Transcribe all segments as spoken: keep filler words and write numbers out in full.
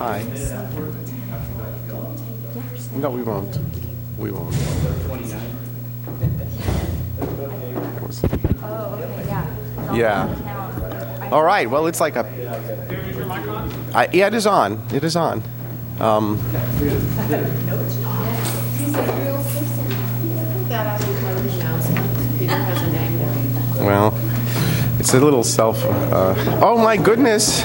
Hi. No, we won't. We won't. Oh, okay, yeah. Yeah. All right. Well, it's like a. I, yeah, it is on. It is on. Um, well, it's a little self. Uh, oh my goodness!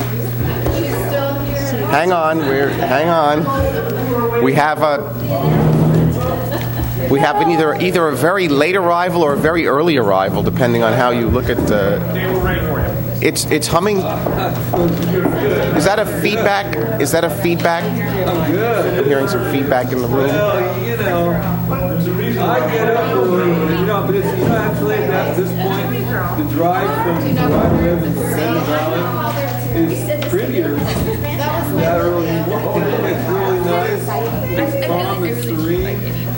Hang on. We're hang on. We have a. We have an either either a very late arrival or a very early arrival, depending on how you look at the. They were ready for you. It's it's humming. Is that a feedback? Is that a feedback? I'm good. I'm hearing some feedback in the room. Well, you know, I get up early, you know, but it's, you know, actually at this point, the drive from where I live in Fresno Valley is prettier that early in the morning. It's really nice. It's calm, it's serene.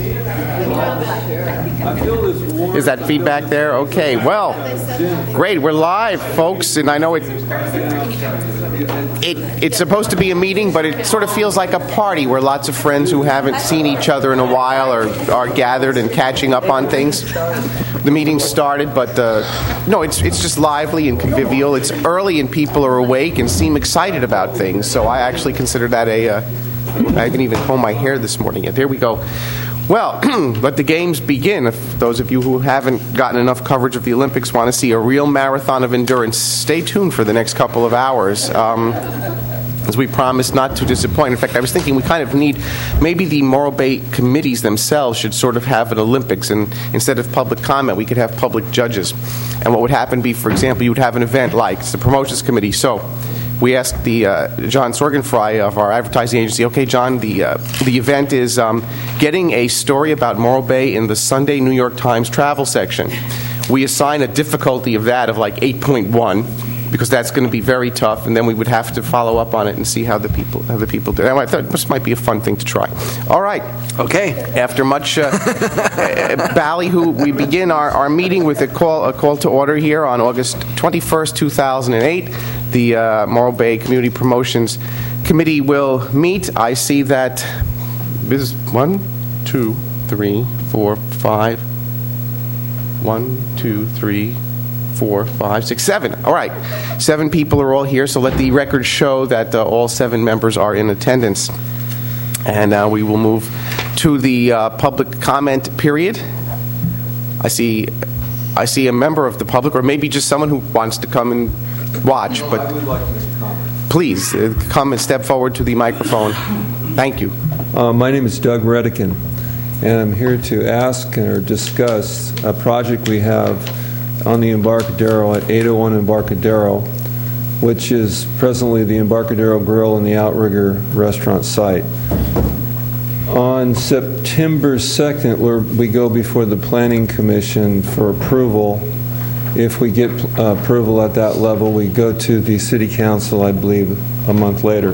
I feel this warm. Is that feedback there? Okay, well, great. We're live, folks, and I know it, it it's supposed to be a meeting, but it sort of feels like a party where lots of friends who haven't seen each other in a while are, are gathered and catching up on things. The meeting started, but uh, no, it's it's just lively and convivial. It's early and people are awake and seem excited about things, so I actually consider that a... Uh, I haven't even combed my hair this morning yet. There we go. Well, let the games begin. If those of you who haven't gotten enough coverage of the Olympics want to see a real marathon of endurance, stay tuned for the next couple of hours. Um, as we promised not to disappoint. In fact, I was thinking we kind of need, maybe the Morro Bay committees themselves should sort of have an Olympics, and instead of public comment, we could have public judges. And what would happen be, for example, you would have an event like it's the promotions committee. So we asked the uh, John Sorgenfrey of our advertising agency, okay, John, the uh, the event is um, getting a story about Morro Bay in the Sunday New York Times travel section. We assign a difficulty of that of like eight point one, because that's going to be very tough, and then we would have to follow up on it and see how the people how the people do. I thought this might be a fun thing to try. All right. Okay. After much uh, ballyhoo, we begin our, our meeting with a call a call to order here on August twenty-first, two thousand eight. The uh, Morro Bay Community Promotions Committee will meet. I see that this is one, two, three, four, five. One, two, three, four, five, six, seven. All right. Seven people are all here, so let the record show that uh, all seven members are in attendance. And uh, we will move to the uh, public comment period. I see I see a member of the public, or maybe just someone who wants to come and watch. No, but I would like to comment. Please uh, come and step forward to the microphone. Thank you. Uh, my name is Doug Redican, and I'm here to ask or discuss a project we have on the Embarcadero at eight oh one Embarcadero, which is presently the Embarcadero Grill and the Outrigger restaurant site. On September second, we're, we go before the Planning Commission for approval. If we get uh, approval at that level, we go to the City Council, I believe, a month later.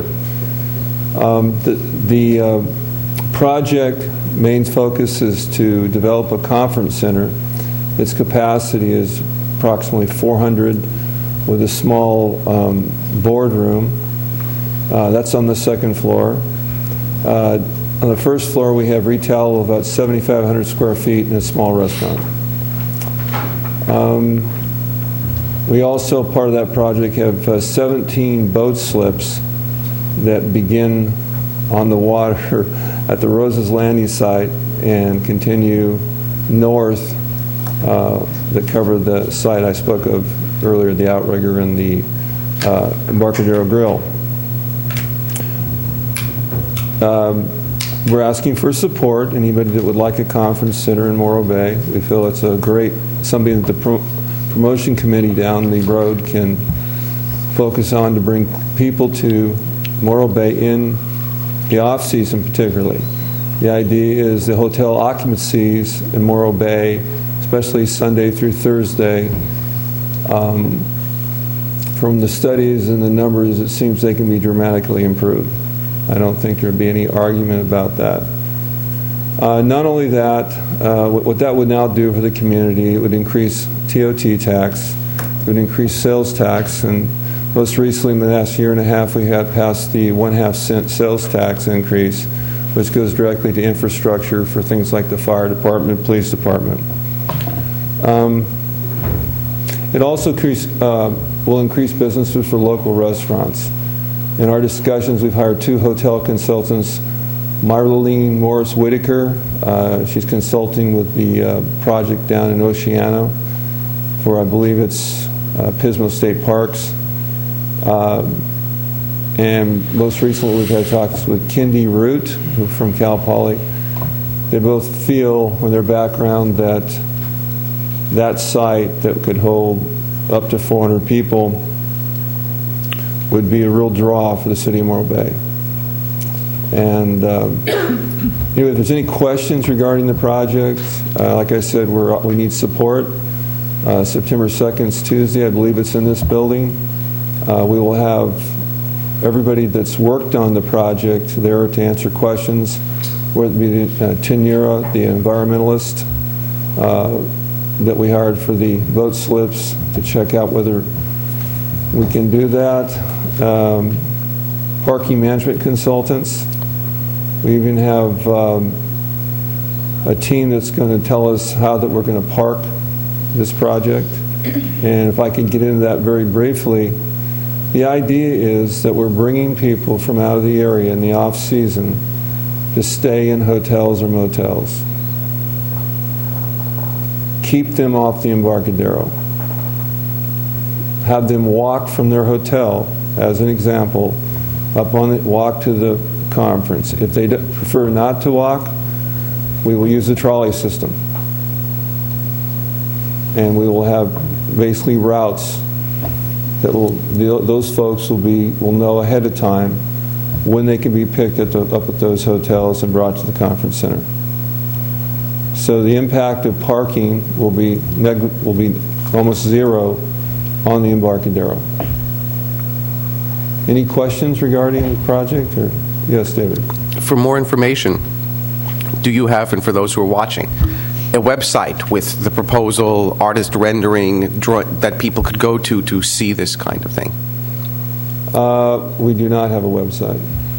Um, the the uh, project main focus is to develop a conference center. Its capacity is approximately four hundred with a small um, boardroom. Uh, that's on the second floor. Uh, on the first floor, we have retail of about seventy-five hundred square feet and a small restaurant. Um, we also, part of that project, have uh, seventeen boat slips that begin on the water at the Roses Landing site and continue north uh, that cover the site I spoke of earlier, the Outrigger and the uh, Embarcadero Grill. Um, we're asking for support. Anybody that would like a conference center in Morro Bay, we feel it's a great, something that the pro- promotion committee down the road can focus on to bring people to Morro Bay in the off-season particularly. The idea is the hotel occupancies in Morro Bay, especially Sunday through Thursday, um, from the studies and the numbers, it seems they can be dramatically improved. I don't think there would be any argument about that. Uh, not only that, uh, what, what that would now do for the community, it would increase T O T tax, it would increase sales tax, and Most recently, in the last year and a half, we had passed the one-half cent sales tax increase, which goes directly to infrastructure for things like the fire department, police department. Um, it also increase, uh, will increase businesses for local restaurants. In our discussions, we've hired two hotel consultants, Marlene Morris Whitaker. Uh, she's consulting with the uh, project down in Oceano for, I believe it's uh, Pismo State Parks. Uh, and most recently, we've had talks with Kindy Root, who from Cal Poly. They both feel, with their background, that that site that could hold up to four hundred people would be a real draw for the city of Morro Bay. And uh, anyway, if there's any questions regarding the project, uh, like I said, we're, we need support. Uh, September second is Tuesday. I believe it's in this building. Uh, we will have everybody that's worked on the project there to answer questions, whether it be the, uh, Tenura, the environmentalist uh, that we hired for the boat slips to check out whether we can do that. Um, parking management consultants. We even have um, a team that's going to tell us how that we're going to park this project. And if I can get into that very briefly, the idea is that we're bringing people from out of the area in the off-season to stay in hotels or motels. Keep them off the Embarcadero. Have them walk from their hotel, as an example, up on the walk to the conference. If they prefer not to walk, we will use the trolley system. And we will have basically routes that will, those folks will be will know ahead of time when they can be picked at the, up at those hotels and brought to the conference center. So the impact of parking will be neg- will be almost zero on the Embarcadero. Any questions regarding the project? Or yes, David. For more information, do you have, and for those who are watching, a website with the proposal, artist rendering, draw, that people could go to to see this kind of thing? Uh, we do not have a website.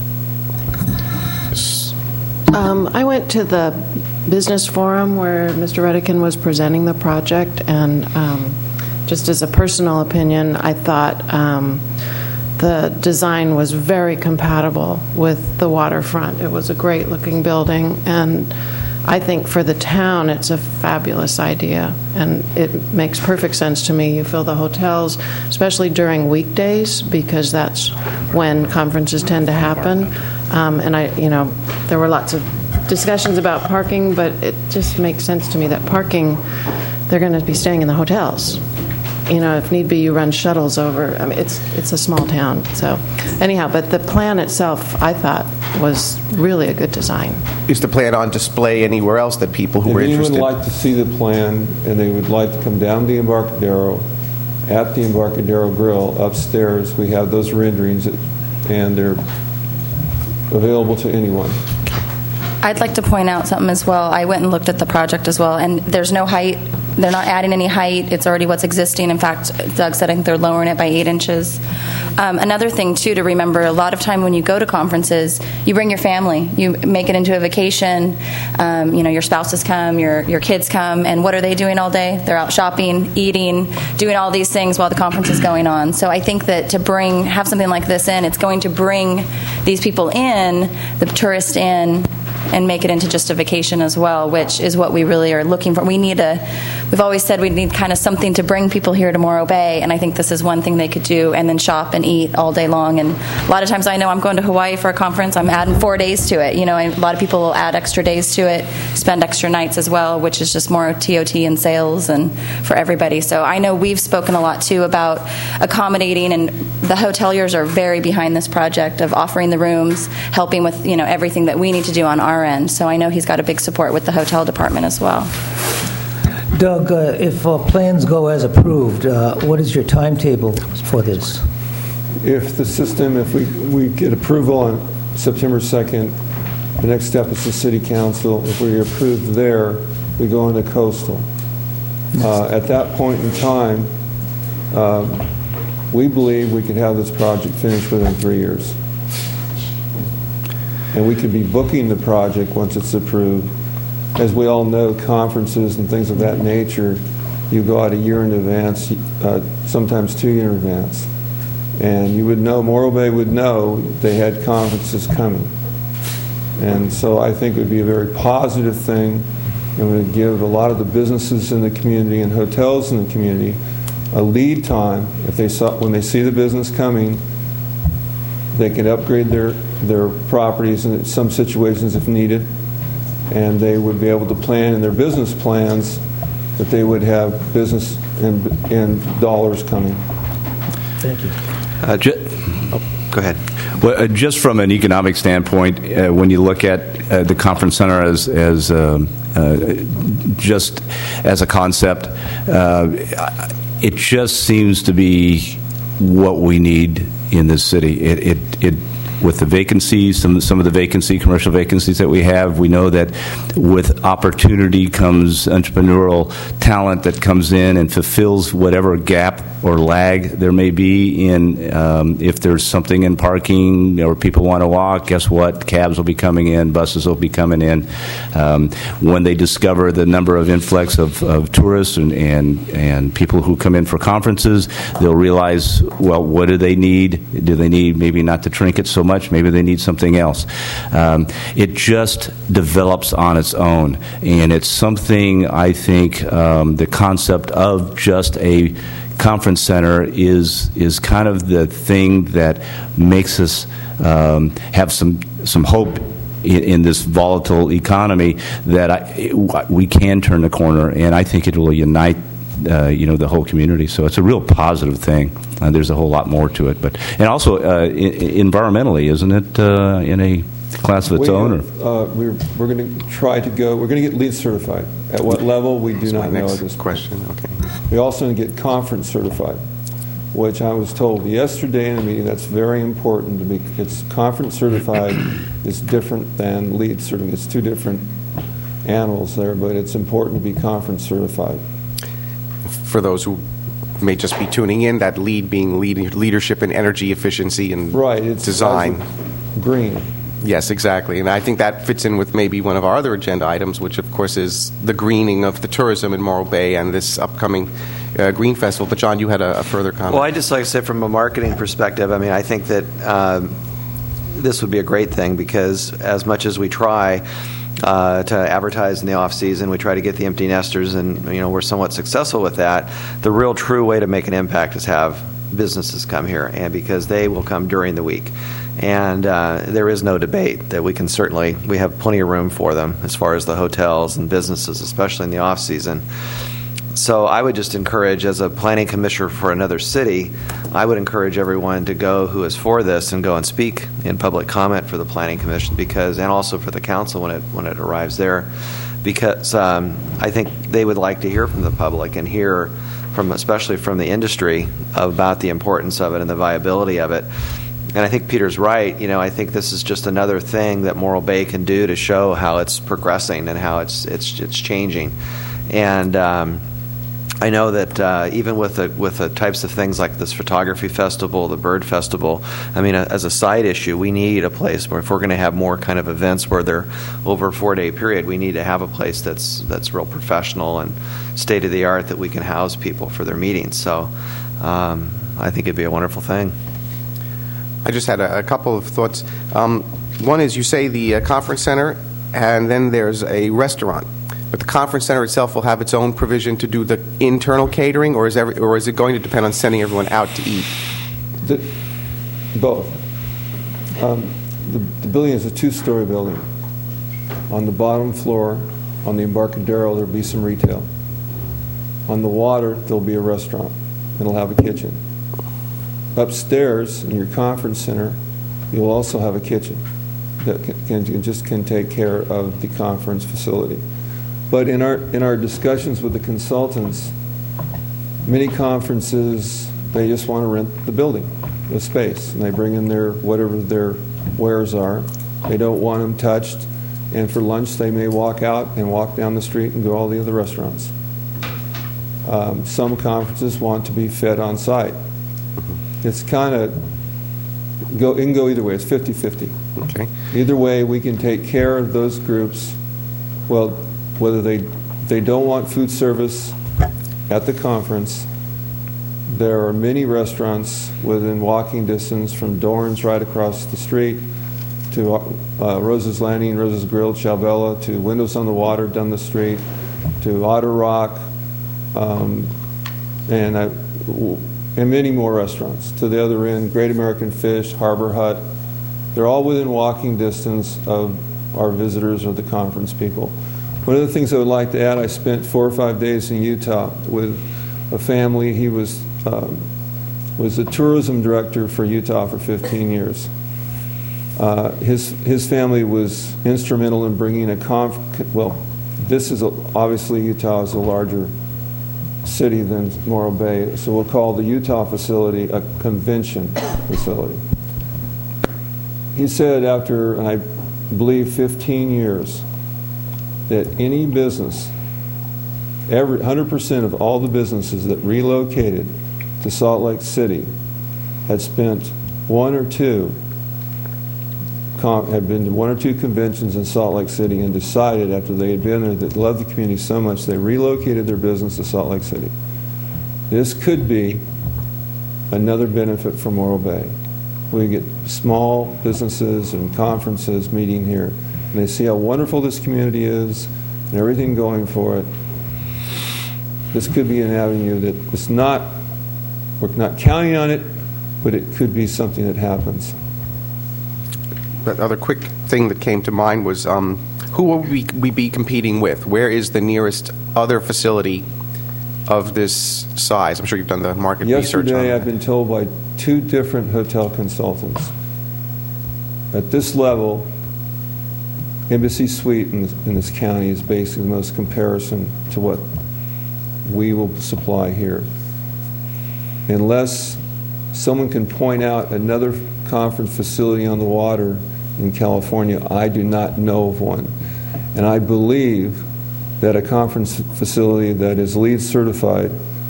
Um, I went to the business forum where Mister Redican was presenting the project, and um, just as a personal opinion, I thought um, the design was very compatible with the waterfront. It was a great-looking building, and I think for the town, it's a fabulous idea, and it makes perfect sense to me. You fill the hotels, especially during weekdays, because that's when conferences tend to happen. Um, and I, you know, there were lots of discussions about parking, but it just makes sense to me that parking, they're going to be staying in the hotels. You know, if need be, you run shuttles over. I mean, it's it's a small town. So, anyhow, but the plan itself, I thought, was really a good design. Is the plan on display anywhere else that people who if are interested? If anyone would like to see the plan and they would like to come down the Embarcadero, at the Embarcadero Grill upstairs, we have those renderings, and they're available to anyone. I'd like to point out something as well. I went and looked at the project as well, and there's no height. They're not adding any height. It's already what's existing. In fact, Doug said I think they're lowering it by eight inches. Um, another thing, too, to remember, a lot of time when you go to conferences, you bring your family. You make it into a vacation. Um, you know, your spouses come, your, your kids come, and what are they doing all day? They're out shopping, eating, doing all these things while the conference is going on. So I think that to bring, have something like this in, it's going to bring these people in, the tourists in, and make it into just a vacation as well, which is what we really are looking for. We need a, we've always said we need kind of something to bring people here to Morro Bay, and I think this is one thing they could do, and then shop and eat all day long. And a lot of times I know I'm going to Hawaii for a conference, I'm adding four days to it. You know, a lot of people will add extra days to it, spend extra nights as well, which is just more T O T and sales and for everybody. So I know we've spoken a lot, too, about accommodating, and the hoteliers are very behind this project of offering the rooms, helping with, you know, everything that we need to do on our end. So I know he's got a big support with the hotel department as well. Doug, uh, if uh, plans go as approved, uh, what is your timetable for this? If the system, if we, we get approval on September second, the next step is the City Council. If we're approved there, we go into coastal. Uh, at that point in time, uh, We believe we could have this project finished within three years. And we could be booking the project once it's approved. As we all know, conferences and things of that nature, you go out a year in advance, uh, sometimes two years in advance. And you would know, Morro Bay would know they had conferences coming. And so I think it would be a very positive thing, and would give a lot of the businesses in the community and hotels in the community a lead time. If they saw, when they see the business coming, they can upgrade their, their properties in some situations if needed, and they would be able to plan in their business plans that they would have business and, and dollars coming. Thank you. Uh, ju- oh, go ahead. Well, uh, just from an economic standpoint, uh, when you look at uh, the conference center as as um, uh, just as a concept, uh, it just seems to be what we need in this city. It it, it with the vacancies, some some of the vacancy, commercial vacancies that we have, we know that with opportunity comes entrepreneurial talent that comes in and fulfills whatever gap or lag there may be in, um, if there's something in parking or people want to walk, guess what? Cabs will be coming in, buses will be coming in. Um, when they discover the number of influx of, of tourists and, and, and people who come in for conferences, they'll realize, well, what do they need? Do they need maybe not the trinket so much? Maybe they need something else. Um, it just develops on its own, and it's something I think um, the concept of just a conference center is is kind of the thing that makes us um, have some some hope in, in this volatile economy that I, we can turn the corner, and I think it will unite uh, you know the whole community. So it's a real positive thing. Uh, there's a whole lot more to it, but and also uh, I- environmentally, isn't it uh, in a class of its we, own? Or? Uh, we're we're going to try to go. We're going to get LEED certified. At what level we do That's not my know next at this question. Okay. We also need to get conference certified, which I was told yesterday in a meeting that's very important to be. It's conference certified is different than LEED certified. It's two different animals there, but it's important to be conference certified. For those who may just be tuning in, that LEED being lead, leadership in energy efficiency and right, it's design. Green. Yes, exactly. And I think that fits in with maybe one of our other agenda items, which, of course, is the greening of the tourism in Morro Bay and this upcoming uh, Green Festival. But, John, you had a, a further comment. Well, I just like to say from a marketing perspective, I mean, I think that um, this would be a great thing because as much as we try uh, to advertise in the off-season, we try to get the empty nesters, and, you know, we're somewhat successful with that. The real true way to make an impact is have businesses come here, and because they will come during the week. And uh, there is no debate that we can certainly, we have plenty of room for them as far as the hotels and businesses, especially in the off season. So I would just encourage, as a planning commissioner for another city, I would encourage everyone to go who is for this and go and speak in public comment for the planning commission, because, and also for the council when it when it arrives there, because um, I think they would like to hear from the public and hear from, especially from the industry, about the importance of it and the viability of it. And I think Peter's right. You know, I think this is just another thing that Morro Bay can do to show how it's progressing and how it's it's it's changing. And um, I know that uh, even with the with the types of things like this photography festival, the bird festival, I mean, uh, as a side issue, we need a place where, if we're going to have more kind of events where they're over a four day period, we need to have a place that's that's real professional and state of the art that we can house people for their meetings. So um, I think it'd be a wonderful thing. I just had a, a couple of thoughts. Um, one is, you say the uh, conference center, and then there's a restaurant. But the conference center itself will have its own provision to do the internal catering, or is every, or is it going to depend on sending everyone out to eat? The, both. Um, the, the building is a two-story building. On the bottom floor, on the Embarcadero, there'll be some retail. On the water, there'll be a restaurant. It'll have a kitchen. Upstairs in your conference center, you'll also have a kitchen that can, can just can take care of the conference facility. But in our in our discussions with the consultants, many conferences, they just want to rent the building, the space, and they bring in their whatever their wares are. They don't want them touched, and for lunch they may walk out and walk down the street and go to all the other restaurants. Um, some conferences want to be fed on site. it's kind of, go, it can go either way. It's fifty-fifty. Okay. Either way, we can take care of those groups, well, whether they, they don't want food service at the conference. There are many restaurants within walking distance, from Dorn's right across the street to uh, Rose's Landing, Rose's Grill, Chalbella, to Windows on the Water down the street, to Otter Rock, um, and, I, and many more restaurants. To the other end, Great American Fish, Harbor Hut. They're all within walking distance of our visitors or the conference people. One of the things I would like to add, I spent four or five days in Utah with a family. He was um, was the tourism director for Utah for fifteen years. Uh, his his family was instrumental in bringing a conf. Well, this is a, obviously Utah is a larger city than Morro Bay, so we'll call the Utah facility a convention facility. He said after, I believe, fifteen years, that any business, every one hundred percent of all the businesses that relocated to Salt Lake City had spent one or two, had been to one or two conventions in Salt Lake City and decided after they had been there that loved the community so much they relocated their business to Salt Lake City. This could be another benefit for Morro Bay. We get small businesses and conferences meeting here, and they see how wonderful this community is and everything going for it. This could be an avenue that is not, we're not counting on it, but it could be something that happens. That other quick thing that came to mind was um, who will we, we be competing with? Where is the nearest other facility of this size? I'm sure you've done the market research on Yesterday, that. I've been told by two different hotel consultants. At this level, Embassy Suite in this, in this county is basically the most comparison to what we will supply here. Unless someone can point out another conference facility on the water in California, I do not know of one. And I believe that a conference facility that is LEED certified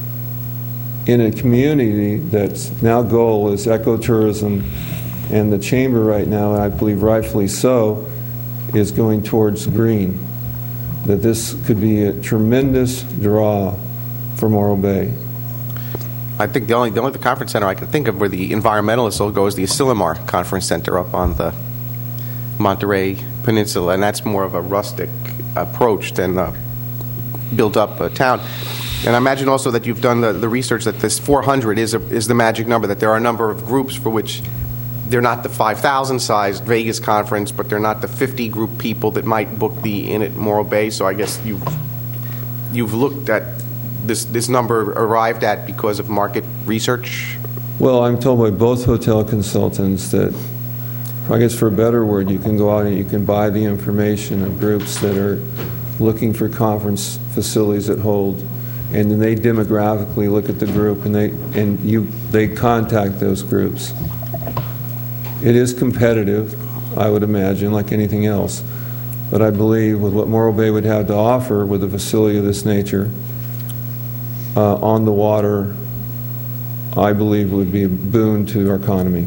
in a community that's now goal is ecotourism, and the chamber right now, and I believe rightfully so, is going towards green, that this could be a tremendous draw for Morro Bay. I think the only the only conference center I can think of where the environmentalists will go is the Asilomar Conference Center up on the Monterey Peninsula, and that's more of a rustic approach than a built-up uh, town. And I imagine also that you've done the, the research that this four hundred is a, is the magic number, that there are a number of groups for which they're not the five thousand size Vegas conference, but they're not the fifty group people that might book the Inn at Morro Bay. So I guess you've, you've looked at this, this number arrived at because of market research? Well, I'm told by both hotel consultants that, I guess for a better word, you can go out and you can buy the information of groups that are looking for conference facilities that hold, and then they demographically look at the group and they and you they contact those groups. It is competitive, I would imagine, like anything else. But I believe with what Morro Bay would have to offer with a facility of this nature uh, on the water, I believe would be a boon to our economy.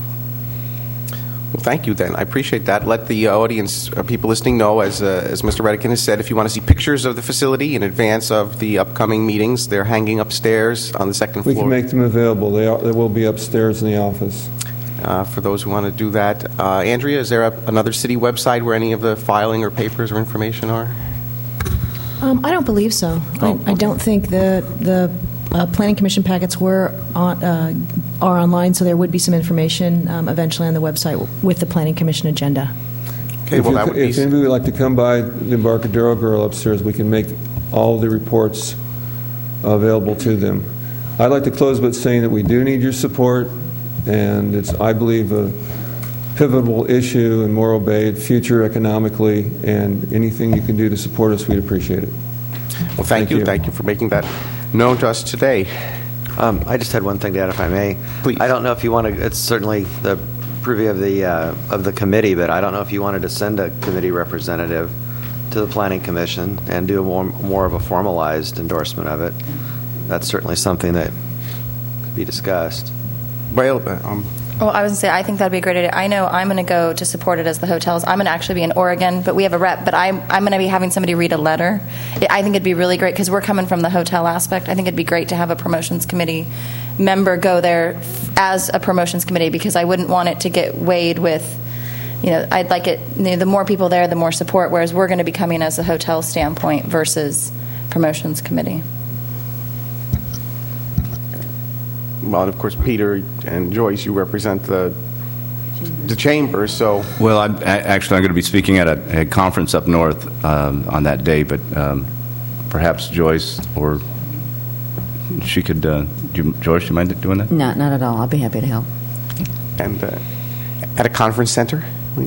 Well, thank you, then. I appreciate that. Let the audience, uh, people listening, know, as uh, as Mister Redican has said, if you want to see pictures of the facility in advance of the upcoming meetings, they're hanging upstairs on the second We floor. can make them available. They, are, they will be upstairs in the office. Uh, for those who want to do that. Uh, Andrea, is there a, another city website where any of the filing or papers or information are? Um, I don't believe so. Oh, I, okay. I don't think the the uh, Planning Commission packets were on, uh, are online, so there would be some information um, eventually on the website with the Planning Commission agenda. Okay, if well, you, that would if be... anybody would like to come by the Embarcadero Girl upstairs, we can make all the reports available to them. I'd like to close by saying that we do need your support, and it's, I believe, a pivotal issue in Morro Bay, future economically, and anything you can do to support us, we'd appreciate it. Well, thank, Thank you. you. Thank you for making that known to us today. Um, I just had one thing to add, if I may. Please. I don't know if you want to. It's certainly the privy of the uh, of the committee, but I don't know if you wanted to send a committee representative to the Planning Commission and do a more more of a formalized endorsement of it. That's certainly something that could be discussed. Well, um, Well, I was going to say, I think that'd be a great idea. I know I'm going to go to support it as the hotels. I'm going to actually be in Oregon, but we have a rep, but I'm, I'm going to be having somebody read a letter. I think it'd be really great, because we're coming from the hotel aspect. I think it'd be great to have a promotions committee member go there as a promotions committee, because I wouldn't want it to get weighed with, you know, I'd like it, you know, the more people there, the more support, whereas we're going to be coming as a hotel standpoint versus promotions committee. well, and of course, Peter and Joyce, you represent the the chamber, so... Well, I'm, actually, I'm going to be speaking at a, a conference up north um, on that day, but um, perhaps Joyce or she could... Uh, do you, Joyce, do you mind doing that? No, not at all. I'll be happy to help. And uh, at a conference center?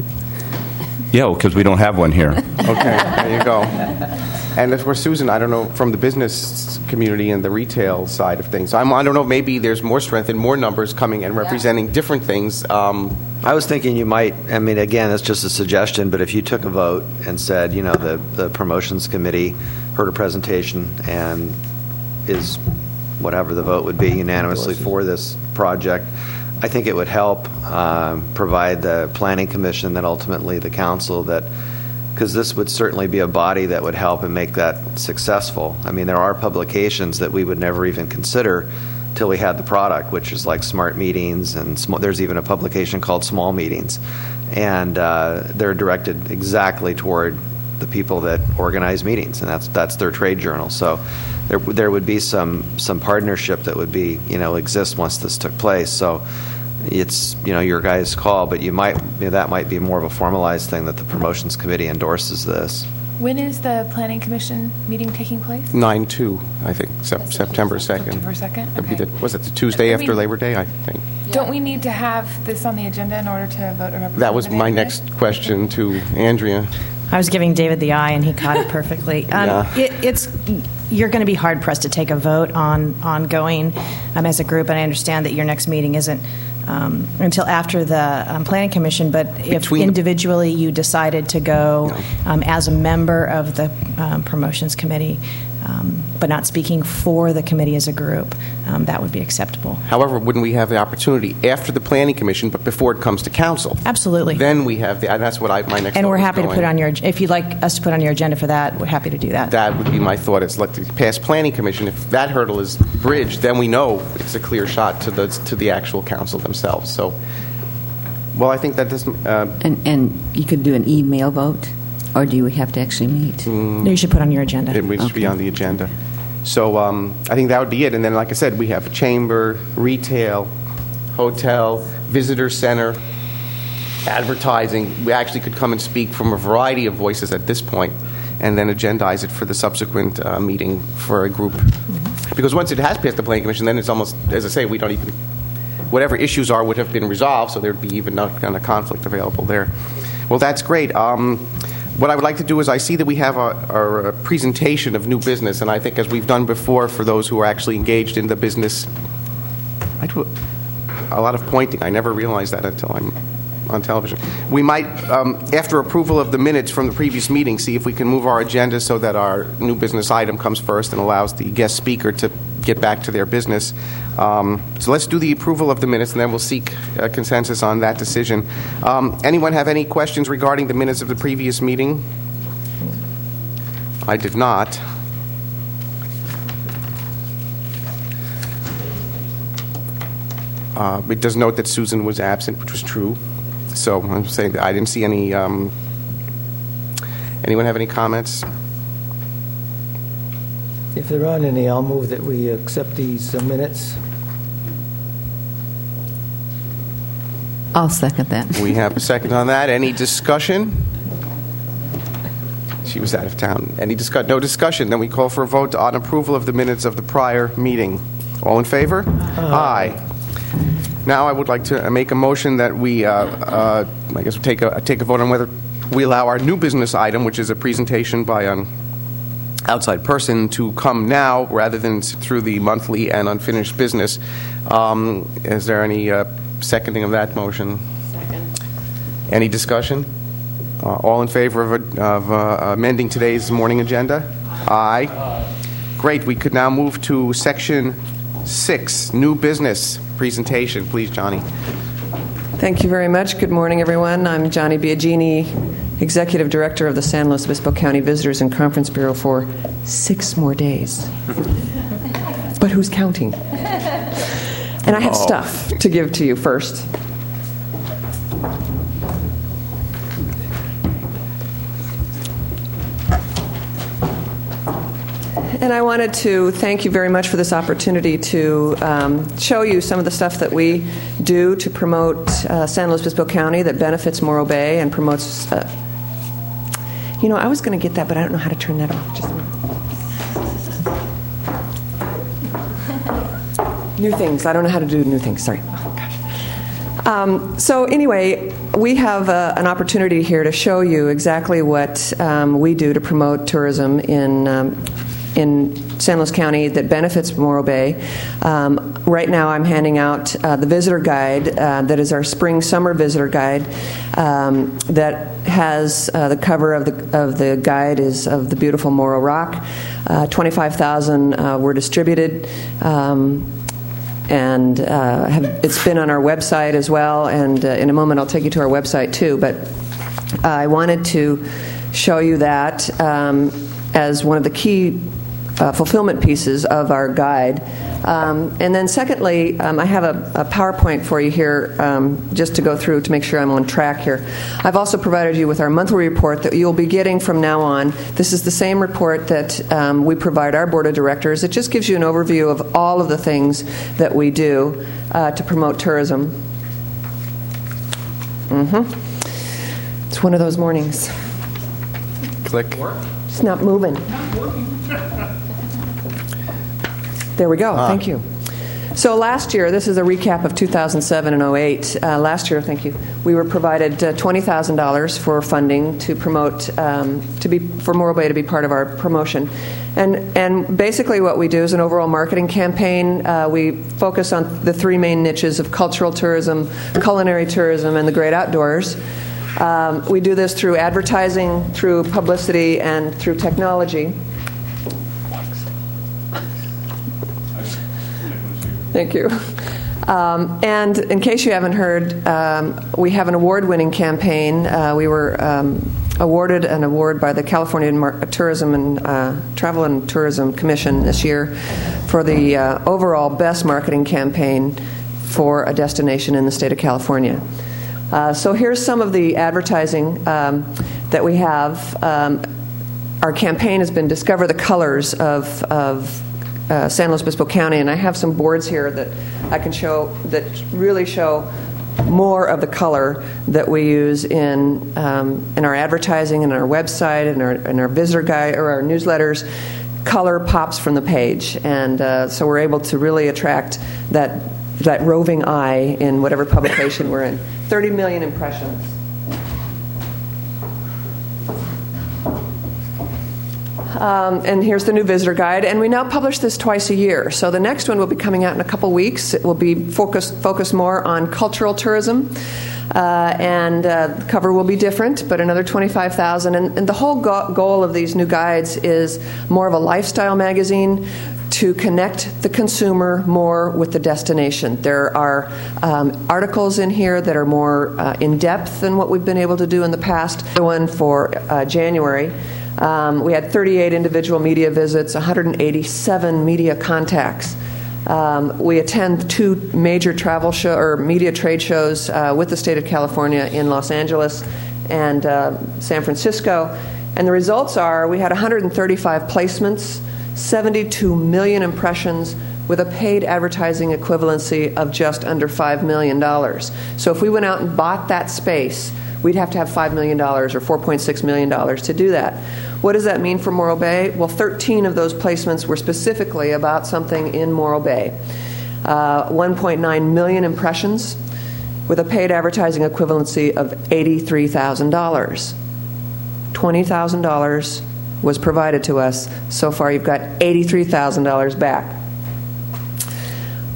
Yeah, because we don't have one here. Okay, there you go. And of course, Susan, I don't know, from the business community and the retail side of things, I'm, I don't know, maybe there's more strength and more numbers coming and representing yeah. different things. Um, I was thinking you might, I mean, again, it's just a suggestion, but if you took a vote and said, you know, the, the promotions committee heard a presentation and is, whatever the vote would be, unanimously for this project, I think it would help um, provide the planning commission, then ultimately the council, that because this would certainly be a body that would help and make that successful. I mean, there are publications that we would never even consider till we had the product, which is like Smart Meetings, and sm- there's even a publication called Small Meetings, and uh, they're directed exactly toward the people that organize meetings, and that's that's their trade journal. So there there would be some some partnership that would be, you know, exist once this took place. So it's, you know, your guys' call, but you might, you know, that might be more of a formalized thing that the promotions committee endorses this. When is the planning commission meeting taking place? nine two, I think, sep- September second. September second? Okay. The, was it the Tuesday I after mean, Labor Day, I think? Don't we need to have this on the agenda in order to vote a representative? That was my next question to Andrea. I was giving David the eye, and he caught it perfectly. Um, yeah. it, it's you're going to be hard pressed to take a vote on on going um, as a group, and I understand that your next meeting isn't um, until after the um, planning commission. But if Between individually you decided to go um, as a member of the um, promotions committee, um, but not speaking for the committee as a group, um, that would be acceptable. However, wouldn't we have the opportunity after the planning commission, but before it comes to council? Absolutely. Then we have the. And that's what I my next. And we're was happy going. to put on your. If you'd like us to put on your agenda for that, we're happy to do that. That would be my thought. It's like the past planning commission. If that hurdle is bridged, then we know it's a clear shot to the to the actual council themselves. So, well, I think that doesn't. Uh, And, and you could do an email vote, or do you have to actually meet? Mm, No, you should put on your agenda. It would okay. be on the agenda. So um, I think that would be it. And then, like I said, we have a chamber, retail, hotel, visitor center, advertising. We actually could come and speak from a variety of voices at this point, and then agendize it for the subsequent uh, meeting for a group. Mm-hmm. Because once it has passed the planning commission, then it's almost, as I say, we don't even, whatever issues are would have been resolved, so there would be even no kind of conflict available there. Well, that's great. Um, What I would like to do is, I see that we have our, our presentation of new business, and I think, as we've done before, for those who are actually engaged in the business, I do a lot of pointing. I never realized that until I'm on television. We might, um, after approval of the minutes from the previous meeting, see if we can move our agenda so that our new business item comes first and allows the guest speaker to get back to their business. Um, so let's do the approval of the minutes, and then we'll seek a consensus on that decision. Um, anyone have any questions regarding the minutes of the previous meeting? I did not. Uh, it does note that Susan was absent, which was true. So I'm saying that I didn't see any. Um, anyone have any comments? If there aren't any, I'll move that we accept these uh, minutes. I'll second that. We have a second on that. Any discussion? She was out of town. Any discuss? No discussion. Then we call for a vote on approval of the minutes of the prior meeting. All in favor? Aye. Aye. Now I would like to make a motion that we, uh, uh, I guess, we'll take a take a vote on whether we allow our new business item, which is a presentation by an outside person, to come now rather than through the monthly and unfinished business. Um, is there any uh, seconding of that motion? Second. Any discussion? Uh, all in favor of, of uh, amending today's morning agenda? Aye. Aye. Great. We could now move to section six, new business. presentation. Please, Johnny. Thank you very much. Good morning, everyone. I'm Johnny Biagini, Executive Director of the San Luis Obispo County Visitors and Conference Bureau for six more days. But who's counting? And I have oh. stuff to give to you first. And I wanted to thank you very much for this opportunity to um, show you some of the stuff that we do to promote uh, San Luis Obispo County that benefits Morro Bay and promotes... Uh, you know, I was going to get that, but I don't know how to turn that off. Just a minute. New things. I don't know how to do new things. Sorry. Oh, gosh. Um, so anyway, we have uh, an opportunity here to show you exactly what um, we do to promote tourism in... Um, in San Luis County that benefits Morro Bay. Um, right now I'm handing out uh, the visitor guide uh, that is our spring summer visitor guide um, that has uh, the cover of the of the guide is of the beautiful Morro Rock. Uh, twenty-five thousand uh, were distributed. Um, and uh, have, it's been on our website as well, and uh, in a moment I'll take you to our website too, but uh, I wanted to show you that um, as one of the key Uh, fulfillment pieces of our guide. Um, and then secondly, um, I have a, a PowerPoint for you here um, just to go through to make sure I'm on track here. I've also provided you with our monthly report that you'll be getting from now on. This is the same report that um, we provide our board of directors. It just gives you an overview of all of the things that we do uh, to promote tourism. Mm-hmm. It's one of those mornings. Click. It's not moving. There we go. Ah. Thank you. So last year, this is a recap of two thousand seven and oh eight. Uh, last year, thank you, we were provided uh, twenty thousand dollars for funding to promote, um, to be for Morro Bay to be part of our promotion. And and basically what we do is an overall marketing campaign. Uh, we focus on the three main niches of cultural tourism, culinary tourism, and the great outdoors. Um, we do this through advertising, through publicity, and through technology. Thank you. Um, and in case you haven't heard, um, we have an award-winning campaign. Uh, we were um, awarded an award by the California Mar- Tourism and uh, Travel and Tourism Commission this year for the uh, overall best marketing campaign for a destination in the state of California. Uh, so here's some of the advertising um, that we have. Um, our campaign has been Discover the Colors of, of Uh, San Luis Obispo County, and I have some boards here that I can show that really show more of the color that we use in um, in our advertising and our website and our and our visitor guide or our newsletters. Color pops from the page, and uh, so we're able to really attract that that roving eye in whatever publication we're in. thirty million impressions. Um, and here's the new visitor guide, and we now publish this twice a year. So the next one will be coming out in a couple weeks. It will be focused focused more on cultural tourism, uh, and uh, the cover will be different, but another twenty-five thousand. And, and the whole go- goal of these new guides is more of a lifestyle magazine to connect the consumer more with the destination. There are um, articles in here that are more uh, in depth than what we've been able to do in the past. The one for uh, January. Um, we had thirty-eight individual media visits, one hundred eighty-seven media contacts. Um, we attend two major travel show or media trade shows uh, with the state of California in Los Angeles and uh, San Francisco. And the results are we had one hundred thirty-five placements, seventy-two million impressions, with a paid advertising equivalency of just under five million dollars. So if we went out and bought that space, we'd have to have five million dollars or four point six million dollars to do that. What does that mean for Morro Bay? Well, thirteen of those placements were specifically about something in Morro Bay. Uh, one point nine million impressions with a paid advertising equivalency of eighty-three thousand dollars. twenty thousand dollars was provided to us. So far, you've got eighty-three thousand dollars back.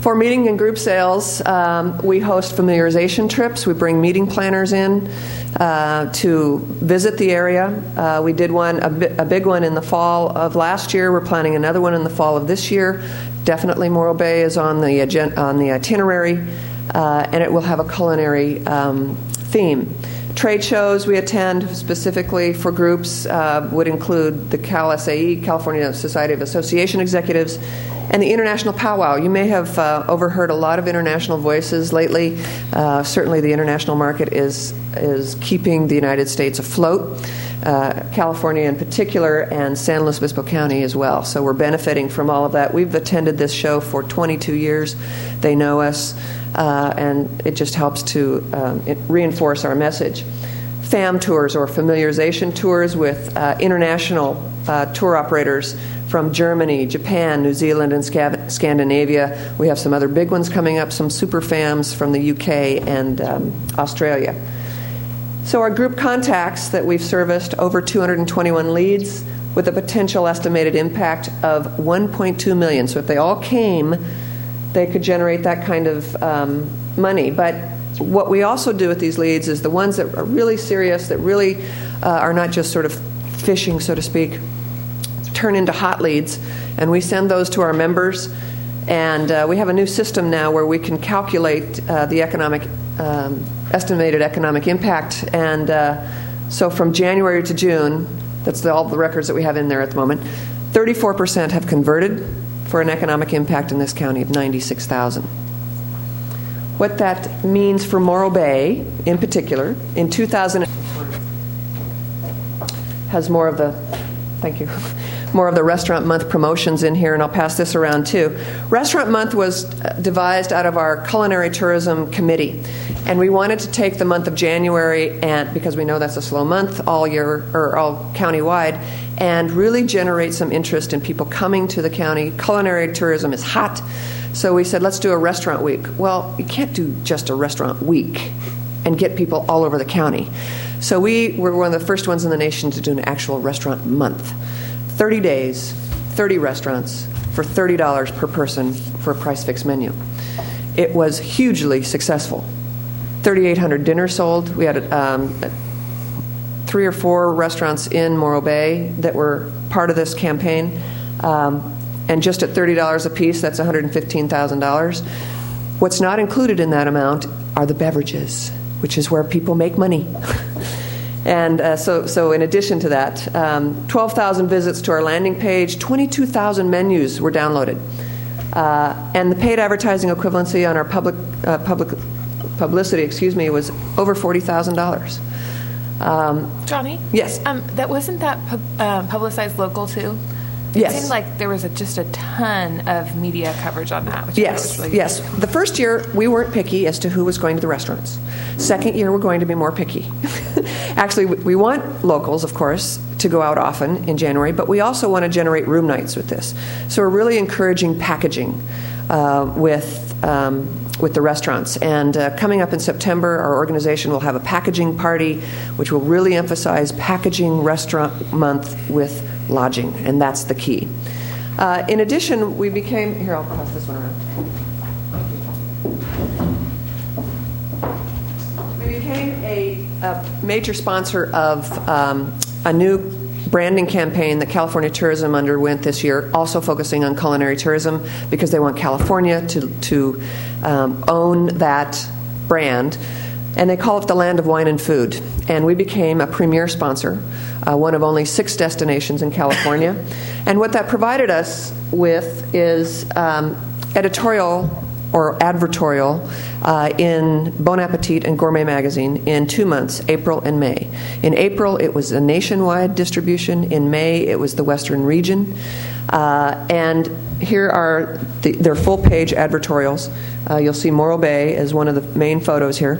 For meeting and group sales, um, we host familiarization trips. We bring meeting planners in uh, to visit the area. Uh, we did one, a, bi- a big one in the fall of last year. We're planning another one in the fall of this year. Definitely Morro Bay is on the, agen- on the itinerary, uh, and it will have a culinary um, theme. Trade shows we attend specifically for groups uh, would include the Cal S A E, California Society of Association Executives, and the International Powwow. You may have uh, overheard a lot of international voices lately. Uh, certainly the international market is, is keeping the United States afloat, uh, California in particular, and San Luis Obispo County as well. So we're benefiting from all of that. We've attended this show for twenty-two years. They know us. Uh, and it just helps to um, it reinforce our message. FAM tours, or familiarization tours, with uh, international uh, tour operators from Germany, Japan, New Zealand, and Scav- Scandinavia. We have some other big ones coming up, some super FAMs from the U K and um, Australia. So our group contacts that we've serviced, over two hundred twenty-one leads with a potential estimated impact of one point two million. So if they all came, they could generate that kind of um, money. But what we also do with these leads is the ones that are really serious, that really uh, are not just sort of fishing, so to speak, turn into hot leads, and we send those to our members. And uh, we have a new system now where we can calculate uh, the economic um, estimated economic impact. And uh, so from January to June, that's the, all the records that we have in there at the moment, thirty-four percent have converted for an economic impact in this county of ninety-six thousand. What that means for Morro Bay, in particular, in two thousand, has more of the, thank you, more of the Restaurant Month promotions in here, and I'll pass this around too. Restaurant Month was devised out of our Culinary Tourism Committee, and we wanted to take the month of January, and because we know that's a slow month all year, or all county-wide, and really generate some interest in people coming to the county. Culinary tourism is hot, so we said, let's do a restaurant week. Well, you can't do just a restaurant week and get people all over the county. So we were one of the first ones in the nation to do an actual restaurant month. thirty days, thirty restaurants for thirty dollars per person for a price-fixed menu. It was hugely successful. thirty-eight hundred dinners sold. We had um, three or four restaurants in Morro Bay that were part of this campaign. Um, and just at thirty dollars a piece, that's one hundred fifteen thousand dollars. What's not included in that amount are the beverages, which is where people make money. And uh, so, so in addition to that, um, twelve thousand visits to our landing page, twenty-two thousand menus were downloaded. Uh, and the paid advertising equivalency on our public, uh, public publicity, excuse me, was over forty thousand dollars. Um, Johnny? Yes. Um, that wasn't that pub- uh, publicized local too? It yes. seemed like there was a, just a ton of media coverage on that. Which Yes, really yes. The first year, we weren't picky as to who was going to the restaurants. Second year, we're going to be more picky. Actually, we want locals, of course, to go out often in January, but we also want to generate room nights with this. So we're really encouraging packaging uh, with um, with the restaurants. And uh, coming up in September, our organization will have a packaging party, which will really emphasize packaging Restaurant Month with lodging, and that's the key. Uh, in addition, we became, here, I'll pass this one around. We became a, a major sponsor of um, a new branding campaign that California Tourism underwent this year, also focusing on culinary tourism, because they want California to, to um, own that brand. And they call it the Land of Wine and Food. And we became a premier sponsor, uh, one of only six destinations in California. And what that provided us with is um, editorial or advertorial uh, in Bon Appetit and Gourmet Magazine in two months, April and May. In April, it was a nationwide distribution. In May, it was the Western region. Uh, and here are the, their full-page advertorials. Uh, you'll see Morro Bay as one of the main photos here.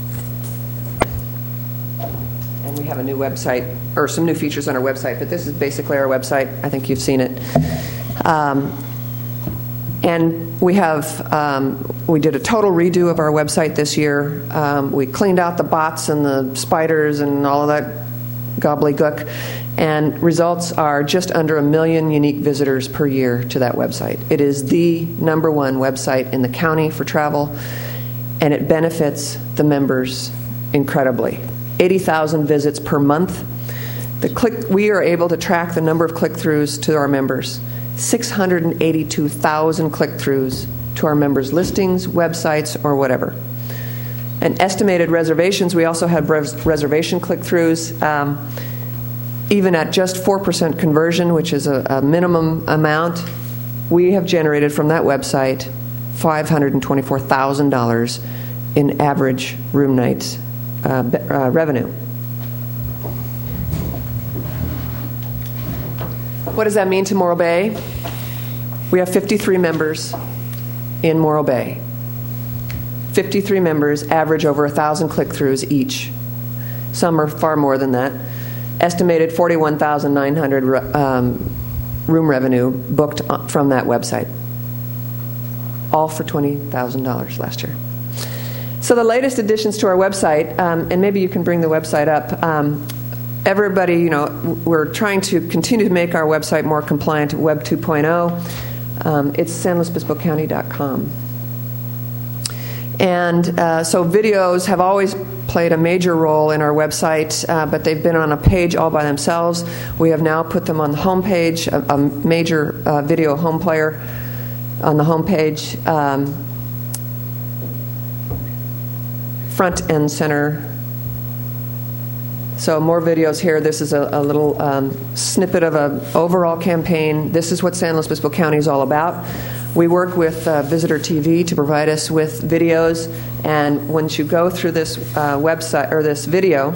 And we have a new website, or some new features on our website, but this is basically our website. I think you've seen it. Um, and we have, um, we did a total redo of our website this year. Um, we cleaned out the bots and the spiders and all of that gobbledygook, And results are just under a million unique visitors per year to that website. It is the number one website in the county for travel, and it benefits the members incredibly. eighty thousand visits per month. The click, we are able to track the number of click-throughs to our members. six hundred eighty-two thousand click-throughs to our members' listings, websites, or whatever. And estimated reservations, we also had res- reservation click-throughs. Um, even at just four percent conversion, which is a, a minimum amount, we have generated from that website five hundred twenty-four thousand dollars in average room nights uh, uh, revenue. What does that mean to Morro Bay? We have fifty-three members in Morro Bay. fifty-three members average over one thousand click-throughs each. Some are far more than that. Estimated forty-one thousand nine hundred um, room revenue booked from that website. All for twenty thousand dollars last year. So the latest additions to our website, um, and maybe you can bring the website up. Um, everybody, you know, we're trying to continue to make our website more compliant to Web two point oh. Um, it's san luis obispo county dot com. And uh, so videos have always played a major role in our website, uh, but they've been on a page all by themselves. We have now put them on the home page, a, a major uh, video home player on the home page, um, front and center. So more videos here. This is a, a little um, snippet of an overall campaign. This is what San Luis Obispo County is all about. We work with uh, Visitor T V to provide us with videos, and once you go through this uh, website or this video,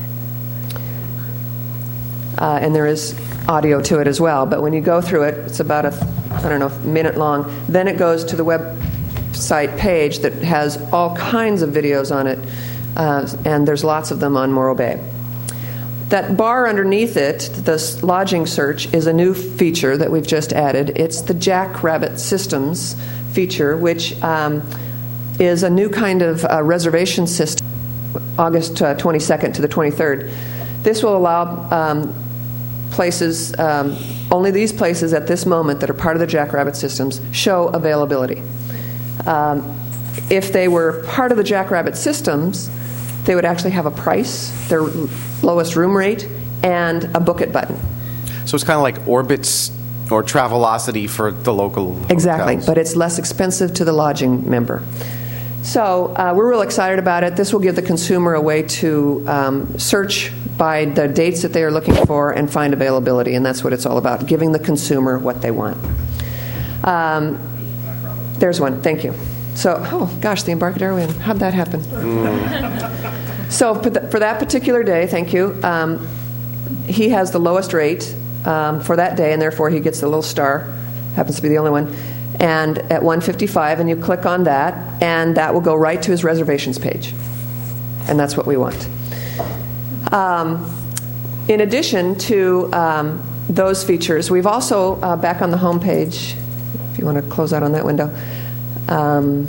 uh, and there is audio to it as well, but when you go through it, it's about a, I don't know, minute long. Then it goes to the website page that has all kinds of videos on it, uh, and there's lots of them on Morro Bay. That bar underneath it, this lodging search, is a new feature that we've just added. It's the Jackrabbit Systems feature, which um, is a new kind of uh, reservation system, August uh, twenty-second to the twenty-third. This will allow um, places, um, only these places at this moment that are part of the Jackrabbit Systems show availability. Um, if they were part of the Jackrabbit Systems, they would actually have a price, their lowest room rate, and a book it button. So it's kind of like Orbitz or Travelocity for the local Exactly, hotels. but it's less expensive to the lodging member. So uh, we're real excited about it. This will give the consumer a way to um, search by the dates that they are looking for and find availability, and that's what it's all about, giving the consumer what they want. Um, there's one. Thank you. So, oh gosh, the Embarcadero Inn. How'd that happen? Mm. So for, the, for that particular day, thank you, um, he has the lowest rate um, for that day, and therefore he gets the little star. Happens to be the only one. And at one fifty-five, and you click on that, and that will go right to his reservations page. And that's what we want. Um, in addition to um, those features, we've also, uh, back on the home page, if you want to close out on that window, Um,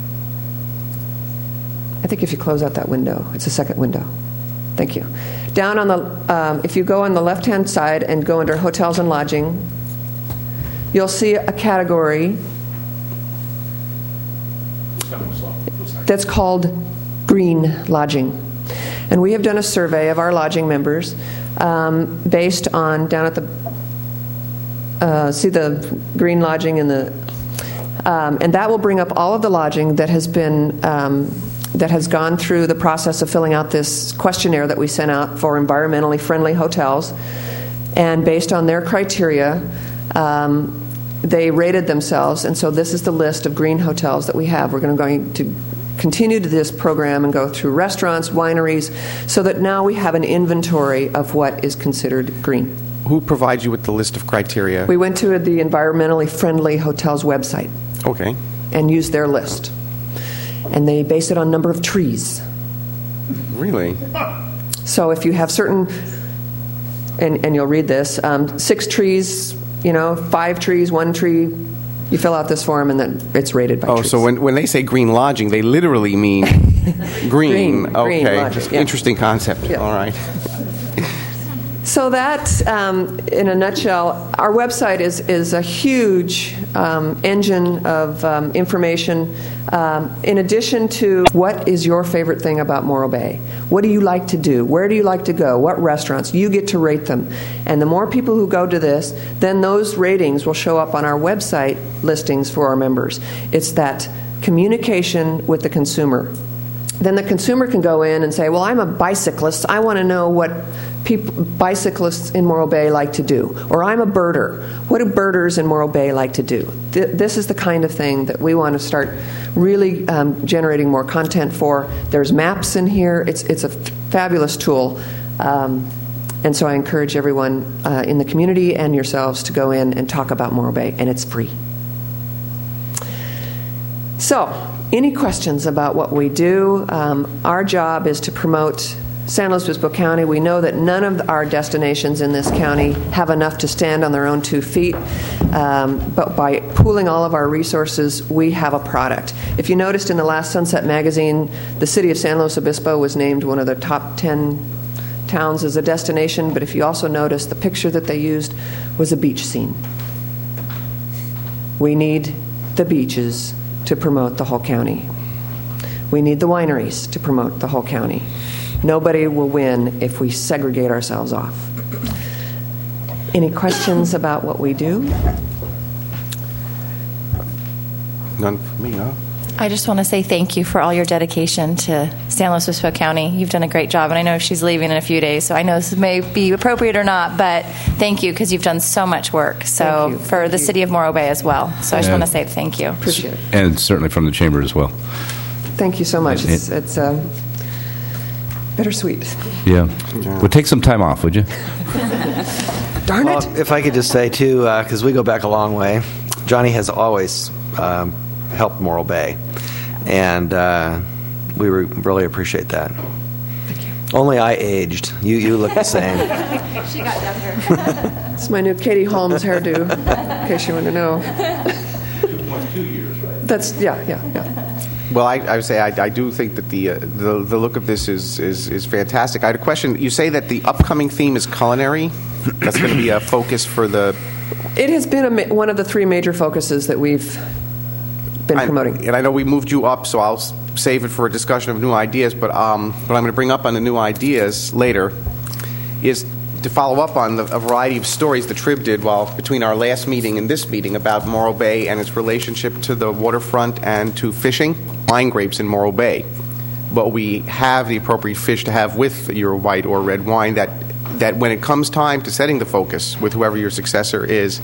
I think if you close out that window, it's a second window. Thank you. Down on the, um, if you go on the left-hand side and go under hotels and lodging, you'll see a category that's called green lodging. And we have done a survey of our lodging members um, based on, down at the, uh, see the green lodging in the, Um, and that will bring up all of the lodging that has been um, that has gone through the process of filling out this questionnaire that we sent out for environmentally friendly hotels. And based on their criteria, um, they rated themselves. And so this is the list of green hotels that we have. We're going to, going to continue to this program and go through restaurants, wineries, so that now we have an inventory of what is considered green. Who provides you with the list of criteria? We went to the environmentally friendly hotels website. Okay. And used their list. And they base it on number of trees. Really? So if you have certain, and, and you'll read this, um, six trees, you know, five trees, one tree, you fill out this form and then it's rated by oh, trees. so when, when they say green lodging, they literally mean green. green. Okay. Green lodging, yeah. Interesting concept. Yeah. All right. So that, um, in a nutshell, our website is, is a huge um, engine of um, information. Um, in addition to what is your favorite thing about Morro Bay? What do you like to do? Where do you like to go? What restaurants? You get to rate them. And the more people who go to this, then those ratings will show up on our website listings for our members. It's that communication with the consumer. Then the consumer can go in and say, well, I'm a bicyclist. I want to know what people, bicyclists in Morro Bay like to do. Or I'm a birder. What do birders in Morro Bay like to do? Th- this is the kind of thing that we want to start really um, generating more content for. There's maps in here. It's, it's a f- fabulous tool. Um, and so I encourage everyone uh, in the community and yourselves to go in and talk about Morro Bay, and it's free. So, any questions about what we do? Um, our job is to promote San Luis Obispo County. We know that none of our destinations in this county have enough to stand on their own two feet, um, but by pooling all of our resources, we have a product. If you noticed in the last Sunset magazine, the city of San Luis Obispo was named one of the top ten towns as a destination, but if you also notice, the picture that they used was a beach scene. We need the beaches to promote the whole county. We need the wineries to promote the whole county. Nobody will win if we segregate ourselves off. Any questions about what we do? None for me, no. I just want to say thank you for all your dedication to San Luis Obispo County. You've done a great job, and I know she's leaving in a few days, so I know this may be appropriate or not, but thank you because you've done so much work. So for thank the you. City of Morro Bay as well. So I just and, want to say thank you. Appreciate it. And certainly from the Chamber as well. Thank you so much. It's, it's um, bittersweet. Yeah. yeah. Well, take some time off, would you? Darn well, it. If I could just say, too, because uh, we go back a long way, Johnny has always um, helped Morro Bay, and uh, we re- really appreciate that. Thank you. Only I aged. You you look the same. She got younger. It's my new Katie Holmes hairdo, in case you want to know. Two years, right? That's, yeah, yeah, yeah. Well, I, I would say I, I do think that the, uh, the the look of this is, is, is fantastic. I had a question. You say that the upcoming theme is culinary. That's going to be a focus for the... It has been a ma- one of the three major focuses that we've been I, promoting. And I know we moved you up, so I'll s- save it for a discussion of new ideas, but um, what I'm going to bring up on the new ideas later is to follow up on the, a variety of stories that Trib did while between our last meeting and this meeting about Morro Bay and its relationship to the waterfront and to fishing, wine grapes in Morro Bay. But we have the appropriate fish to have with your white or red wine that, that when it comes time to setting the focus with whoever your successor is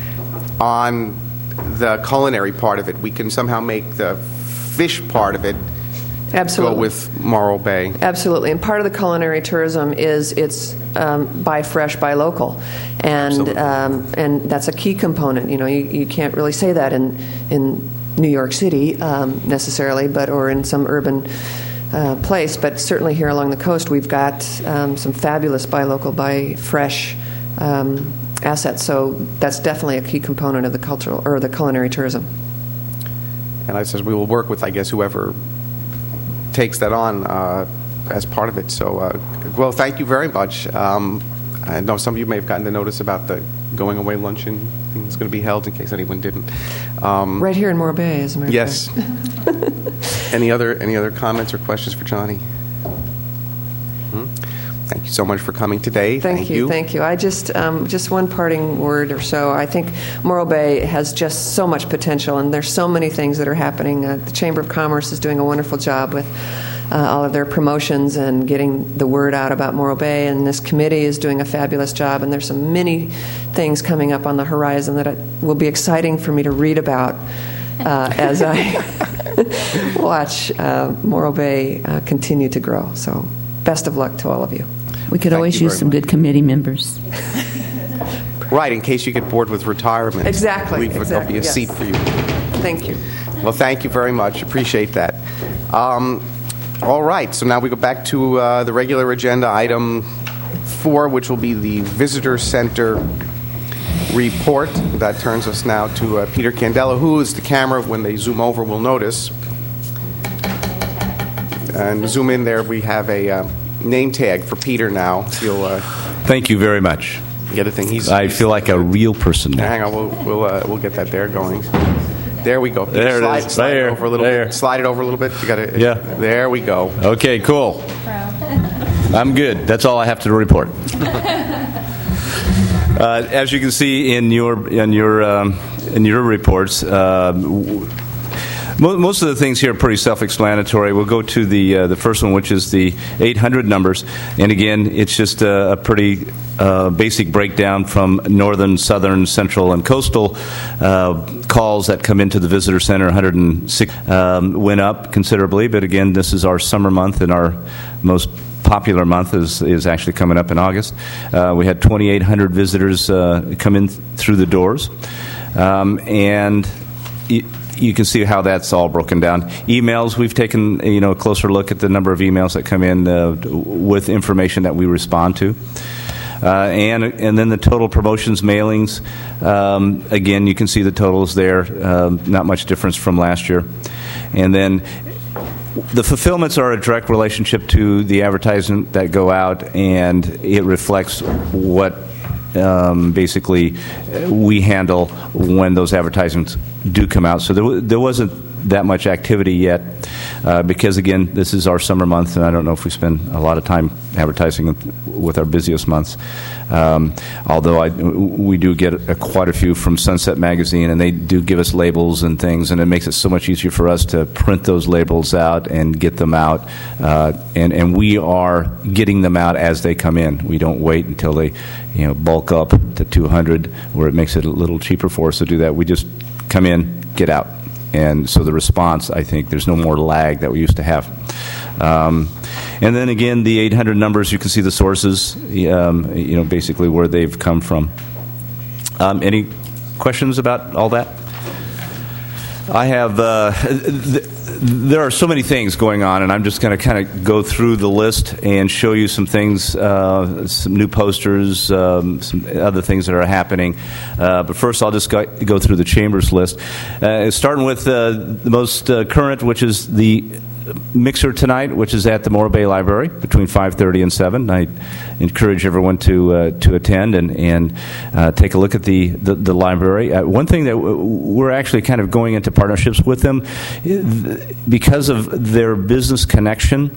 on the culinary part of it, we can somehow make the fish part of it Absolutely. go with Morro Bay. Absolutely. And part of the culinary tourism is it's um, buy fresh, buy local. And um, and that's a key component. You know, you, you can't really say that in, in New York City um, necessarily, but or in some urban uh, place. But certainly here along the coast, we've got um, some fabulous buy local, buy fresh um, assets. So that's definitely a key component of the cultural or the culinary tourism. And I says we will work with, I guess, whoever takes that on uh, as part of it. So, uh, well, thank you very much. Um, I know some of you may have gotten the notice about the going away luncheon thing that's going to be held, in case anyone didn't. Um, right here in Morro Bay, as a matter yes. of fact. any other any other comments or questions for Johnny? Hmm? Thank you so much for coming today. Thank, thank you, you. Thank you. I just um, just one parting word or so. I think Morro Bay has just so much potential, and there's so many things that are happening. Uh, the Chamber of Commerce is doing a wonderful job with uh, all of their promotions and getting the word out about Morro Bay, and this committee is doing a fabulous job. And there's so many things coming up on the horizon that it will be exciting for me to read about uh, as I watch uh, Morro Bay uh, continue to grow. So, best of luck to all of you. We could Thank always you use very some much. good committee members. Right, in case you get bored with retirement. Exactly, We, There'll exactly, be a yes. seat for you. Thank you. Well, thank you very much. Appreciate that. Um, all right, so now we go back to uh, the regular agenda, item four, which will be the Visitor Center report. That turns us now to uh, Peter Candela, who is the camera, when they zoom over, will notice. And zoom in there, we have a uh, name tag for Peter now. You'll uh, Thank you very much. Get a thing. He's. I feel like a real person now. Hang on, we'll we'll, uh, we'll get that there going. There we go. There it slide, is. Slide There. it over a little There. bit. Slide it over a little bit. You got to. Yeah. There we go. Okay, cool. I'm good. That's all I have to report. Uh, as you can see in your in your um, in your reports, uh, w- most of the things here are pretty self-explanatory. We'll go to the uh, the first one, which is the eight hundred numbers, and again, it's just a, a pretty uh, basic breakdown from northern, southern, central, and coastal uh, calls that come into the visitor center. one hundred six um, went up considerably, but again, this is our summer month, and our most popular month is, is actually coming up in August. Uh, we had twenty-eight hundred visitors uh, come in th- through the doors. Um, and y- you can see how that's all broken down. Emails, we've taken you know a closer look at the number of emails that come in uh, with information that we respond to. Uh, and and then the total promotions mailings, um, again, you can see the totals there, um, not much difference from last year. And then the fulfillments are a direct relationship to the advertisement that go out, and it reflects what um, basically we handle when those advertisements do come out. So there, w- there wasn't that much activity yet uh, because, again, this is our summer month, and I don't know if we spend a lot of time advertising with our busiest months. Um, although I, we do get a, quite a few from Sunset Magazine, and they do give us labels and things, and it makes it so much easier for us to print those labels out and get them out. Uh, and, and we are getting them out as they come in. We don't wait until they you know, bulk up to two hundred, where it makes it a little cheaper for us to do that. We just come in, get out. And so the response, I think, there's no more lag that we used to have. Um, and then again, the eight hundred numbers, you can see the sources, um, you know, basically where they've come from. Um, any questions about all that? I have, uh, th- there are so many things going on, and I'm just going to kind of go through the list and show you some things, uh, some new posters, um, some other things that are happening. Uh, but first, I'll just go, go through the Chamber's list. Uh, starting with uh, the most uh, current, which is the mixer tonight, which is at the Morro Bay Library between five thirty and seven. I encourage everyone to uh, to attend and and uh, take a look at the the, the library. Uh, one thing that w- we're actually kind of going into partnerships with them because of their business connection.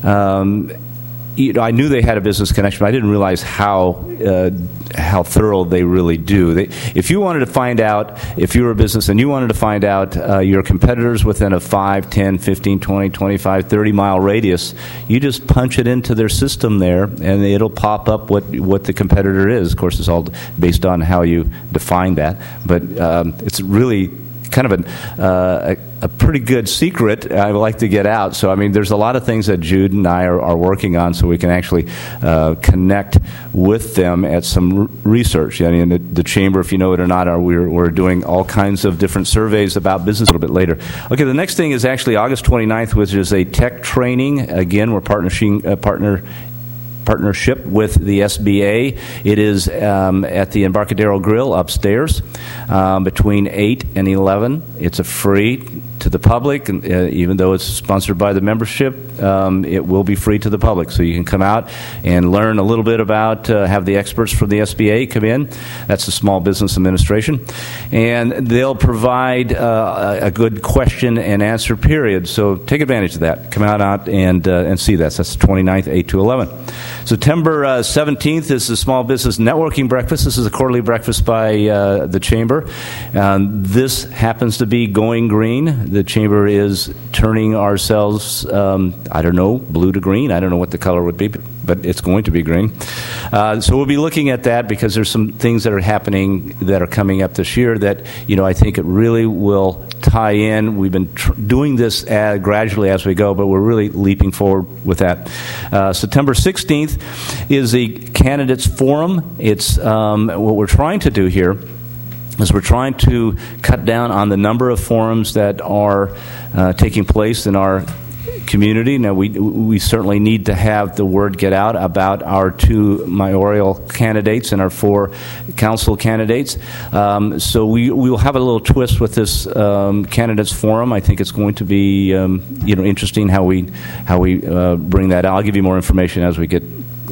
Um, You know, I knew they had a business connection, but I didn't realize how uh, how thorough they really do. They, if you wanted to find out, if you were a business and you wanted to find out uh, your competitors within a five, ten, fifteen, twenty, twenty-five, thirty mile radius, you just punch it into their system there, and it'll pop up what what the competitor is. Of course, it's all based on how you define that, but um, it's really kind of an, uh, a, a pretty good secret I would like to get out. So, I mean, there's a lot of things that Jude and I are, are working on so we can actually uh, connect with them at some r- research. I mean, the, the Chamber, if you know it or not, are we're, we're doing all kinds of different surveys about business a little bit later. Okay, the next thing is actually August twenty-ninth, which is a tech training. Again, we're partnering, uh, partner partnership with the S B A. It is um, at the Embarcadero Grill upstairs um, between eight and eleven. It's a free to the public, and, uh, even though it's sponsored by the membership, um, it will be free to the public. So you can come out and learn a little bit about, uh, have the experts from the S B A come in. That's the Small Business Administration. And they'll provide uh, a good question and answer period. So take advantage of that. Come out, out and, uh, and see that. That's the twenty-ninth, eight to eleven. September uh, seventeenth is the Small Business Networking Breakfast. This is a quarterly breakfast by uh, the Chamber. Um, this happens to be Going Green. The Chamber is turning ourselves, um, I don't know, blue to green. I don't know what the color would be, but, but it's going to be green. Uh, so we'll be looking at that because there's some things that are happening that are coming up this year that, you know, I think it really will tie in. We've been tr- doing this uh, gradually as we go, but we're really leaping forward with that. Uh, September sixteenth is the Candidates Forum. It's um, what we're trying to do here is we're trying to cut down on the number of forums that are uh, taking place in our community. Now, we we certainly need to have the word get out about our two mayoral candidates and our four council candidates. Um, so we we will have a little twist with this um, candidates forum. I think it's going to be um, you know interesting how we how we uh, bring that out. I'll give you more information as we get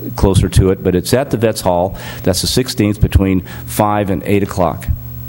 closer to it. But it's at the Vets Hall. That's the sixteenth between five and eight o'clock.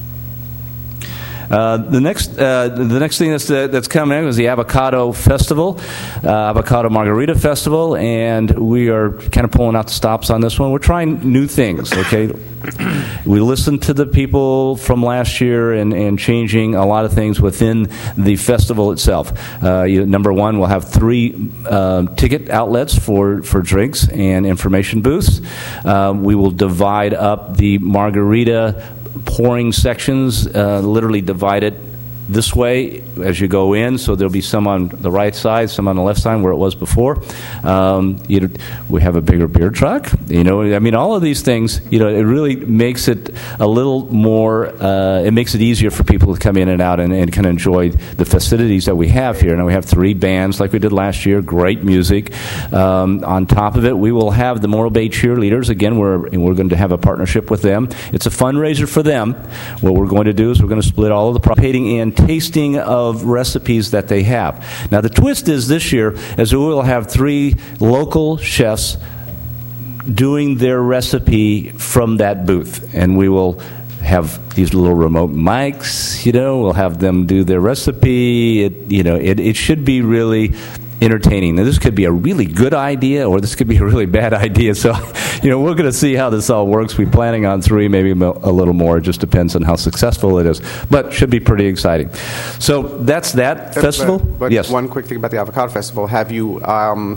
Uh, the next, uh, the next thing that's uh, that's coming in is the Avocado Festival, uh, Avocado Margarita Festival, and we are kind of pulling out the stops on this one. We're trying new things. Okay, we listened to the people from last year and, and changing a lot of things within the festival itself. Uh, you, number one, we'll have three uh, ticket outlets for for drinks and information booths. Uh, we will divide up the margarita pouring sections, uh, literally divided this way as you go in, so there'll be some on the right side, some on the left side where it was before. Um, you know, we have a bigger beer truck. You know, I mean, all of these things. You know, it really makes it a little more. Uh, it makes it easier for people to come in and out and, and kind of enjoy the festivities that we have here. Now we have three bands like we did last year. Great music. Um, on top of it, we will have the Morro Bay Cheerleaders. Again, we're we're going to have a partnership with them. It's a fundraiser for them. What we're going to do is we're going to split all of the participating and tasting of recipes that they have. Now the twist is this year is we will have three local chefs doing their recipe from that booth, and we will have these little remote mics. You know, we'll have them do their recipe. It, you know, it, it should be really entertaining. Now, this could be a really good idea, or this could be a really bad idea. So, you know, we're going to see how this all works. We're planning on three, maybe a little more. It just depends on how successful it is. But should be pretty exciting. So that's that festival. But, but yes. One quick thing about the Avocado Festival. Have you um,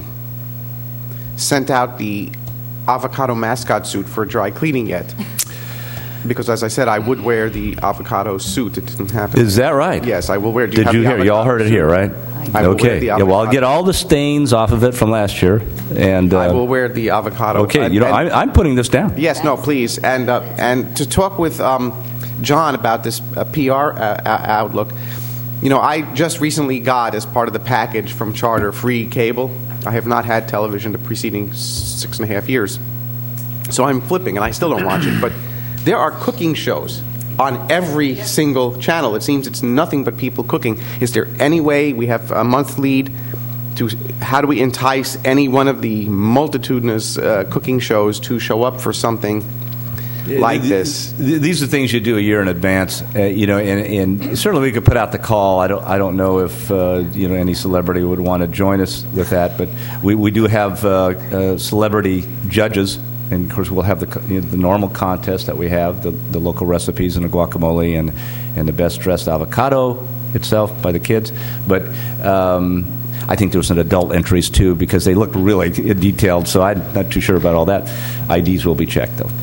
sent out the avocado mascot suit for dry cleaning yet? Because, as I said, I would wear the avocado suit. It didn't happen. Is that right? Yes, I will wear. Do Did have you the hear? Y'all heard it suit? here, right? I will wear Okay. the Yeah, well, I'll avocado- get all the stains off of it from last year. And uh, I will wear the avocado. Okay, and- you know, and- I'm, I'm putting this down. Yes, no, please. And uh, and to talk with um, John about this uh, P R uh, outlook, you know, I just recently got, as part of the package from Charter, free cable. I have not had television the preceding six and a half years. So I'm flipping, and I still don't watch it. But there are cooking shows on every single channel. It seems it's nothing but people cooking. Is there any way we have a month lead to how do we entice any one of the multitudinous uh, cooking shows to show up for something like this? These are things you do a year in advance, uh, you know, and, and certainly we could put out the call. I don't, I don't know if uh, you know any celebrity would want to join us with that, but we, we do have uh, uh, celebrity judges. And, of course, we'll have the you know, the normal contest that we have, the, the local recipes and the guacamole and, and the best-dressed avocado itself by the kids. But um, I think there's some adult entries, too, because they look really detailed, so I'm not too sure about all that. I Ds will be checked, though.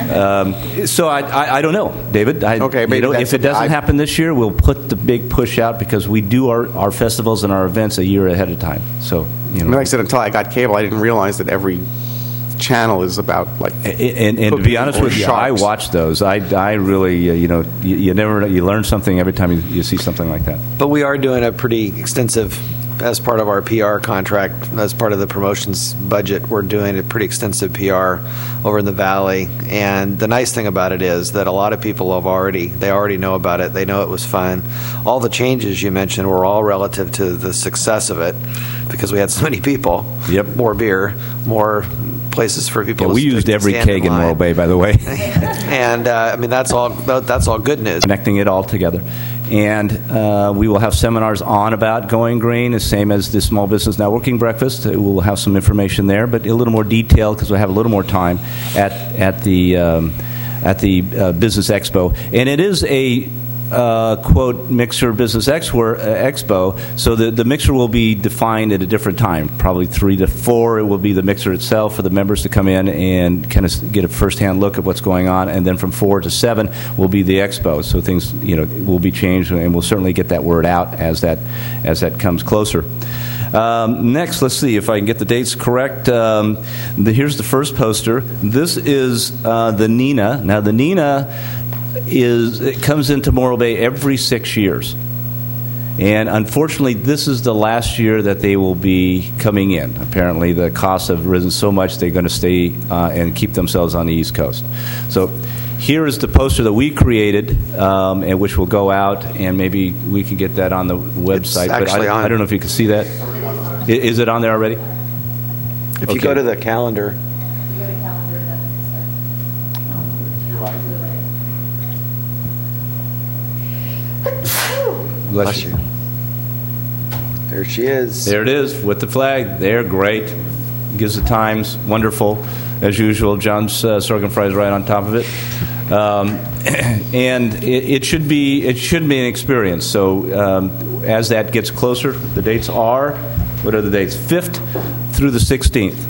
um, so I, I I don't know, David. I, Okay, you maybe know, that's- if it doesn't I- happen this year, we'll put the big push out because we do our, our festivals and our events a year ahead of time. So, you I mean, know. like I said, until I got cable, I didn't realize that every channel is about, like, And, and, and to be cooking honest or with you, I sharks. watch those. I, I really, uh, you know, you, you never you learn something every time you, you see something like that. But we are doing a pretty extensive, as part of our P R contract, as part of the promotions budget, we're doing a pretty extensive P R over in the Valley. And the nice thing about it is that a lot of people have already, they already know about it. They know it was fun. All the changes you mentioned were all relative to the success of it because we had so many people. Yep. More beer, more places for people Yeah, to we st- used every stand keg in line. Morro Bay, by the way. And, uh, I mean, that's all, that's all good news. Connecting it all together. And uh, we will have seminars on about going green, the same as the Small Business Networking Breakfast. Uh, We'll have some information there, but a little more detailed because we have a little more time at at the um, at the uh, Business Expo. And it is a uh, quote mixer business expo, uh, expo. So the the mixer will be defined at a different time, probably three to four. It will be the mixer itself for the members to come in and kind of get a firsthand look at what's going on, and then from four to seven will be the expo. So things you know will be changed, and we'll certainly get that word out as that as that comes closer. Um, next, let's see if I can get the dates correct. Um, the, here's the first poster. This is uh, the Nina. Now the Nina is it comes into Morro Bay every six years. And unfortunately, this is the last year that they will be coming in. Apparently, the costs have risen so much they're going to stay uh, and keep themselves on the East Coast. So here is the poster that we created, um, and which will go out, and maybe we can get that on the website. It's but actually I, on. I don't know if you can see that. I- Is it on there already? If Okay. you go to the calendar, Bless you. There she is. There it is with the flag. They're great. Gives the times. Wonderful. As usual, John's uh, Sorghumfry is right on top of it. Um, and it, it should be it should be an experience. So um, as that gets closer, the dates are, what are the dates? fifth through the sixteenth.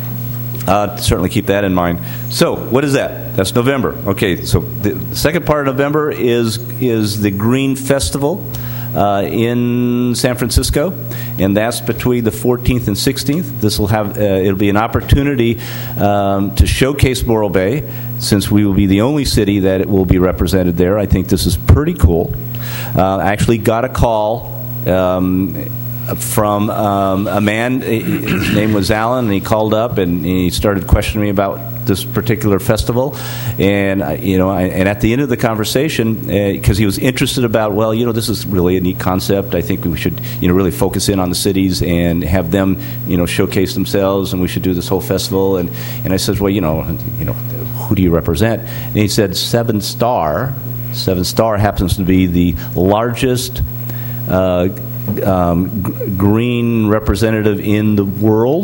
Uh, certainly keep that in mind. So what is that? That's November. Okay, so the second part of November is is the Green Festival uh, in San Francisco, and that's between the fourteenth and sixteenth. This will have uh, it'll be an opportunity um, to showcase Morro Bay, since we will be the only city that it will be represented there. I think this is pretty cool. Uh, I actually got a call Um, from um, a man. His name was Alan, and he called up and he started questioning me about this particular festival. And uh, you know, I, and at the end of the conversation, because uh, he was interested about, well, you know, this is really a neat concept. I think we should, you know, really focus in on the cities and have them, you know, showcase themselves, and we should do this whole festival. And and I said, well, you know, you know, who do you represent? And he said, Seven Star. Seven Star happens to be the largest Uh, Um, g- green representative in the world,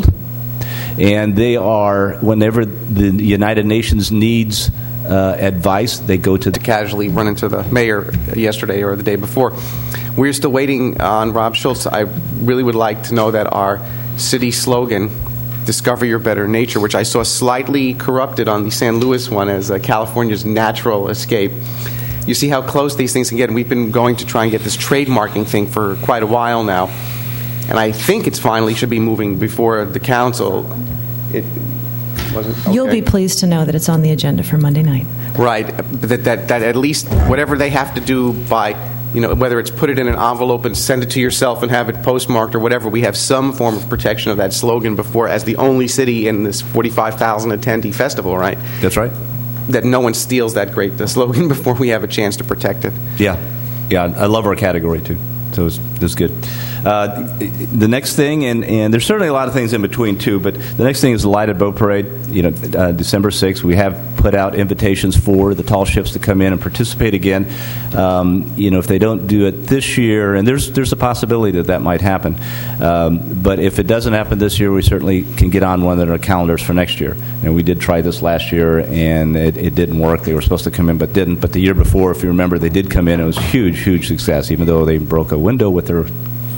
and they are, whenever the United Nations needs uh, advice, they go to the casually run into the mayor yesterday or the day before. We're still waiting on Rob Schultz. I really would like to know that our city slogan, Discover Your Better Nature, which I saw slightly corrupted on the San Luis one as uh, California's natural escape. You see how close these things can get. We've been going to try and get this trademarking thing for quite a while now, and I think it's finally should be moving before the council. It wasn't. Okay. You'll be pleased to know that it's on the agenda for Monday night. Right. That, that that at least whatever they have to do by, you know, whether it's put it in an envelope and send it to yourself and have it postmarked or whatever, we have some form of protection of that slogan before, as the only city in this forty-five thousand attendee festival. Right. That's right. That no one steals that great the slogan before we have a chance to protect it. Yeah, yeah, I love our category too. So it's, it's good. Uh, the next thing, and, and there's certainly a lot of things in between too, but the next thing is the Lighted Boat Parade. You know, uh, December sixth, we have put out invitations for the tall ships to come in and participate again. Um, you know, if they don't do it this year, and there's there's a possibility that that might happen. Um, but if it doesn't happen this year, we certainly can get on one of our calendars for next year. And we did try this last year, and it, it didn't work. They were supposed to come in, but didn't. But the year before, if you remember, they did come in. It was a huge, huge success, even though they broke a window with their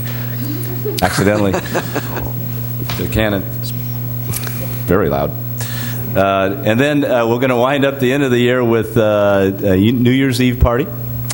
accidentally the cannon. It's very loud. Uh, and then uh, we're going to wind up the end of the year with uh, a New Year's Eve party,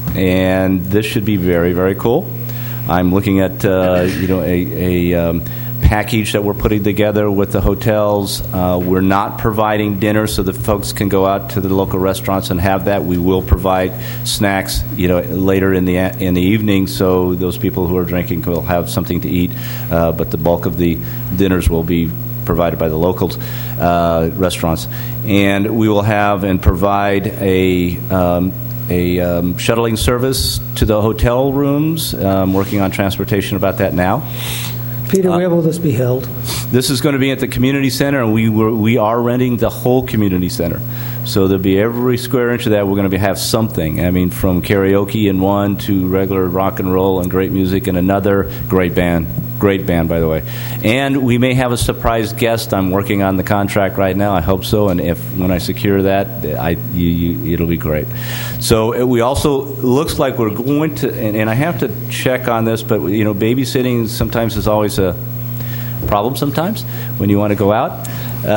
and this should be very, very cool. I'm looking at uh, you know a, a um, package that we're putting together with the hotels. Uh, we're not providing dinner so that folks can go out to the local restaurants and have that. We will provide snacks, you know, later in the in the evening, so those people who are drinking will have something to eat. Uh, but the bulk of the dinners will be provided by the local uh, restaurants, and we will have and provide a. Um, a um, shuttling service to the hotel rooms. I'm working on transportation about that now. Peter, where will this be held? This is going to be at the community center, and we were, we are renting the whole community center. So there'll be every square inch of that. We're going to be, have something. I mean, from karaoke in one to regular rock and roll and great music in another. Great band. Great band, by the way. And we may have a surprise guest. I'm working on the contract right now. I hope so. And if when I secure that, I, you, you, it'll be great. So we also, looks like we're going to, and, and I have to check on this, but, you know, babysitting sometimes is always a problem sometimes when you want to go out.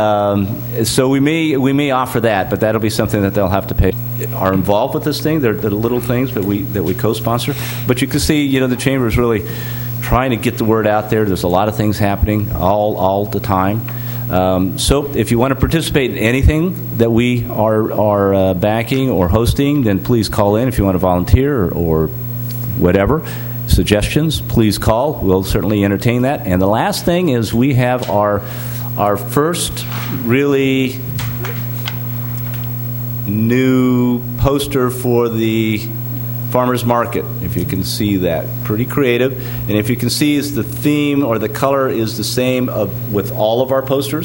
Um, so we may we may offer that, but that'll be something that they'll have to pay. Are involved with this thing. They're, they're little things that we that we co-sponsor. But you can see, you know, the chamber is really trying to get the word out there. There's a lot of things happening all all the time. Um, so if you want to participate in anything that we are are uh, backing or hosting, then please call in. If you want to volunteer or, or whatever. Suggestions, please call. We'll certainly entertain that. And the last thing is we have our our first really new poster for the farmers market, if you can see that. Pretty creative. And if you can see, is the theme or the color is the same of, with all of our posters.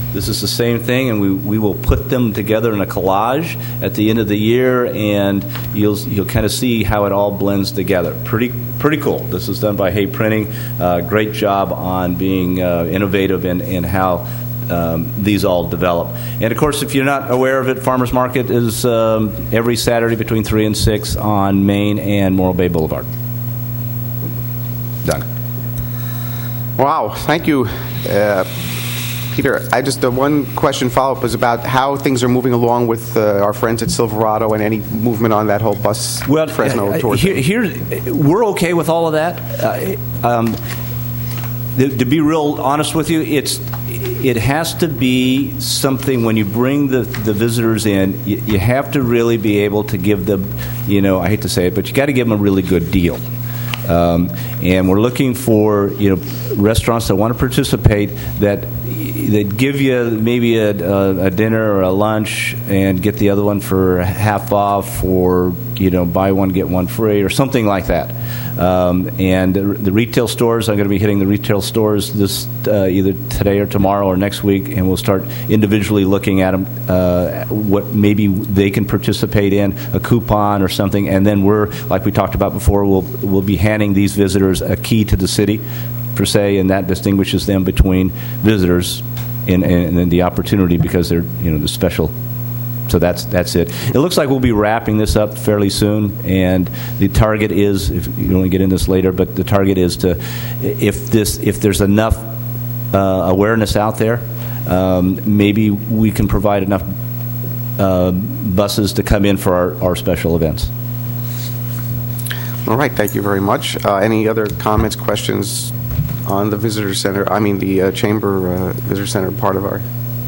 This is the same thing, and we, we will put them together in a collage at the end of the year, and you'll you'll kind of see how it all blends together. Pretty pretty cool. This is done by Hay Printing. Uh, great job on being uh, innovative in, in how um, these all develop. And, of course, if you're not aware of it, Farmers Market is um, every Saturday between three and six on Main and Morro Bay Boulevard. Done. Wow, thank you. Uh, Peter, I just the one question follow-up was about how things are moving along with uh, our friends at Silverado and any movement on that whole bus well, Fresno uh, tour. Here, here, we're okay with all of that. Uh, um, to, to be real honest with you, it's it has to be something when you bring the, the visitors in, you, you have to really be able to give them, you know, I hate to say it, but you got to give them a really good deal. Um, and we're looking for, you know, restaurants that want to participate that that give you maybe a, a, a dinner or a lunch and get the other one for half off, or you know, buy one get one free or something like that. Um, and the, the retail stores, I'm going to be hitting the retail stores this uh, either today or tomorrow or next week, and we'll start individually looking at them, uh, what maybe they can participate in, a coupon or something, and then we're, like we talked about before, we'll we'll be handing these visitors a key to the city, per se, and that distinguishes them between visitors and, and, and the opportunity because they're, you know, the special. So that's that's it. It looks like we'll be wrapping this up fairly soon, and the target is, if you only get in this later, but the target is to, if this if there's enough uh, awareness out there, um, maybe we can provide enough uh, buses to come in for our, our special events. All right, thank you very much. Uh, any other comments, questions on the visitor center? I mean, the uh, chamber uh, visitor center part of our.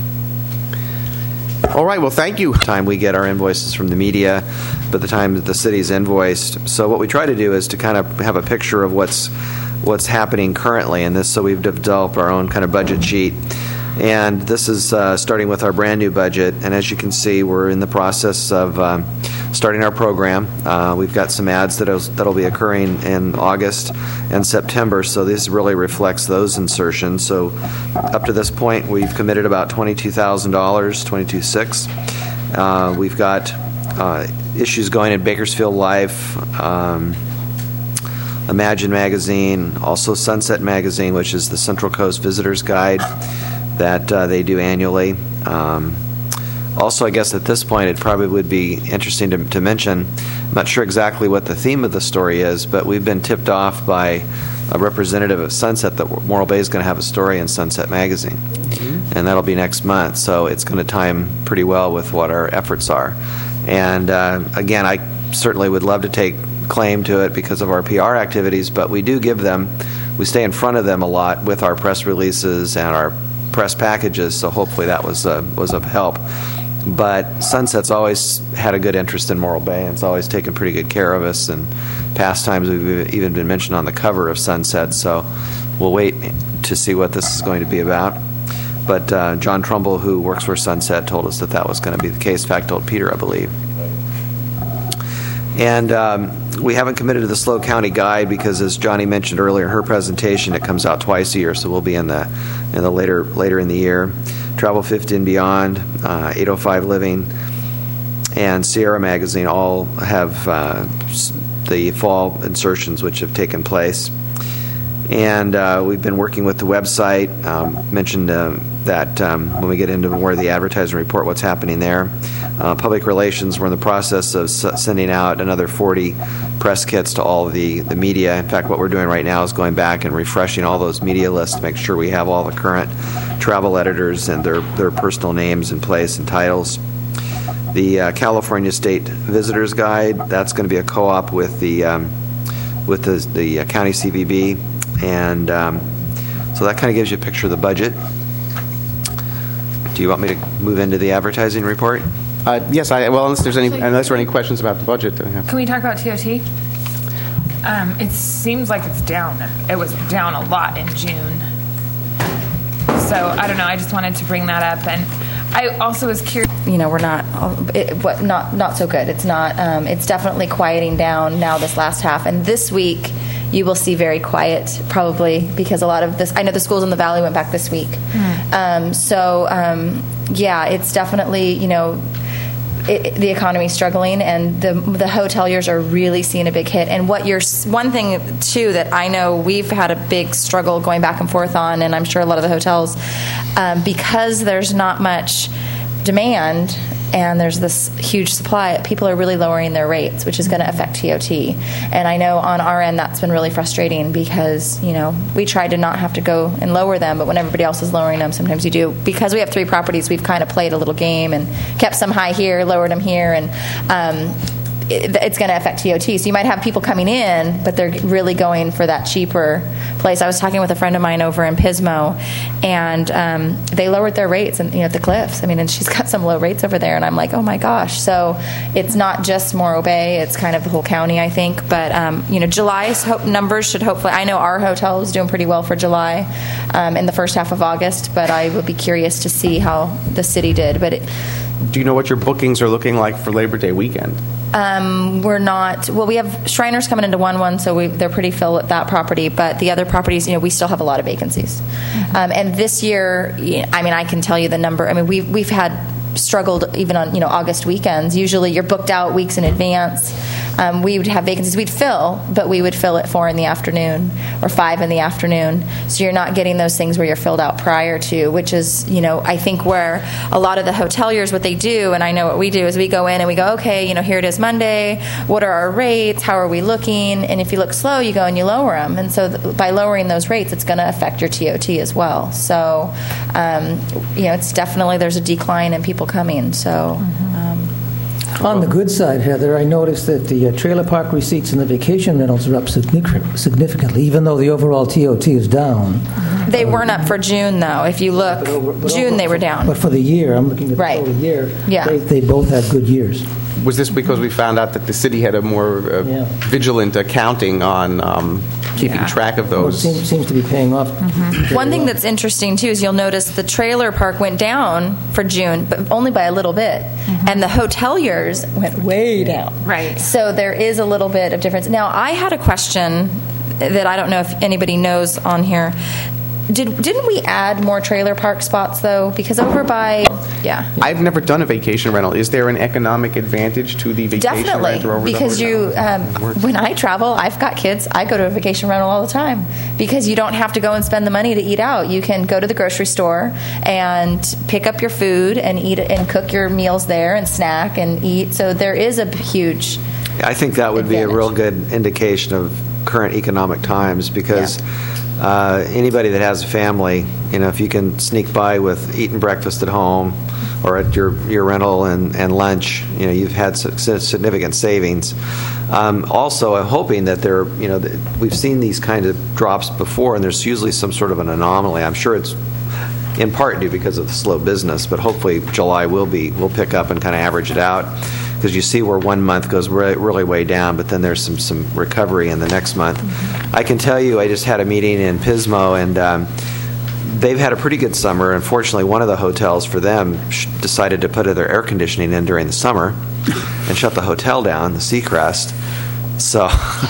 All right, well, thank you. Time we get our invoices from the media, but the time that the city's invoiced. So what we try to do is to kind of have a picture of what's what's happening currently in this. So we've developed our own kind of budget sheet. And this is uh, starting with our brand new budget. And as you can see, we're in the process of um, starting our program. Uh, we've got some ads that that'll be occurring in August and September, so this really reflects those insertions. So up to this point, we've committed about twenty-two thousand dollars, twenty-two six. Uh, we've got uh, issues going in Bakersfield Life, um, Imagine Magazine, also Sunset Magazine, which is the Central Coast Visitors Guide that uh, they do annually. Um, Also, I guess at this point, it probably would be interesting to, to mention, I'm not sure exactly what the theme of the story is, but we've been tipped off by a representative of Sunset that Morro Bay is going to have a story in Sunset Magazine. Mm-hmm. And that'll be next month, so it's going to time pretty well with what our efforts are. And uh, again, I certainly would love to take claim to it because of our P R activities, but we do give them, we stay in front of them a lot with our press releases and our press packages, so hopefully that was uh, was of help. But Sunset's always had a good interest in Morro Bay, and it's always taken pretty good care of us. And past times we've even been mentioned on the cover of Sunset, so we'll wait to see what this is going to be about. But uh, John Trumbull, who works for Sunset, told us that that was going to be the case. In fact, told Peter, I believe. And um, we haven't committed to the SLO County Guide because, as Johnny mentioned earlier in her presentation, it comes out twice a year, so we'll be in the in the later later in the year. Travel fifty and Beyond, uh, eight oh five Living, and Sierra Magazine all have uh, the fall insertions which have taken place. And uh, we've been working with the website. Um, mentioned uh, that um, when we get into more of the advertising report, what's happening there. Uh, public relations, we're in the process of s- sending out another forty press kits to all of the, the media. In fact, what we're doing right now is going back and refreshing all those media lists to make sure we have all the current travel editors and their, their personal names in place and titles. The uh, California State Visitors Guide, that's going to be a co-op with the um, with the, the uh, county C V B, and um, so that kind of gives you a picture of the budget. Do you want me to move into the advertising report? Uh, yes, I, well, unless there's any, unless there are any questions about the budget. That we have. Can we talk about T O T? Um, it seems like it's down. It was down a lot in June. So I don't know. I just wanted to bring that up, and I also was curious. You know, we're not, it, what, not not so good. It's not. Um, it's definitely quieting down now this last half, and this week you will see very quiet, probably, because a lot of this, I know the schools in the Valley went back this week. Mm. Um, so, um, yeah, it's definitely, you know, It, the economy is struggling, and the the hoteliers are really seeing a big hit. And what you're one thing too that I know we've had a big struggle going back and forth on, and I'm sure a lot of the hotels, um, because there's not much demand and there's this huge supply, people are really lowering their rates, which is going to affect T O T. And I know on our end that's been really frustrating because, you know, we tried to not have to go and lower them, but when everybody else is lowering them, sometimes you do. Because we have three properties, we've kind of played a little game and kept some high here, lowered them here, and um, it, it's going to affect T O T. So you might have people coming in, but they're really going for that cheaper place. I was talking with a friend of mine over in Pismo, and um, they lowered their rates, and you know, at the Cliffs. I mean, and she's got some low rates over there, and I'm like, oh my gosh. So it's not just Morro Bay; it's kind of the whole county, I think. But um, you know, July's hope numbers should hopefully. I know our hotel is doing pretty well for July um, in the first half of August, but I would be curious to see how the city did. But it, do you know what your bookings are looking like for Labor Day weekend? Um, we're not, well, we have Shriners coming into one one, so we, they're pretty full at that property, but the other properties, you know, we still have a lot of vacancies. Mm-hmm. Um, and this year, I mean, I can tell you the number. I mean, we've, we've had struggled even on, you know, August weekends. Usually you're booked out weeks in advance. Um, we would have vacancies. We'd fill, but we would fill at four in the afternoon or five in the afternoon. So you're not getting those things where you're filled out prior to, which is, you know, I think where a lot of the hoteliers, what they do, and I know what we do, is we go in and we go, okay, you know, here it is Monday. What are our rates? How are we looking? And if you look slow, you go and you lower them. And so th- by lowering those rates, it's going to affect your T O T as well. So, um, you know, it's definitely, there's a decline in people coming. So. Mm-hmm. Um, On the good side, Heather, I noticed that the uh, trailer park receipts and the vacation rentals are up signific- significantly, even though the overall T O T is down. They uh, weren't up for June, though. If you look, but over, but June over, they were down. But for the year, I'm looking at the right. total year, yeah. they, they both had good years. Was this because we found out that the city had a more uh, yeah. vigilant accounting on um, keeping yeah. track of those? Well, it seems, seems to be paying off. Mm-hmm. One thing that's interesting, too, is you'll notice the trailer park went down for June, but only by a little bit. Mm-hmm. And the hoteliers went way down. Right. So there is a little bit of difference. Now, I had a question that I don't know if anybody knows on here. Did, didn't we add more trailer park spots, though? Because over by, yeah. I've never done a vacation rental. Is there an economic advantage to the vacation Definitely, renter over because the you, um, when I travel, I've got kids, I go to a vacation rental all the time because you don't have to go and spend the money to eat out. You can go to the grocery store and pick up your food and eat it and cook your meals there and snack and eat. So there is a huge I think that would advantage. be a real good indication of current economic times because yeah. Uh, anybody that has a family, you know, if you can sneak by with eating breakfast at home or at your, your rental and, and lunch, you know, you've had significant savings. Um, also, I'm hoping that there, you know, we've seen these kind of drops before, and there's usually some sort of an anomaly. I'm sure it's in part due because of the slow business, but hopefully July will be, will pick up and kind of average it out. Because you see where one month goes really, really way down, but then there's some, some recovery in the next month. Mm-hmm. I can tell you, I just had a meeting in Pismo, and um, they've had a pretty good summer. Unfortunately, one of the hotels for them sh- decided to put their air conditioning in during the summer and shut the hotel down, the Seacrest. So,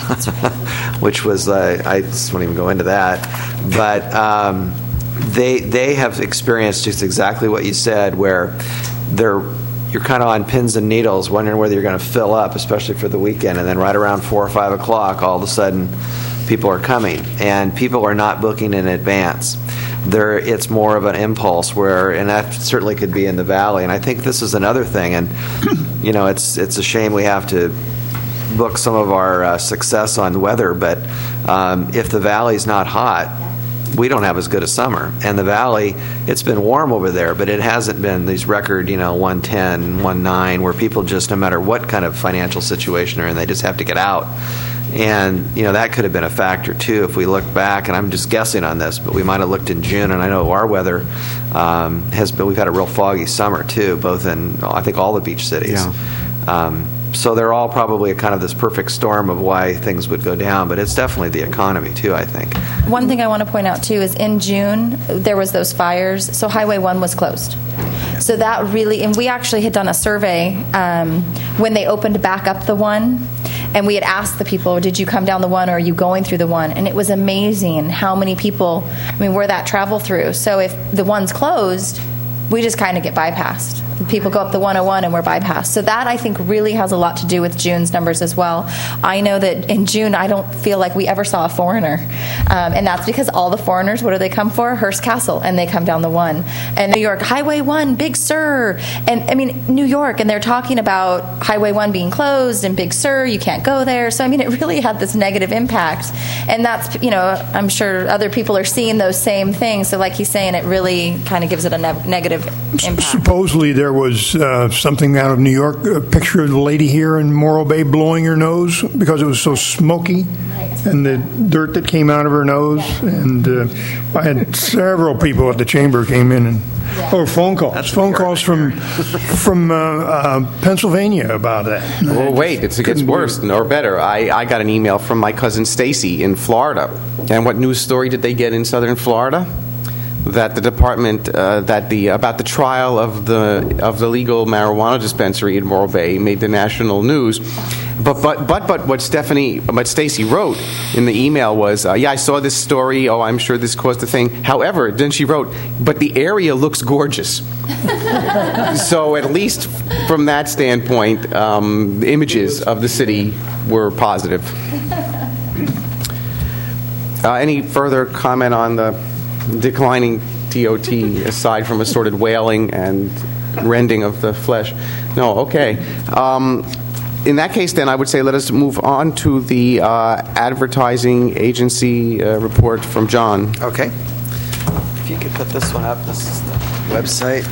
which was, uh, I just won't even go into that. But um, they they have experienced just exactly what you said, where they're you're kind of on pins and needles, wondering whether you're going to fill up, especially for the weekend. And then right around four or five o'clock, all of a sudden, people are coming, and people are not booking in advance. There, it's more of an impulse where, and that certainly could be in the Valley. And I think this is another thing. And you know, it's it's a shame we have to book some of our uh, success on weather, but um, if the Valley's not hot, we don't have as good a summer. And the Valley, it's been warm over there, but it hasn't been these record, you know, one ten, one nine, where people just, no matter what kind of financial situation they're in, they just have to get out. And, you know, that could have been a factor, too, if we look back. And I'm just guessing on this, but we might have looked in June. And I know our weather um, has been, we've had a real foggy summer, too, both in, I think, all the beach cities. Yeah. Um, so they're all probably kind of this perfect storm of why things would go down, but it's definitely the economy, too, I think. One thing I want to point out, too, is in June, there was those fires, so Highway one was closed. So that really, and we actually had done a survey um, when they opened back up the one, And we had asked the people, did you come down the one or are you going through the one? And it was amazing how many people, I mean, we're that travel through. So if the one's closed, we just kind of get bypassed. People go up the one oh one and we're bypassed. So that, I think, really has a lot to do with June's numbers as well. I know that in June, I don't feel like we ever saw a foreigner. Um, and that's because all the foreigners, what do they come for? Hearst Castle, and they come down the one. And New York, Highway one, Big Sur. And, I mean, New York, and they're talking about Highway one being closed and Big Sur, you can't go there. So, I mean, it really had this negative impact. And that's, you know, I'm sure other people are seeing those same things. So like he's saying, it really kind of gives it a ne- negative impact. Supposedly there was uh, something out of New York, a picture of the lady here in Morro Bay blowing her nose because it was so smoky, and the dirt that came out of her nose. And uh, I had several people at the chamber came in and oh, phone calls, That's phone calls from from uh, uh, Pennsylvania about that. Well, wait, it's, it gets worse or better. I, I got an email from my cousin Stacy in Florida, and what news story did they get in Southern Florida? That the department, uh, that the about the trial of the of the legal marijuana dispensary in Morro Bay made the national news. But but but but what Stephanie, what Stacy wrote in the email was, uh, yeah, I saw this story. Oh, I'm sure this caused a thing. However, then she wrote, but the area looks gorgeous. So at least from that standpoint, um, the images of the city were positive. Uh, any further comment on the declining T O T aside from assorted wailing and rending of the flesh? No, okay. Um, in that case, then, I would say let us move on to the uh, advertising agency uh, report from John. Okay. If you could put this one up, this is the website.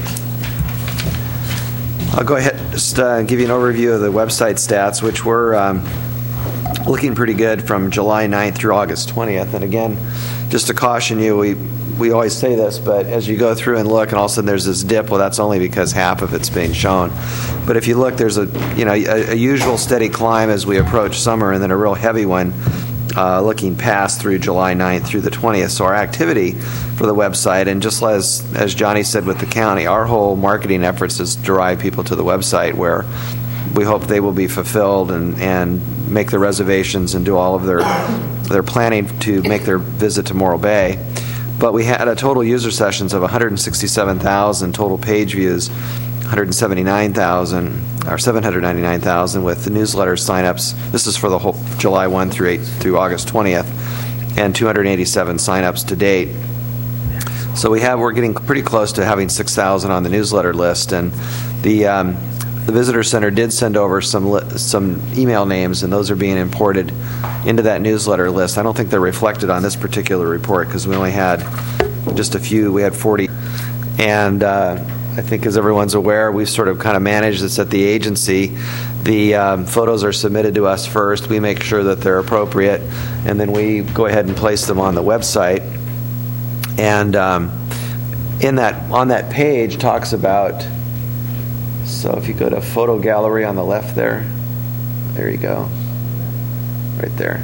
I'll go ahead and just uh, give you an overview of the website stats, which were um, looking pretty good from July ninth through August twentieth. And again, just to caution you, we we always say this, but as you go through and look, and all of a sudden there's this dip, well, that's only because half of it's being shown. But if you look, there's a you know a, a usual steady climb as we approach summer, and then a real heavy one uh, looking past through July ninth through the twentieth. So our activity for the website, and just as as Johnny said with the county, our whole marketing efforts is to drive people to the website where we hope they will be fulfilled and, and make their reservations and do all of their their planning to make their visit to Morro Bay. But we had a total user sessions of one hundred sixty-seven thousand, total page views one hundred seventy-nine thousand, or seven hundred ninety-nine thousand, with the newsletter signups. This is for the whole July first through eighth through August twentieth, and two hundred eighty-seven signups to date. So we have we're getting pretty close to having six thousand on the newsletter list, and the um, the visitor center did send over some li- some email names, and those are being imported into that newsletter list. I don't think they're reflected on this particular report because we only had just a few. We had forty, and uh, I think, as everyone's aware, we've sort of kind of managed this at the agency. The um, photos are submitted to us first. We make sure that they're appropriate, and then we go ahead and place them on the website. And um, in that on that page talks about. So if you go to photo gallery on the left there, there you go, right there.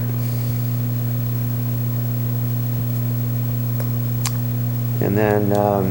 And then, um,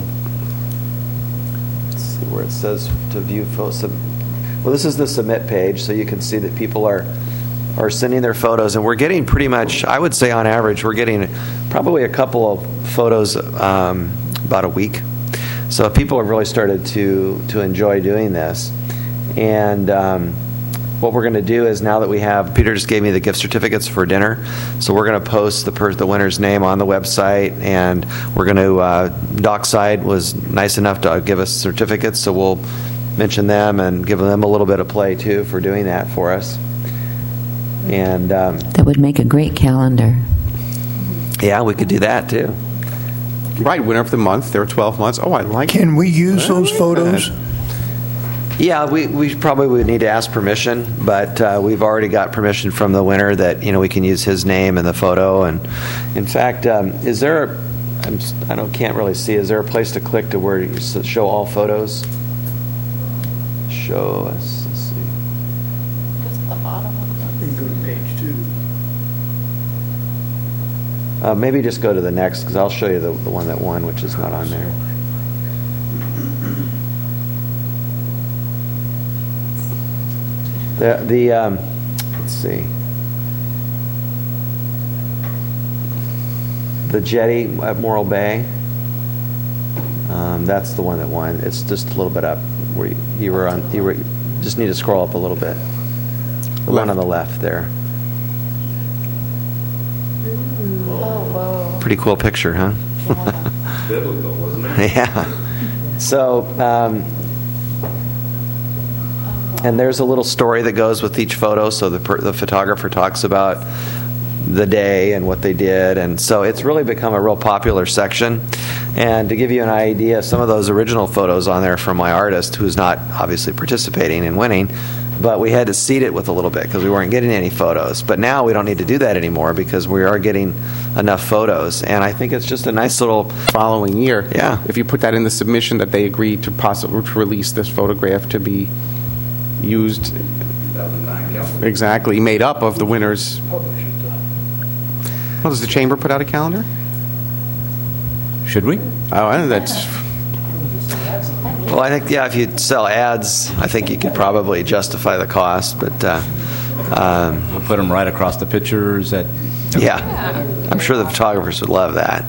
let's see where it says to view photos. Well, this is the submit page, so you can see that people are are sending their photos, and we're getting pretty much, I would say on average, we're getting probably a couple of photos um, about a week. So people have really started to to enjoy doing this. And um, what we're going to do is, now that we have, Peter just gave me the gift certificates for dinner, so we're going to post the per, the winner's name on the website, and we're going to, uh, Dockside was nice enough to give us certificates, so we'll mention them and give them a little bit of play too for doing that for us. And um, that would make a great calendar. Yeah, we could do that too. Right, winner of the month. There are twelve months. Oh, I like it. Can we use those photos? Yeah, we, we probably would need to ask permission, but uh, we've already got permission from the winner that, you know, we can use his name in the photo. And in fact, um, is there a, I'm, I don't can't really see, is there a place to click to where you show all photos? Show us, let's see. Just at the bottom. You can go to page two. Uh, maybe just go to the next, because I'll show you the, the one that won, which is not on there. The the um, let's see. The jetty at Morro Bay. Um, that's the one that won. It's just a little bit up where you, you were on. You were just need to scroll up a little bit. The one on the left there. Pretty cool picture, huh? Biblical, wasn't it? Yeah. So, um, and there's a little story that goes with each photo. So the per, the photographer talks about the day and what they did, and so it's really become a real popular section. And to give you an idea, some of those original photos on there from my artist, who's not obviously participating in winning, but we had to seed it with a little bit because we weren't getting any photos. But now we don't need to do that anymore because we are getting enough photos, and I think it's just a nice little following year. Yeah. If you put that in the submission that they agreed to possibly to release this photograph to be used two thousand nine, yeah. exactly made up of the winners. Well, does the chamber put out a calendar? Should we? Oh, I know that's. Well, I think, yeah, if you sell ads, I think you could probably justify the cost, but uh, um, We'll put them right across the pictures. At yeah, I'm sure the photographers would love that.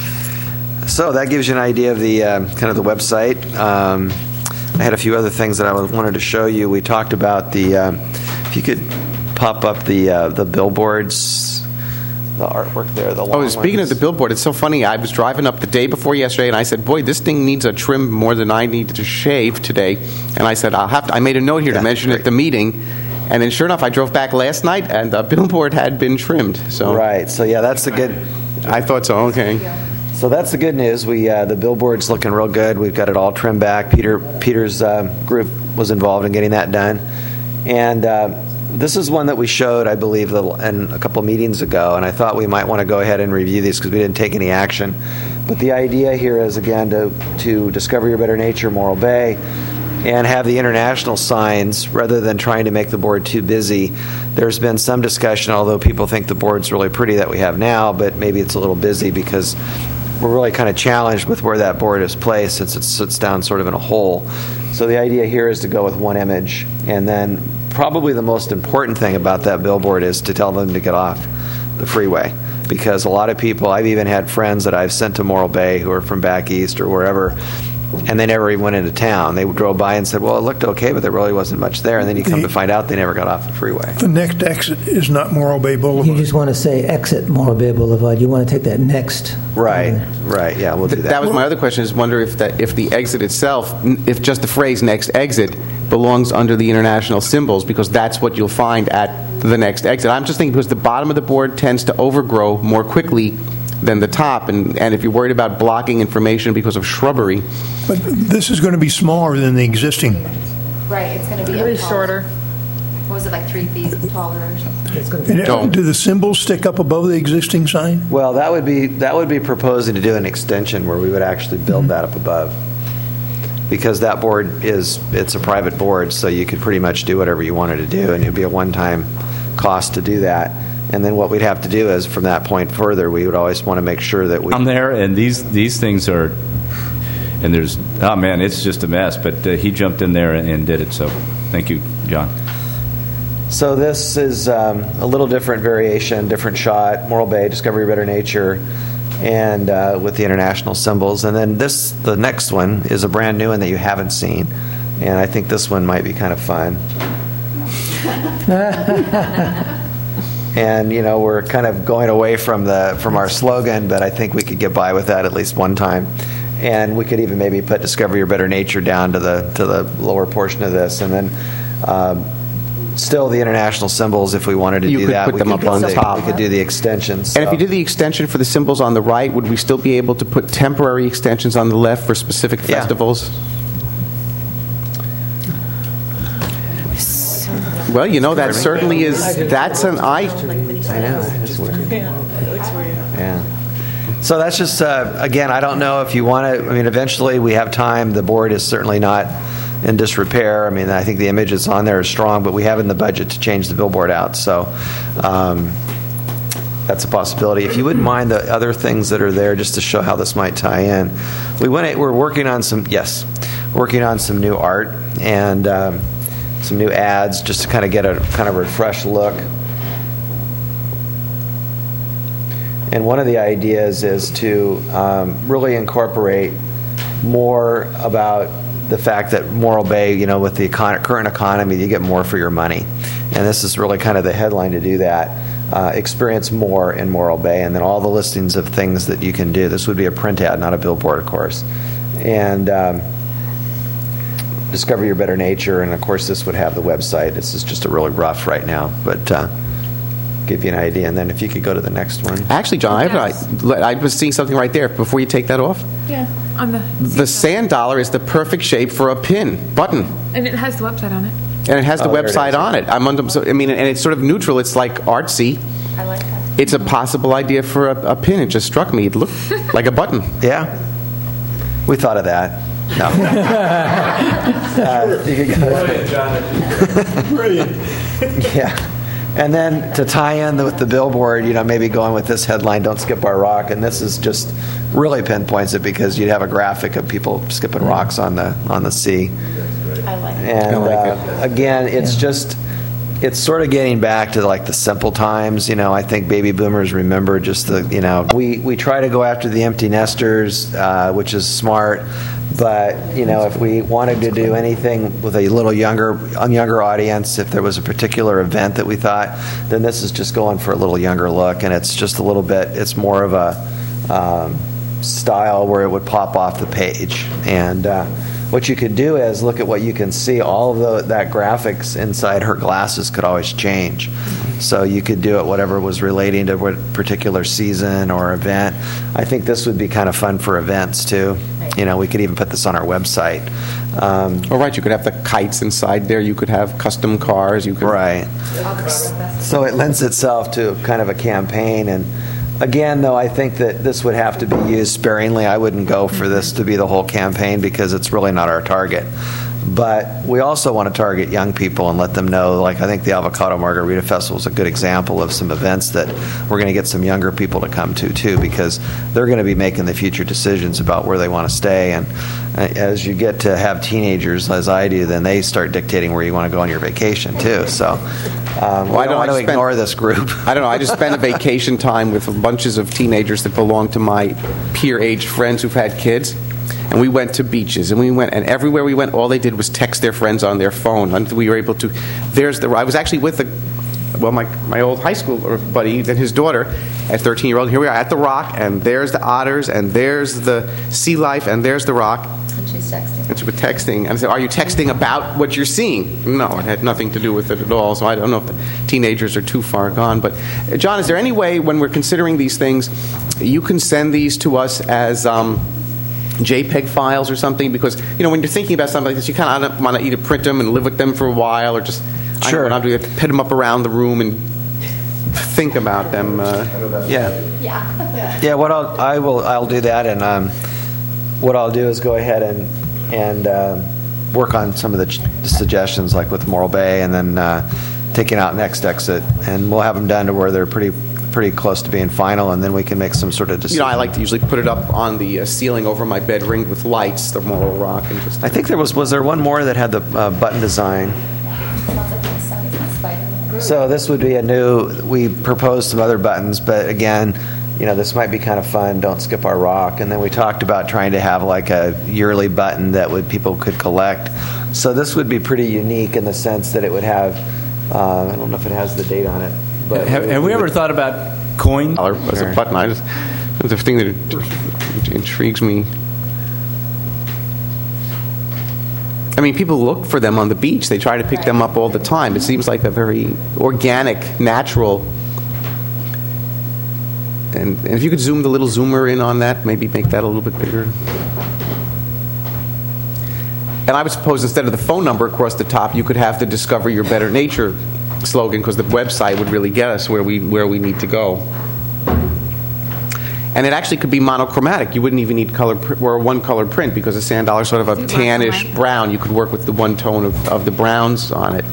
So that gives you an idea of the uh, kind of the website. Um, I had a few other things that I wanted to show you. We talked about the, uh, if you could pop up the uh, the billboards, the artwork there, the long Oh, speaking ones. of the billboard, it's so funny. I was driving up the day before yesterday, and I said, "Boy, this thing needs a trim more than I need to shave today." And I said, "I'll have to." I made a note here Yeah, to mention great. at the meeting, and then sure enough, I drove back last night, and the billboard had been trimmed. So Right, so yeah, that's the good... I thought so. Okay. So that's the good news. We uh, the billboard's looking real good. We've got it all trimmed back. Peter Peter's uh, group was involved in getting that done, and uh, this is one that we showed, I believe, the, in a couple meetings ago. And I thought we might want to go ahead and review these because we didn't take any action. But the idea here is again to to discover your better nature, Morro Bay, and have the international signs rather than trying to make the board too busy. There's been some discussion, although people think the board's really pretty that we have now, but maybe it's a little busy because we're really kind of challenged with where that board is placed since it sits down sort of in a hole. So the idea here is to go with one image, and then probably the most important thing about that billboard is to tell them to get off the freeway, because a lot of people, I've even had friends that I've sent to Morro Bay who are from back east or wherever, and they never even went into town. They drove by and said, well, it looked okay, but there really wasn't much there. And then you come The- to find out they never got off the freeway. The next exit is not Morro Bay You Boulevard. just want to say exit Morro Bay Boulevard. You want to take that next. Right, right. Yeah, we'll do Th- that. that was my other question: is wonder if that if the exit itself, n- if just the phrase "next exit" belongs under the international symbols, because that's what you'll find at the next exit. I'm just thinking because the bottom of the board tends to overgrow more quickly than the top, and, and if you're worried about blocking information because of shrubbery, But this is going to be smaller than the existing. Right, it's going to be It'll be shorter. What was it, like three feet taller or something? And, uh, Don't. Do the symbols stick up above the existing sign? Well, that would be that would be proposing to do an extension where we would actually build that up above, because that board is it's a private board, so you could pretty much do whatever you wanted to do, and it would be a one-time cost to do that. And then what we'd have to do is, from that point further, we would always want to make sure that we. I'm there, and these these things are, and there's, oh man, it's just a mess. But uh, he jumped in there and, and did it. So, thank you, John. So this is um, a little different variation, different shot. Morro Bay, Discover Your Better Nature, and uh, with the international symbols. And then this, the next one, is a brand new one that you haven't seen, and I think this one might be kind of fun. And you know, we're kind of going away from the from our slogan, but I think we could get by with that at least one time. And we could even maybe put "Discover Your Better Nature" down to the to the lower portion of this, and then. Um, Still, the international symbols, if we wanted to You do could that, put we, them could up do on the, top. we could do the extensions. and if so. you did the extension for the symbols on the right, would we still be able to put temporary extensions on the left for specific Yeah. festivals? Well, you know, that certainly is, that's an, I, I know, that's weird. Yeah. So that's just, uh, again, I don't know if you want to, I mean, eventually we have time. The board is certainly not in disrepair. I mean, I think the images on there are strong, but we have in the budget to change the billboard out. So um, that's a possibility. If you wouldn't mind the other things that are there, just to show how this might tie in. We went, we're working on some, yes, working on some new art. And um, some new ads, just to kind of get a kind of refreshed look. And one of the ideas is to um, really incorporate more about the fact that Morro Bay, you know, with the econ- current economy, you get more for your money. And this is really kind of the headline to do that. Uh, experience more in Morro Bay, and then all the listings of things that you can do. This would be a print ad, not a billboard, of course. And um, discover your better nature, and of course this would have the website. This is just a really rough right now, but uh, give you an idea. And then if you could go to the next one. Actually, John, I, have, I, I was seeing something right there before you take that off. Yeah, on the... The sand dollar is the perfect shape for a pin button. And it has the website on it. And it has the Oh, there it website is. on it. I'm under, so, I mean, and it's sort of neutral. It's like artsy. I like that. It's a possible idea for a, a pin. It just struck me. It looked like a button. Yeah, we thought of that. No. uh, you could go. Brilliant. Yeah. And then to tie in with the billboard, you know, maybe going with this headline, "Don't skip our rock," and this is just really pinpoints it because you'd have a graphic of people skipping rocks on the on the sea. I like it. And I like uh, again, it's just it's sort of getting back to like the simple times. You know, I think baby boomers remember just the you know we we try to go after the empty nesters, uh, which is smart. But you know, if we wanted to do anything with a little younger, a younger audience, if there was a particular event that we thought, then this is just going for a little younger look, and it's just a little bit. It's more of a um, style where it would pop off the page. And uh, what you could do is look at what you can see. All of the, that graphics inside her glasses could always change. So you could do it whatever was relating to what particular season or event. I think this would be kind of fun for events too. You know, we could even put this on our website. Um, All right, you could have the kites inside there. You could have custom cars. You could right. So it lends itself to kind of a campaign. And again, though, I think that this would have to be used sparingly. I wouldn't go for this to be the whole campaign because it's really not our target. But we also want to target young people and let them know, like I think the Avocado Margarita Festival is a good example of some events that we're going to get some younger people to come to, too, because they're going to be making the future decisions about where they want to stay. And as you get to have teenagers, as I do, then they start dictating where you want to go on your vacation, too. So um, Well, we I don't don't- want I to spent- ignore this group. I don't know. I just spent a vacation time with bunches of teenagers that belong to my peer-age friends who've had kids. And we went to beaches, and we went, and everywhere we went, all they did was text their friends on their phone. And we were able to. There's the. I was actually with the, well, my my old high school buddy and his daughter, at thirteen year old. Here we are at the Rock, and there's the otters, and there's the sea life, and there's the Rock. And she's texting. And she was texting, and I said, "Are you texting about what you're seeing?" No, it had nothing to do with it at all. So I don't know if the teenagers are too far gone. But uh, John, is there any way when we're considering these things, you can send these to us as Um, JPEG files or something? Because, you know, when you're thinking about something like this, you kind of want to either print them and live with them for a while, or just, Sure. I don't know, you have to put them up around the room and think about them. Uh, Yeah. Yeah. Yeah, what I'll, I will, I'll do that, and um, what I'll do is go ahead and and um, work on some of the ch- suggestions, like with Morro Bay, and then uh, taking out Next Exit, and we'll have them done to where they're pretty pretty close to being final, and then we can make some sort of you decision. know, I like to usually put it up on the uh, ceiling over my bed, ringed with lights, the Morro Rock, and just. I think there was was there one more that had the uh, button design. So this would be a new. We proposed some other buttons, but again, you know, this might be kind of fun. Don't skip our rock. And then we talked about trying to have like a yearly button that would people could collect. So this would be pretty unique in the sense that it would have. Uh, I don't know if it has the date on it, but Have, have we ever thought about coin? As a button, I just the thing that it, intrigues me. I mean, people look for them on the beach. They try to pick them up all the time. It seems like a very organic, natural. And, and if you could zoom the little zoomer in on that, maybe make that a little bit bigger. And I would suppose instead of the phone number across the top, you could have the "Discover Your Better Nature" slogan, because the website would really get us where we where we need to go. And it actually could be monochromatic. You wouldn't even need color pr- or one color print, because the sand dollar is sort of a tannish brown. You could work with the one tone of, of the browns on it.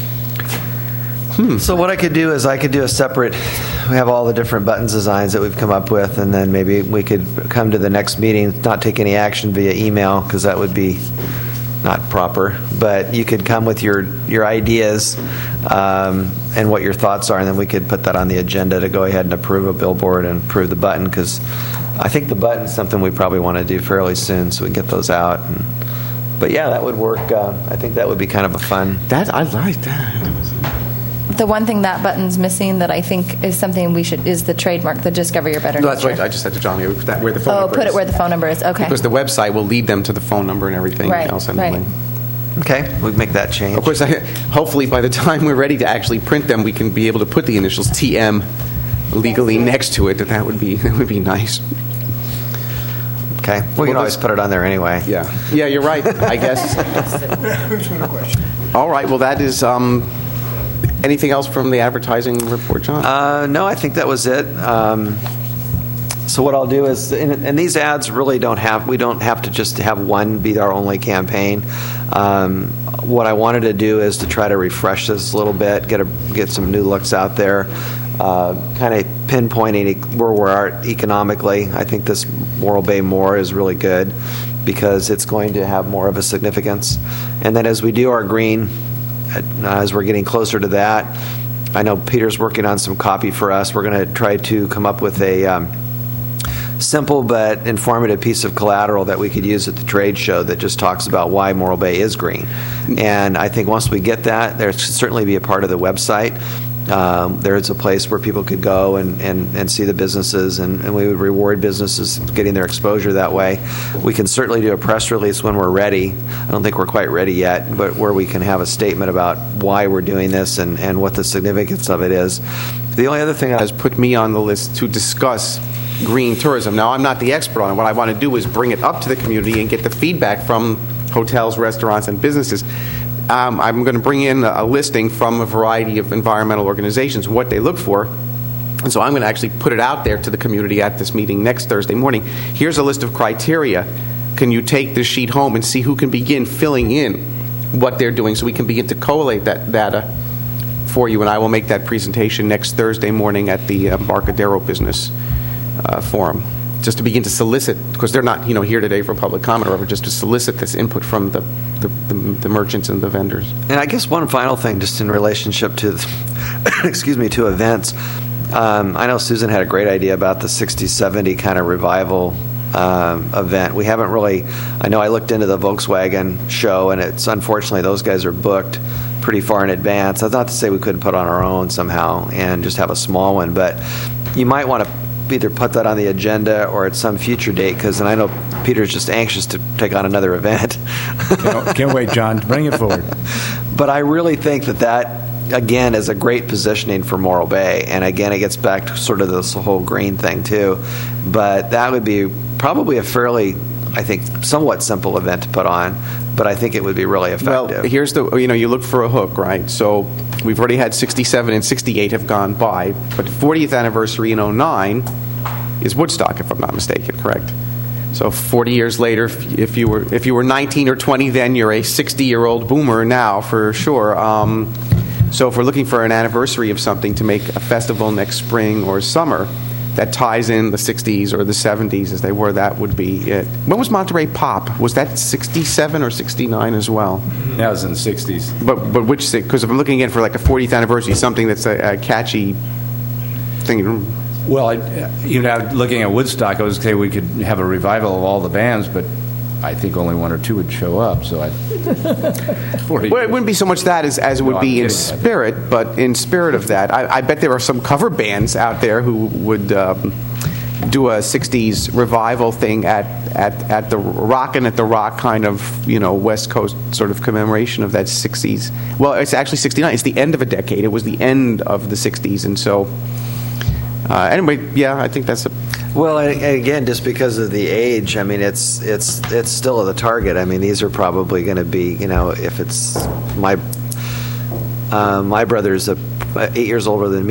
So what I could do is I could do a separate. We have all the different buttons designs that we've come up with, and then maybe we could come to the next meeting, not take any action via email, because that would be not proper, but you could come with your, your ideas um, and what your thoughts are, and then we could put that on the agenda to go ahead and approve a billboard and approve the button, because I think the button's something we probably want to do fairly soon, so we can get those out. And, but yeah, that would work. Uh, I think that would be kind of a fun. That I like that. The one thing that button's missing that I think is something we should is the trademark, the Discover Your Better No, that's Nature. right. I just said to John, that where the phone Oh, number put is. it where the phone number is. Okay. Because the website will lead them to the phone number and everything Right, else. right. Anyway. Okay, we'll make that change. Of course, I, hopefully by the time we're ready to actually print them, we can be able to put the initials T M legally next to it. That that would be that would be nice. Okay, we can always put it on there anyway. Yeah, yeah, you're right. I guess. All right. Well, that is. Um, anything else from the advertising report, John? Uh, no, I think that was it. Um, so what I'll do is, and, and these ads really don't have. We don't have to just have one be our only campaign. Um, what I wanted to do is to try to refresh this a little bit, get a, get some new looks out there. Uh, kind of pinpointing where we're at economically. I think this Morro Bay More is really good because it's going to have more of a significance. And then as we do our green, as we're getting closer to that, I know Peter's working on some copy for us. We're going to try to come up with a um, simple but informative piece of collateral that we could use at the trade show that just talks about why Morro Bay is green. And I think once we get that, there should certainly be a part of the website. Um, there's a place where people could go and, and, and see the businesses, and, and we would reward businesses getting their exposure that way. We can certainly do a press release when we're ready. I don't think we're quite ready yet, but where we can have a statement about why we're doing this and, and what the significance of it is. The only other thing that has put me on the list to discuss green tourism. Now, I'm not the expert on it. What I want to do is bring it up to the community and get the feedback from hotels, restaurants, and businesses. Um, I'm going to bring in a listing from a variety of environmental organizations, what they look for. And so I'm going to actually put it out there to the community at this meeting next Thursday morning. Here's a list of criteria. Can you take this sheet home and see who can begin filling in what they're doing so we can begin to collate that data for you? And I will make that presentation next Thursday morning at the uh, Embarcadero Business uh, Forum, just to begin to solicit, because they're not, you know, here today for public comment or whatever, just to solicit this input from the, the, the, the merchants and the vendors. And I guess one final thing, just in relationship to, excuse me, to events. Um, I know Susan had a great idea about the sixty seventy kind of revival um, event. We haven't really, I know I looked into the Volkswagen show, and it's unfortunately those guys are booked pretty far in advance. That's not to say we couldn't put on our own somehow and just have a small one, but you might want to either put that on the agenda or at some future date, because I know Peter's just anxious to take on another event. can't, can't wait, John. Bring it forward. But I really think that that, again, is a great positioning for Morro Bay. And again, it gets back to sort of this whole green thing, too. But that would be probably a fairly, I think, somewhat simple event to put on. But I think it would be really effective. Well, here's the, you know, you look for a hook, right? So we've already had sixty-seven and sixty-eight have gone by, but the fortieth anniversary in oh nine is Woodstock, if I'm not mistaken, correct? So forty years later, if, if you were if you were nineteen or twenty then, you're a sixty-year-old boomer now, for sure. Um, so if we're looking for an anniversary of something to make a festival next spring or summer that ties in the sixties or the seventies as they were, that would be it. When was Monterey Pop? Was that sixty-seven or sixty-nine as well? That was in the sixties. But but which, because if I'm looking again for like a fortieth anniversary, something that's a, a catchy thing. Well, I, you know, looking at Woodstock, I was say we could have a revival of all the bands, but I think only one or two would show up. So I. Well, it wouldn't be so much that as, as it would No, be I'm in kidding. spirit, but in spirit of that, I, I bet there are some cover bands out there who would um, do a sixties revival thing at, at, at the Rockin' at the Rock kind of, you know, West Coast sort of commemoration of that sixties. Well, it's actually sixty-nine. It's the end of a decade. It was the end of the sixties, and so uh, anyway, yeah, I think that's a. Well, and again, just because of the age, I mean, it's it's it's still the target. I mean, these are probably going to be, you know, if it's my uh, my brother's a, eight years older than me.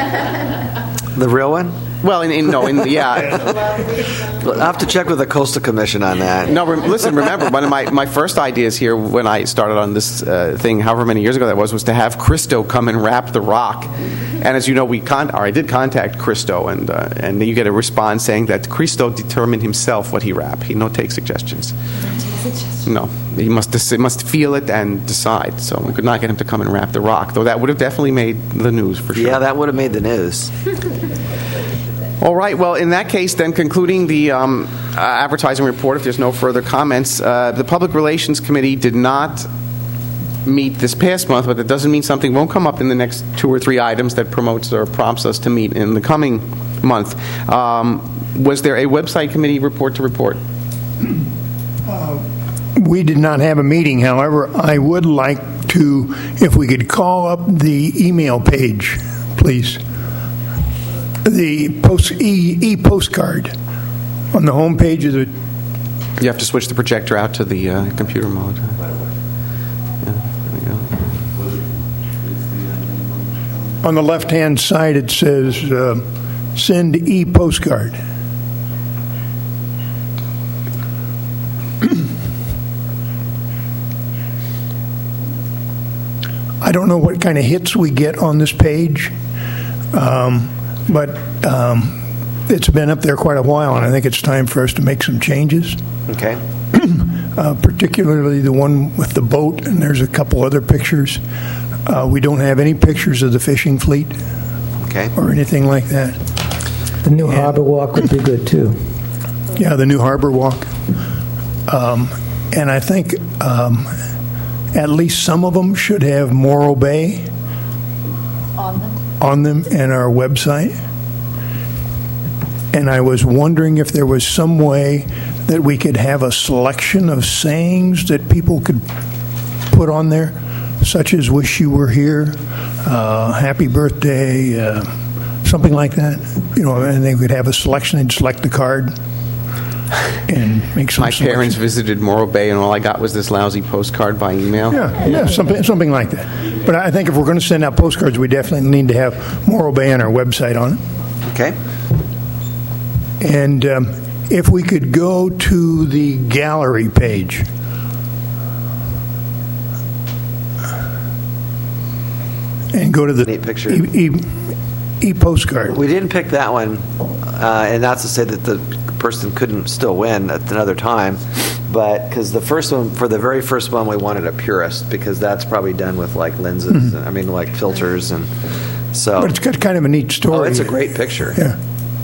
The real one? Well, in, in no, in yeah. I'll have to check with the Coastal Commission on that. No, re- listen, remember, one of my, my first ideas here when I started on this uh, thing, however many years ago that was, was to have Christo come and rap the rock. And as you know, we con- or I did contact Christo, and uh, and you get a response saying that Christo determined himself what he rap. He no take suggestions. No, he must he must feel it and decide. So we could not get him to come and wrap the rock, though that would have definitely made the news for sure. Yeah, that would have made the news. All right. Well, in that case, then, concluding the um, uh, advertising report, if there's no further comments, uh, the Public Relations Committee did not meet this past month, but that doesn't mean something won't come up in the next two or three items that promotes or prompts us to meet in the coming month. Um, was there a website committee report to report? Uh, we did not have a meeting. However, I would like to, if we could call up the email page, please. The post e, e postcard on the home page of the. You have to switch the projector out to the uh, computer mode. On the left-hand side, it says uh, "Send e-postcard." I don't know what kind of hits we get on this page, um, but um, it's been up there quite a while, and I think it's time for us to make some changes. Okay. uh, particularly the one with the boat, and there's a couple other pictures. Uh, we don't have any pictures of the fishing fleet, okay, or anything like that. The new and, harbor walk would be good too. Yeah, the new harbor walk, um, and I think um, at least some of them should have Morro Bay on them on them and our website. And I was wondering if there was some way that we could have a selection of sayings that people could put on there, such as "Wish you were here," uh, "Happy birthday," uh, something like that. You know, and they could have a selection and select the card and make some. My selection. parents visited Morro Bay, and all I got was this lousy postcard by email. Yeah, yeah, something something like that. But I think if we're going to send out postcards, we definitely need to have Morro Bay on our website on it. Okay. And um, if we could go to the gallery page. And go to the Neat picture. E, e, e-postcard. We didn't pick that one, uh, and that's to say that the person couldn't still win at another time. But because the first one, for the very first one, we wanted a purist because that's probably done with like lenses, mm-hmm. and, I mean like filters, and so. But it's got kind of a neat story. Oh, it's a great picture. Yeah.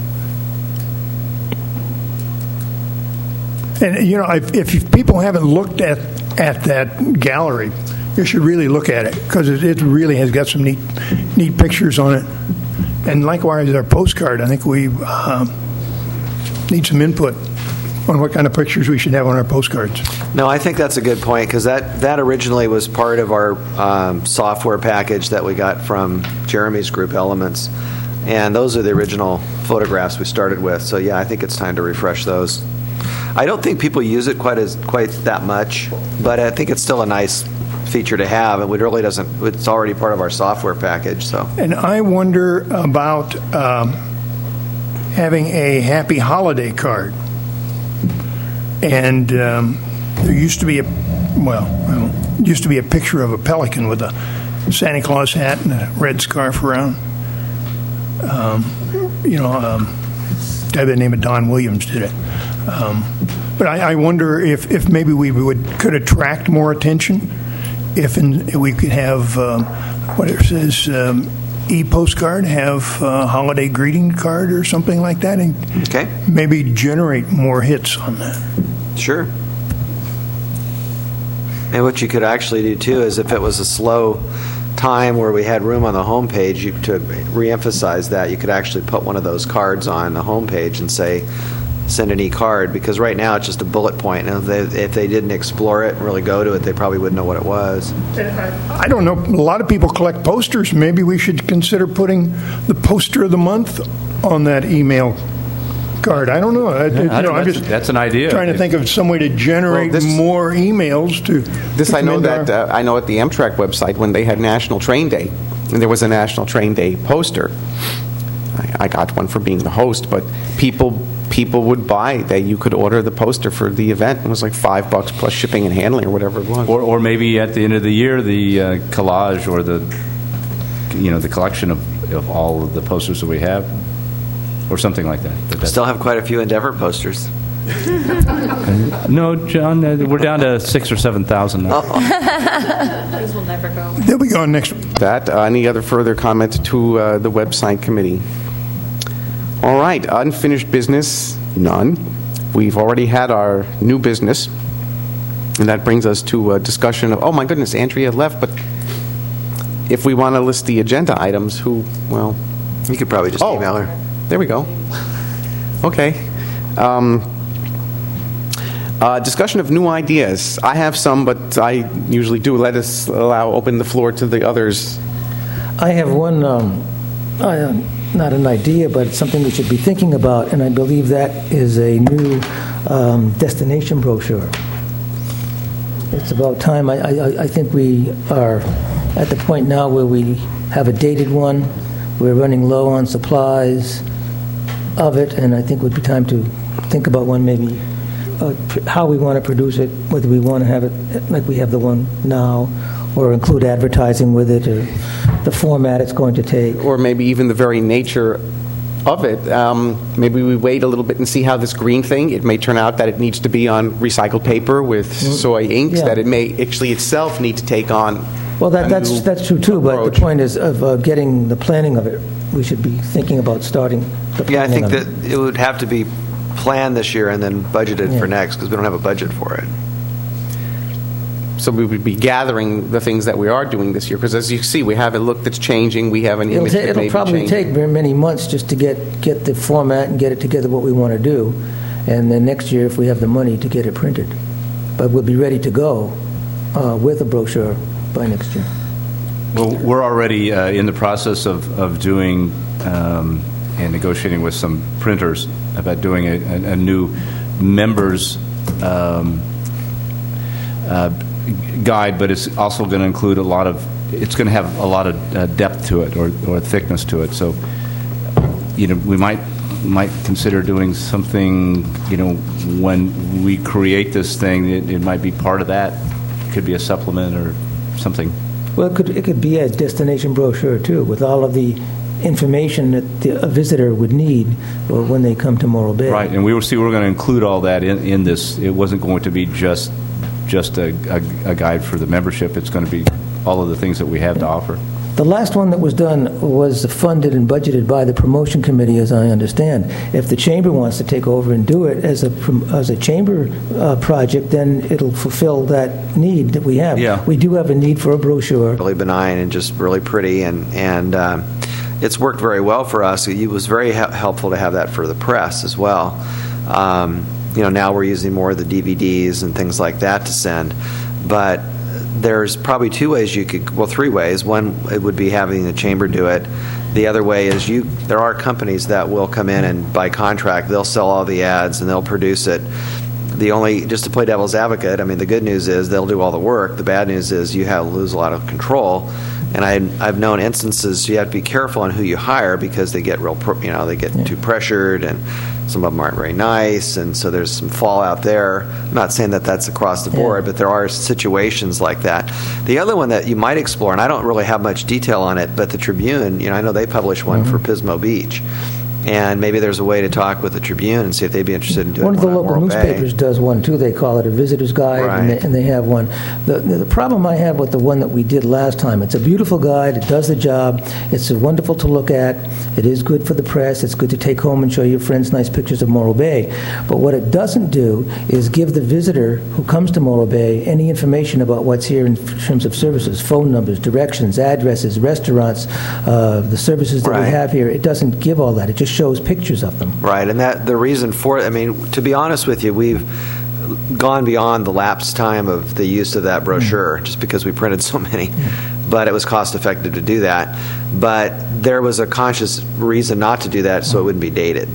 And you know, if, if people haven't looked at at that gallery, you should really look at it because it, it really has got some neat neat pictures on it. And likewise, our postcard, I think we uh, need some input on what kind of pictures we should have on our postcards. No, I think that's a good point because that, that originally was part of our um, software package that we got from Jeremy's group, Elements. And those are the original photographs we started with. So, yeah, I think it's time to refresh those. I don't think people use it quite as quite that much, but I think it's still a nice feature to have. It really doesn't. It's already part of our software package. So, and I wonder about um, having a happy holiday card. And um, there used to be a well, well, used to be a picture of a pelican with a Santa Claus hat and a red scarf around. Um, you know, um, guy by the name of Don Williams did it. Um, but I, I wonder if, if maybe we would could attract more attention if, in, if we could have um, what it says um, e-postcard, have a holiday greeting card or something like that, and okay. maybe generate more hits on that. Sure. And what you could actually do too is if it was a slow time where we had room on the homepage, you to reemphasize that you could actually put one of those cards on the homepage and say, send an e-card, because right now it's just a bullet point. And if they, if they didn't explore it and really go to it, they probably wouldn't know what it was. I don't know. A lot of people collect posters. Maybe we should consider putting the poster of the month on that email card. I don't know. I, yeah, you I know I'm that's, just that's an idea. Trying to think of some way to generate well, this, more emails to. This to I know our, that uh, I know at the Amtrak website when they had National Train Day, and there was a National Train Day poster. I, I got one for being the host, but people. People would buy that you could order the poster for the event. It was like five bucks plus shipping and handling or whatever it was. Or, or maybe at the end of the year, the uh, collage or the, you know, the collection of, of all of the posters that we have, or something like that. that Still have quite a few Endeavor posters. No, John, uh, we're down to six or seven thousand now. These will never go away. They'll be gone next. That. Uh, any other further comments to uh, the website committee? All right. Unfinished business, none. We've already had our new business, and that brings us to a discussion of. Oh my goodness, Andrea left. But if we want to list the agenda items, who? Well, you could probably just oh, email her. There we go. Okay. Um, Uh, discussion of new ideas. I have some, but I usually do. Let us allow open the floor to the others. I have one, um, uh, not an idea, but it's something we should be thinking about, and I believe that is a new um, destination brochure. It's about time. I, I, I think we are at the point now where we have a dated one. We're running low on supplies of it, and I think it would be time to think about one maybe. Uh, how we want to produce it, whether we want to have it like we have the one now, or include advertising with it, or the format it's going to take. Or maybe even the very nature of it. Um, maybe we wait a little bit and see how this green thing, it may turn out that it needs to be on recycled paper with mm. soy inks, yeah. that it may actually itself need to take on. Well, that, that's, that's true too, approach. But the point is of uh, getting the planning of it. We should be thinking about starting the planning Yeah, I think of that it. it would have to be planned this year and then budgeted Yeah. for next, because we don't have a budget for it. So we would be gathering the things that we are doing this year, because as you see, we have a look that's changing, we have an It'll, image ta- that it'll may be probably changing. take very many months just to get, get the format and get it together what we want to do, and then next year if we have the money to get it printed. But we'll be ready to go uh, with a brochure by next year. Well, we're already uh, in the process of, of doing um, and negotiating with some printers about doing a, a, a new members um, uh, guide, but it's also going to include a lot of, it's going to have a lot of uh, depth to it, or, or thickness to it. So, you know, we might might consider doing something, you know, when we create this thing, it, it might be part of that. It could be a supplement or something. Well, it could, it could be a destination brochure, too, with all of the information that the, a visitor would need when they come to Morro Bay. Right, and we will see we're going to include all that in, in this. It wasn't going to be just just a, a, a guide for the membership. It's going to be all of the things that we have to offer. The last one that was done was funded and budgeted by the promotion committee, as I understand. If the chamber wants to take over and do it as a as a chamber uh, project, then it'll fulfill that need that we have. Yeah. We do have a need for a brochure. Really benign and just really pretty, and and um, it's worked very well for us. It was very he- helpful to have that for the press as well. Um, you know, now we're using more of the D V Ds and things like that to send, but there's probably two ways you could, well, three ways. One, it would be having the chamber do it. The other way is you. There are companies that will come in and by contract, they'll sell all the ads and they'll produce it. The only, just to play devil's advocate, I mean, the good news is they'll do all the work. The bad news is you have lose a lot of control. And I, I've known instances you have to be careful on who you hire because they get real, you know, they get yeah. too pressured, and some of them aren't very nice, and so there's some fallout there. I'm not saying that that's across the board, yeah. but there are situations like that. The other one that you might explore, and I don't really have much detail on it, but the Tribune, you know, I know they publish one mm-hmm. for Pismo Beach. And maybe there's a way to talk with the Tribune and see if they'd be interested in doing one. One of the local Morro newspapers Bay. does one, too. They call it a visitor's guide, right. and, they, and they have one. The, the, the problem I have with the one that we did last time, it's a beautiful guide. It does the job. It's wonderful to look at. It is good for the press. It's good to take home and show your friends nice pictures of Morro Bay. But what it doesn't do is give the visitor who comes to Morro Bay any information about what's here in terms of services, phone numbers, directions, addresses, restaurants, uh, the services that right. we have here. It doesn't give all that. It just shows pictures of them. Right, and that the reason for it, I mean, to be honest with you, we've gone beyond the lapse time of the use of that brochure mm. just because we printed so many. Mm. But it was cost effective to do that. But there was a conscious reason not to do that so it wouldn't be dated.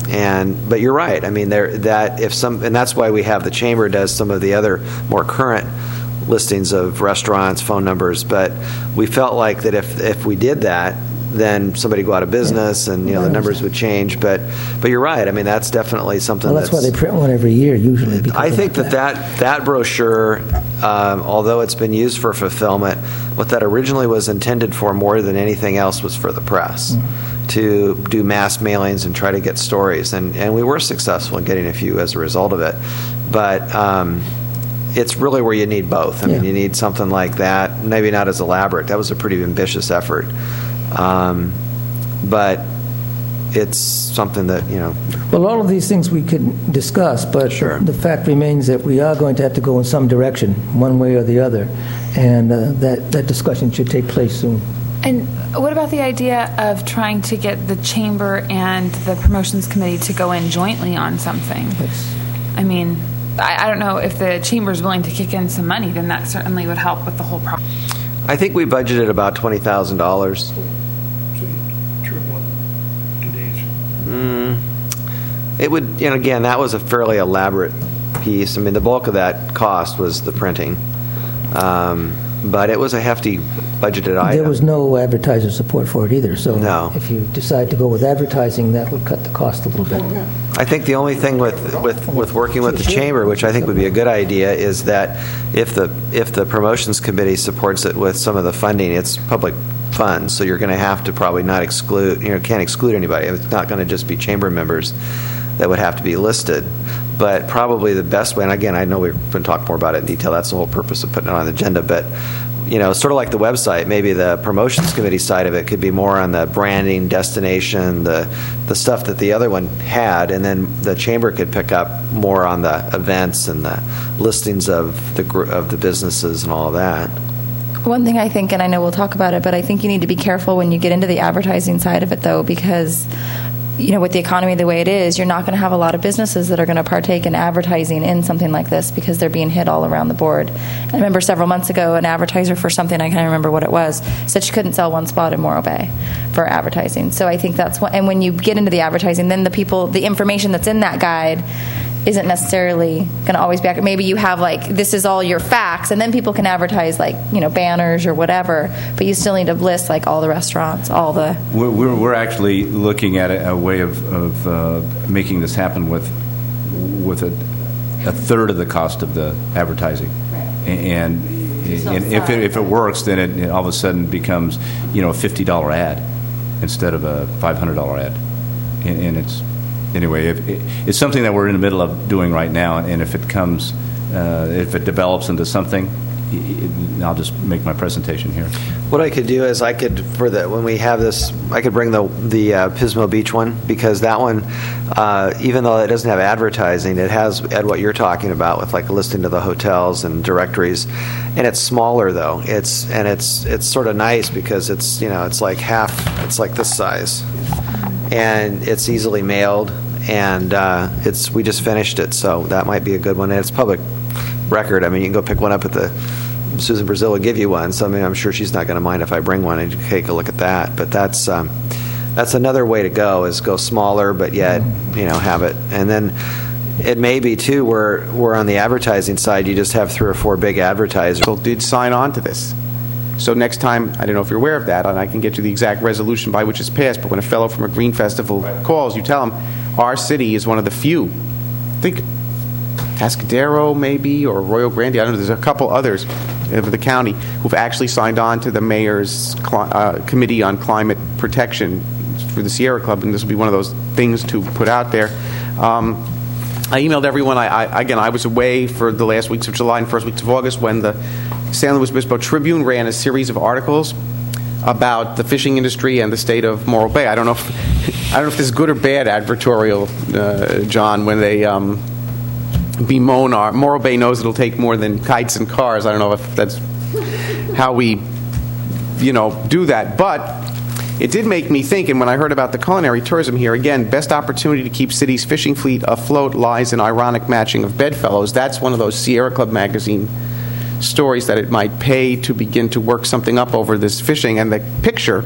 And but you're right. I mean, there that if some, and that's why we have the chamber does some of the other more current listings of restaurants, phone numbers. But we felt like that if if we did that, then somebody would go out of business, and you know the numbers would change. But but you're right. I mean, that's definitely something. Well, that's, that's why they print one every year, usually. I think that that, that that brochure, um, although it's been used for fulfillment, what that originally was intended for more than anything else was for the press. Mm-hmm. to do mass mailings and try to get stories. And, and we were successful in getting a few as a result of it. But um, it's really where you need both. I mean, Yeah. you need something like that, maybe not as elaborate. That was a pretty ambitious effort. Um, but it's something that, you know. Well, all of these things we could discuss, but Sure. the fact remains that we are going to have to go in some direction, one way or the other, and uh, that, that discussion should take place soon. And what about the idea of trying to get the chamber and the promotions committee to go in jointly on something? I mean, I, I don't know if the chamber is willing to kick in some money, then that certainly would help with the whole problem. I think we budgeted about twenty thousand dollars. Mm, it would, you know, again, that was a fairly elaborate piece. I mean, the bulk of that cost was the printing. Um, but it was a hefty budgeted item. There was no advertiser support for it either, so No. if you decide to go with advertising, that would cut the cost a little bit. I think the only thing with, with, with working with the chamber, which I think would be a good idea, is that if the if the promotions committee supports it with some of the funding, it's public funds, so you're going to have to probably not exclude, you know, can't exclude anybody. It's not going to just be chamber members that would have to be listed. But probably the best way, and again, I know we've been talking more about it in detail, that's the whole purpose of putting it on the agenda, but you know, sort of like the website, maybe the promotions committee side of it could be more on the branding, destination, the the stuff that the other one had, and then the chamber could pick up more on the events and the listings of the gr- of the businesses and all of that. One thing I think, and I know we'll talk about it, but I think you need to be careful when you get into the advertising side of it, though, because, you know, with the economy the way it is, you're not going to have a lot of businesses that are going to partake in advertising in something like this because they're being hit all around the board. And I remember several months ago, an advertiser for something, I can't remember what it was, said she couldn't sell one spot in Morro Bay for advertising. So I think that's what, and when you get into the advertising, then the people, the information that's in that guide isn't necessarily going to always be accurate. Maybe you have, like, this is all your facts, and then people can advertise, like, you know, banners or whatever, but you still need to list, like, all the restaurants, all the... We're, we're, we're actually looking at a, a way of, of uh, making this happen with with a, a third of the cost of the advertising. And, and if, it, if it works, then it, it all of a sudden becomes, you know, a fifty dollar ad instead of a five hundred dollar ad. And, and it's... Anyway, if, it, it's something that we're in the middle of doing right now, and if it comes, uh, if it develops into something, it, I'll just make my presentation here. What I could do is I could, for the when we have this, I could bring the the uh, Pismo Beach one, because that one, uh, even though it doesn't have advertising, it has, Ed, what you're talking about with like a listing to the hotels and directories, and it's smaller though. It's and it's it's sort of nice because it's, you know, it's like half, it's like this size, and it's easily mailed, and uh, it's we just finished it, so that might be a good one. And it's public record. I mean, you can go pick one up at the Susan Brazil will give you one. So I mean, I'm sure she's not going to mind if I bring one and take a look at that. But that's um, that's another way to go, is go smaller, but yet, you know, have it. And then it may be too where where on the advertising side you just have three or four big advertisers. People did sign on to this. So next time, I don't know if you're aware of that, and I can get you the exact resolution by which it's passed, but when a fellow from a Green Festival calls, you tell him, our city is one of the few, I think Cascadero maybe, or Arroyo Grande, I don't know, there's a couple others of the county who've actually signed on to the mayor's cli- uh, Committee on Climate Protection for the Sierra Club, and this will be one of those things to put out there. Um, I emailed everyone. I, I, again, I was away for the last weeks of July and first weeks of August when the San Luis Obispo Tribune ran a series of articles about the fishing industry and the state of Morro Bay. I don't know if, I don't know if this is good or bad advertorial, uh, John, when they um, bemoan our... Morro Bay knows it'll take more than kites and cars. I don't know if that's how we, you know, do that. But it did make me think, and when I heard about the culinary tourism here, again, best opportunity to keep city's fishing fleet afloat lies in ironic matching of bedfellows. That's one of those Sierra Club magazine stories that it might pay to begin to work something up over this fishing. And the picture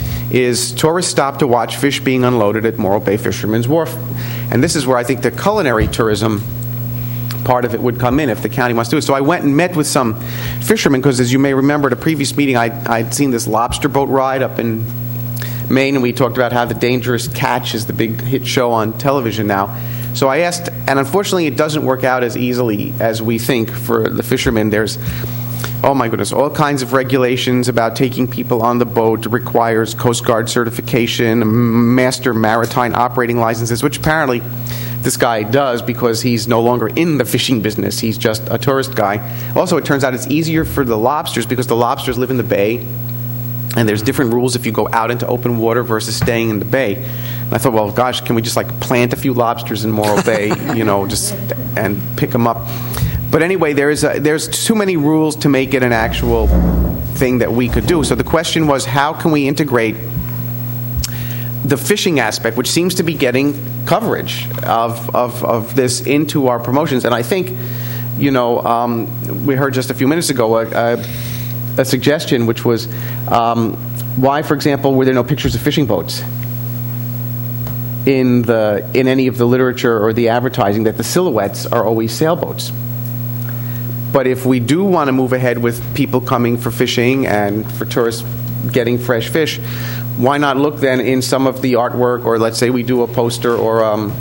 is tourists stop to watch fish being unloaded at Morro Bay Fisherman's Wharf. And this is where I think the culinary tourism part of it would come in if the county wants to do it. So I went and met with some fishermen, because as you may remember at a previous meeting, I, I'd seen this lobster boat ride up in Maine, and we talked about how The Dangerous Catch is the big hit show on television now. So I asked, and unfortunately it doesn't work out as easily as we think for the fishermen. There's oh my goodness, all kinds of regulations about taking people on the boat. It requires Coast Guard certification, master maritime operating licenses, which apparently this guy does because he's no longer in the fishing business. He's just a tourist guy. Also, it turns out it's easier for the lobsters because the lobsters live in the bay, and there's different rules if you go out into open water versus staying in the bay. And I thought, well, gosh, can we just like plant a few lobsters in Morro Bay, you know, just and pick them up? But anyway, there's a, there's too many rules to make it an actual thing that we could do. So the question was, how can we integrate the fishing aspect, which seems to be getting coverage of of, of this, into our promotions? And I think, you know, um, we heard just a few minutes ago a, a, a suggestion, which was um, why, for example, were there no pictures of fishing boats in the in any of the literature or the advertising, that the silhouettes are always sailboats? But if we do want to move ahead with people coming for fishing and for tourists getting fresh fish, why not look then in some of the artwork, or let's say we do a poster or um,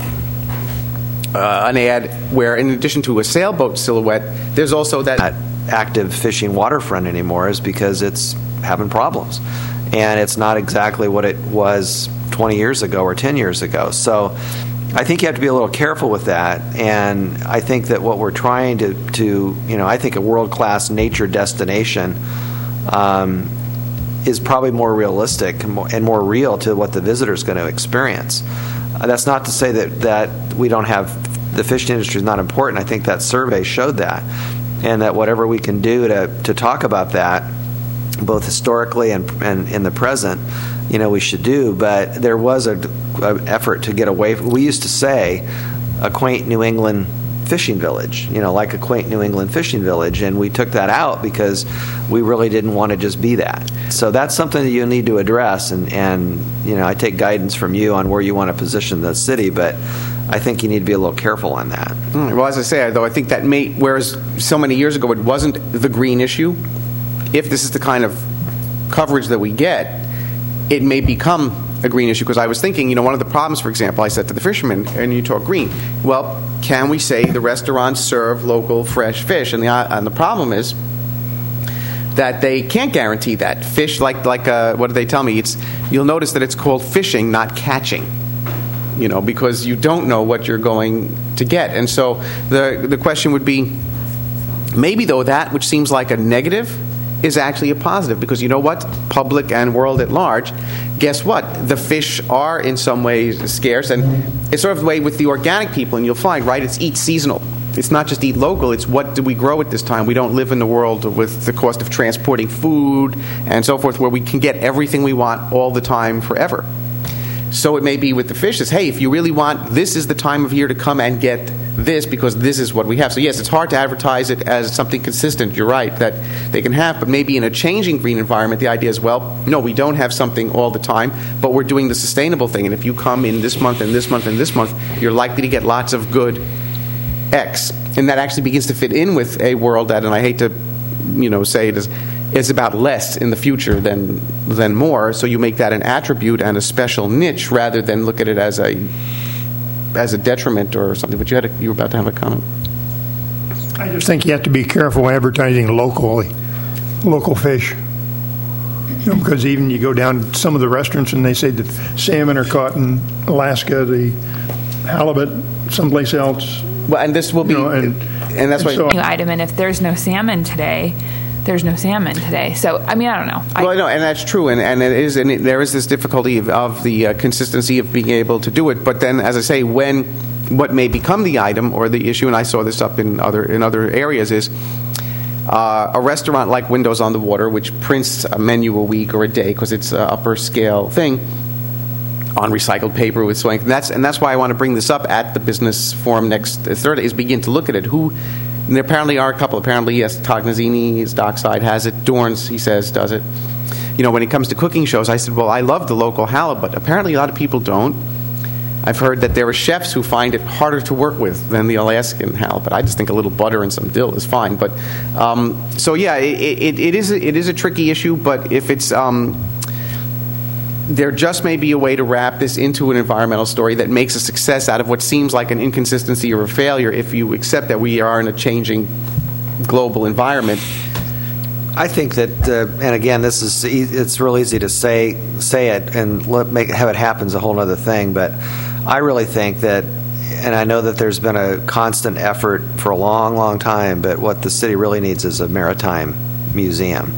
uh, an ad where, in addition to a sailboat silhouette, there's also that Not active fishing waterfront anymore is because it's having problems, and it's not exactly what it was twenty years ago or ten years ago. So I think you have to be a little careful with that, and I think that what we're trying to, to you know, I think a world-class nature destination um, is probably more realistic and more, and more real to what the visitor is going to experience. Uh, that's not to say that, that we don't have, the fishing industry is not important. I think that survey showed that, and that whatever we can do to, to talk about that, both historically and, and in the present, you know, we should do. But there was a, a effort to get away from, we used to say a quaint New England fishing village, you know, like a quaint New England fishing village, and we took that out because we really didn't want to just be that. So that's something that you need to address, and, and you know, I take guidance from you on where you want to position the city, but I think you need to be a little careful on that. Mm, well, as I say, though, I think that may, whereas so many years ago it wasn't the green issue, if this is the kind of coverage that we get, it may become a green issue. Because I was thinking, you know, one of the problems, for example, I said to the fishermen, and you talk green, well, can we say the restaurants serve local fresh fish? And the, and the problem is that they can't guarantee that. Fish, like, like uh, what do they tell me? It's, you'll notice that it's called fishing, not catching. You know, because you don't know what you're going to get. And so the the question would be, maybe, though, that which seems like a negative is actually a positive, because you know what? Public and world at large, guess what? The fish are in some ways scarce, and it's sort of the way with the organic people, and you'll find, right, it's eat seasonal. It's not just eat local, it's what do we grow at this time. We don't live in the world with the cost of transporting food and so forth, where we can get everything we want all the time forever. So it may be with the fish is, hey, if you really want, this is the time of year to come and get this, because this is what we have. So yes, it's hard to advertise it as something consistent, you're right, that they can have, but maybe in a changing green environment, the idea is, well, no, we don't have something all the time, but we're doing the sustainable thing, and if you come in this month and this month and this month, you're likely to get lots of good X. And that actually begins to fit in with a world that, and I hate to, you know, say it is, it's about less in the future than than more. So you make that an attribute and a special niche rather than look at it as a as a detriment or something. But you had a, you were about to have a comment. I just think you have to be careful advertising locally, local fish. You know, because even you go down to some of the restaurants and they say that salmon are caught in Alaska, the halibut someplace else. Well, and this will be, you know, and, and that's why. So, item, and if there's no salmon today, there's no salmon today. So, I mean, I don't know. I, well, no, and that's true, and, and it is, and it, there is this difficulty of, of the uh, consistency of being able to do it. But then, as I say, when what may become the item or the issue, and I saw this up in other in other areas, is uh, a restaurant like Windows on the Water, which prints a menu a week or a day because it's an upper scale thing on recycled paper with swank. And that's and that's why I want to bring this up at the business forum next Thursday, is begin to look at it. Who. And there apparently are a couple. Apparently, yes, Tognazzini, his dockside has it. Dorns, he says, does it. You know, when it comes to cooking shows, I said, well, I love the local halibut. Apparently, a lot of people don't. I've heard that there are chefs who find it harder to work with than the Alaskan halibut. I just think a little butter and some dill is fine. But um, so, yeah, it, it, it is a, it is a tricky issue. But if it's um, there just may be a way to wrap this into an environmental story that makes a success out of what seems like an inconsistency or a failure if you accept that we are in a changing global environment. I think that, uh, and again, this is e- it's real easy to say say it and let make have it happen is a whole other thing. But I really think that, and I know that there's been a constant effort for a long, long time. But what the city really needs is a maritime museum,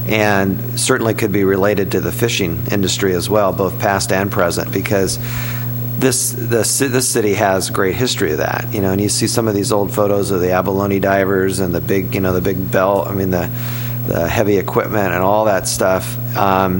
and certainly could be related to the fishing industry as well, both past and present, because this this this city has great history of that, you know. And you see some of these old photos of the abalone divers and the big, you know, the big bell. I mean, the the heavy equipment and all that stuff. Um,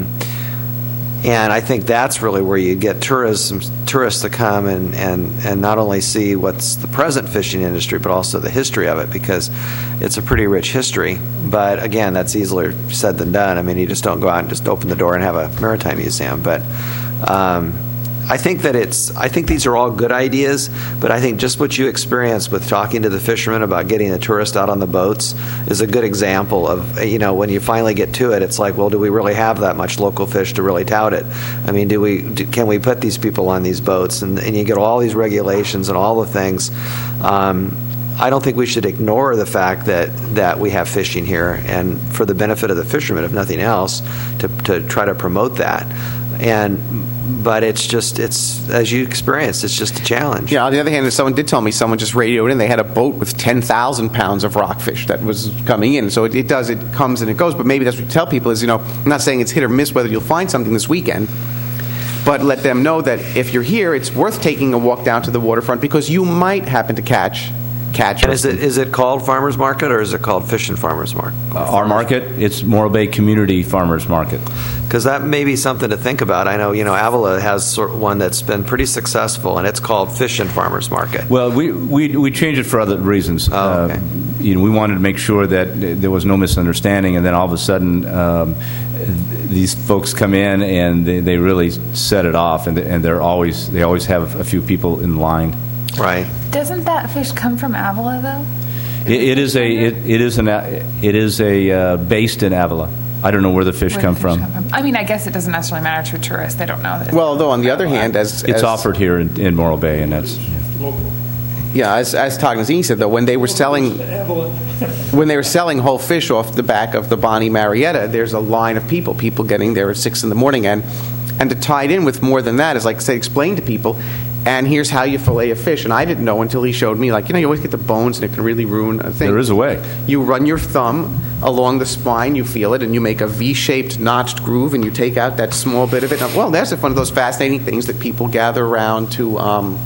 and I think that's really where you get tourism tourists to come and, and, and not only see what's the present fishing industry, but also the history of it, because it's a pretty rich history. But again, that's easier said than done. I mean, you just don't go out and just open the door and have a maritime museum. But um, I think that it's, I think these are all good ideas, but I think just what you experienced with talking to the fishermen about getting the tourists out on the boats is a good example of, you know, when you finally get to it, it's like, well, do we really have that much local fish to really tout it? I mean, do we, do, can we put these people on these boats? And, and you get all these regulations and all the things. Um, I don't think we should ignore the fact that, that we have fishing here, and for the benefit of the fishermen, if nothing else, to, to try to promote that. And but it's just, it's, as you experienced, it's just a challenge. Yeah, on the other hand, someone did tell me, someone just radioed in, they had a boat with ten thousand pounds of rockfish that was coming in. So it, it does, it comes and it goes. But maybe that's what you tell people is, you know, I'm not saying it's hit or miss whether you'll find something this weekend, but let them know that if you're here, it's worth taking a walk down to the waterfront because you might happen to catch catch. And is it is it called Farmers Market or is it called Fish and Farmers Market? Uh, our market, it's Morro Bay Community Farmers Market. Because that may be something to think about. I know, you know, Avila has sort of one that's been pretty successful, and it's called Fish and Farmers Market. Well, we we, we changed it for other reasons. Oh, okay. Uh, you know, we wanted to make sure that there was no misunderstanding, and then all of a sudden, um, these folks come in and they, they really set it off, and and they're always they always have a few people in line. Right. Doesn't that fish come from Avila though? It, it is a it, it is an it is a uh, based in Avila. I don't know where the fish, Where come, the fish from. come from. I mean, I guess it doesn't necessarily matter to a tourist. They don't know that. Well, though, on the other hand, as... It's as, offered here in, in Morro Bay, and that's... Yeah, as, as Tognazini said, though, when they were selling... when they were selling whole fish off the back of the Bonnie Marietta, there's a line of people, people getting there at six in the morning, and, and to tie it in with more than that is, like, say, explain to people, and here's how you fillet a fish. And I didn't know until he showed me, like, you know, you always get the bones, and it can really ruin a thing. There is a way. You run your thumb along the spine, you feel it, and you make a V-shaped notched groove, and you take out that small bit of it. Well, that's one of those fascinating things that people gather around to um,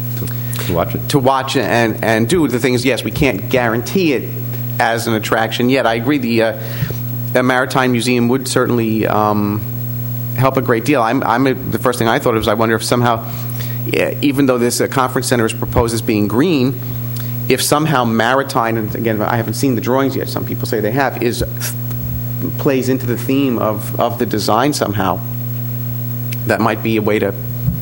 to watch it. To watch and and do. The thing is, yes, we can't guarantee it as an attraction yet. I agree. The, uh, the Maritime Museum would certainly um, help a great deal. I'm, I'm a, the first thing I thought of was I wonder if somehow, yeah, even though this uh, conference center is proposed as being green, if somehow maritime, and again, I haven't seen the drawings yet, some people say they have, is plays into the theme of, of the design somehow, that might be a way to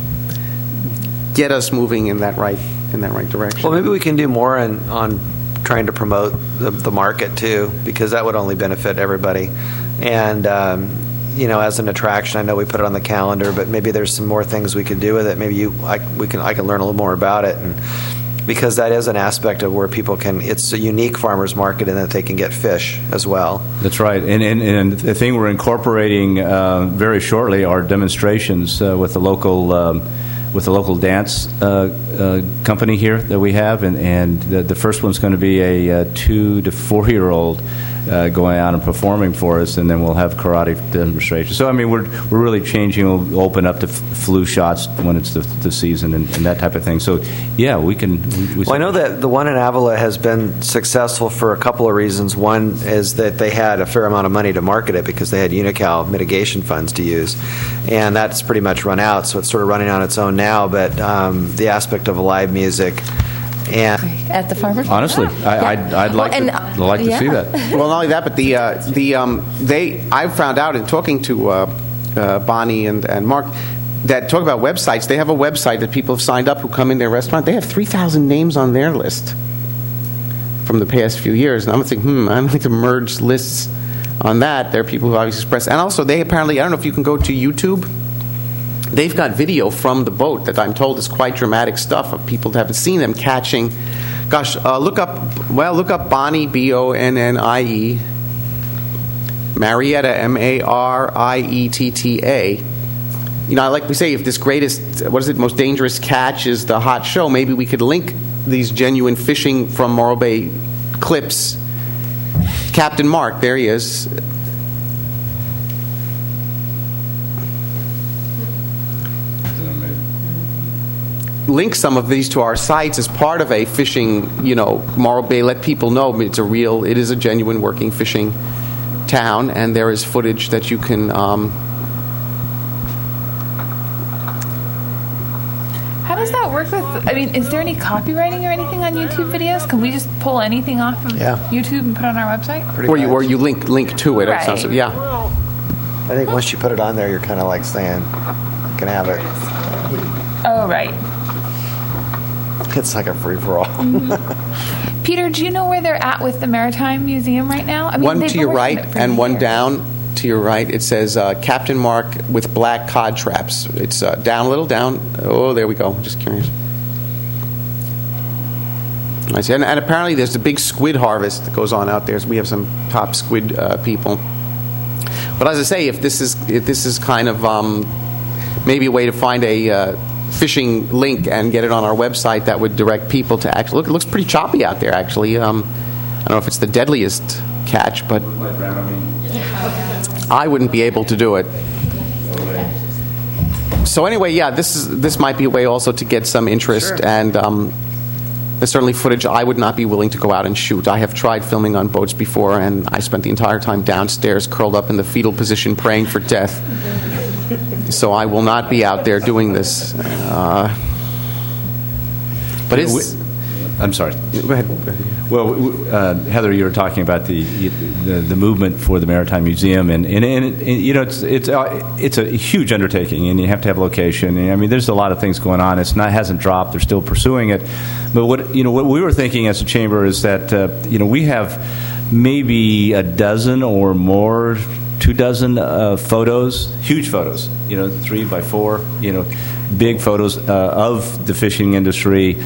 get us moving in that right in that right direction. Well, maybe we can do more on, on trying to promote the, the market, too, because that would only benefit everybody. And, um, you know, as an attraction, I know we put it on the calendar, but maybe there's some more things we could do with it. Maybe you, I, we can, I can learn a little more about it, and because that is an aspect of where people can, it's a unique farmer's market in that they can get fish as well. That's right. And, and, and the thing we're incorporating uh, very shortly are demonstrations uh, with the local um, with the local dance uh, uh, company here that we have. And, and the, the first one's going to be a, a two to four-year-old Uh, going out and performing for us, and then we'll have karate demonstrations. So, I mean, we're we're really changing. We'll open up to f- flu shots when it's the, the season and, and that type of thing. So, yeah, we can. We, we well, I know that the one in Avila has been successful for a couple of reasons. One is that they had a fair amount of money to market it because they had Unocal mitigation funds to use, and that's pretty much run out. So it's sort of running on its own now. But um, the aspect of live music. And at the farmers, honestly, I, I'd, I'd like well, and, to I'd like to yeah. see that. Well, not only that, but the uh, the um, they I found out in talking to uh, uh, Bonnie and, and Mark that talk about websites. They have a website that people have signed up who come in their restaurant. They have three thousand names on their list from the past few years, and I'm thinking, hmm, I don't think to merge lists on that. There are people who obviously expressed, and also they apparently, I don't know if you can go to YouTube. They've got video from the boat that I'm told is quite dramatic stuff of people that haven't seen them catching. Gosh, uh, look up, well, look up Bonnie, B O N N I E, Marietta, M A R I E T T A. You know, like we say, if this greatest, what is it, most dangerous catch is the hot show, maybe we could link these genuine fishing from Morro Bay clips. Captain Mark, there he is. Link some of these to our sites as part of a fishing, you know, Morro Bay. Let people know it's a real, it is a genuine working fishing town, and there is footage that you can. Um, How does that work with? I mean, is there any copywriting or anything on YouTube videos? Can we just pull anything off of Yeah. YouTube and put it on our website? or you or you link link to it. Right. Sounds- yeah. I think once you put it on there, you're kind of like saying, you can have it. Oh, right. It's like a free-for-all. Peter, do you know where they're at with the Maritime Museum right now? I mean, One they've to been your working right on it for and one years. down to your right. It says uh, Captain Mark with black cod traps. It's uh, down a little, down. Oh, there we go. Just curious. I see. And, and apparently there's a big squid harvest that goes on out there. So we have some top squid uh, people. But as I say, if this is if this is kind of um, maybe a way to find a uh, fishing link and get it on our website, that would direct people to actually look. It looks pretty choppy out there, actually. Um, I don't know if it's the deadliest catch, but I wouldn't be able to do it. So anyway, yeah, this is this might be a way also to get some interest, Sure. and um, there's certainly footage I would not be willing to go out and shoot. I have tried filming on boats before, and I spent the entire time downstairs, curled up in the fetal position, praying for death. So I will not be out there doing this. Uh, but it's. I'm sorry. Go ahead. Go ahead. Well, w- uh, Heather, you were talking about the the, the movement for the Maritime Museum, and, and, and, and you know it's it's uh, it's a huge undertaking, and you have to have a location. And, I mean, there's a lot of things going on. It's not hasn't dropped. They're still pursuing it. But what you know what we were thinking as a chamber is that uh, you know we have maybe a dozen or more, two dozen uh, photos, huge photos. You know, three by four. You know, big photos uh, of the fishing industry.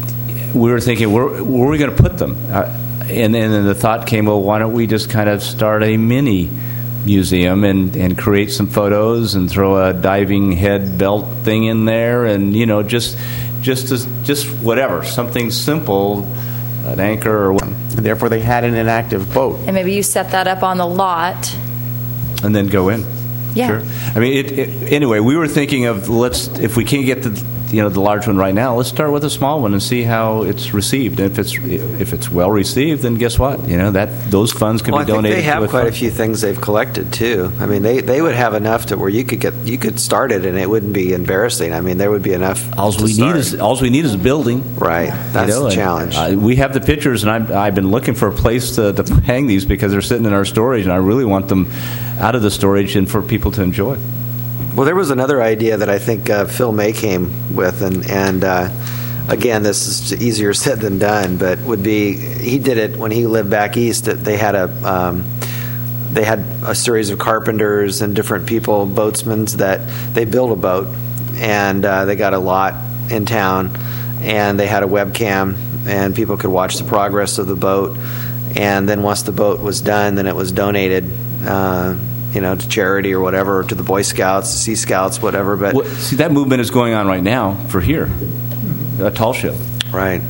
We were thinking, where, where are we going to put them? Uh, and, and then the thought came, well, why don't we just kind of start a mini museum and, and create some photos and throw a diving head belt thing in there, and you know, just just as, just whatever, something simple, an anchor or what. And therefore, they had an inactive boat. And maybe you set that up on the lot. And then go in. Yeah. Sure. I mean, it, it, anyway, we were thinking of let's if we can't get the you know the large one right now, let's start with a small one and see how it's received. And if it's if it's well received, then guess what? You know that those funds can Well, be I think donated. they have to quite a fund. few things they've collected too. I mean, they, they would have enough to where you could get you could start it and it wouldn't be embarrassing. I mean, there would be enough. All to we start. need is all we need is a building. Right. That's You know, the and, challenge. uh, we have the pictures, and I've, I've been looking for a place to, to hang these because they're sitting in our storage, and I really want them out of the storage and for people to enjoy. Well, there was another idea that I think uh, Phil May came with, and and uh, again, this is easier said than done, but would be he did it when he lived back east. That they had a um, they had a series of carpenters and different people, boatsmen, that they built a boat, and uh, they got a lot in town, and they had a webcam, and people could watch the progress of the boat, and then once the boat was done, then it was donated. Uh, you know, to charity or whatever, or to the Boy Scouts, Sea Scouts, whatever. But Well, see, that movement is going on right now for here, a tall ship. Right.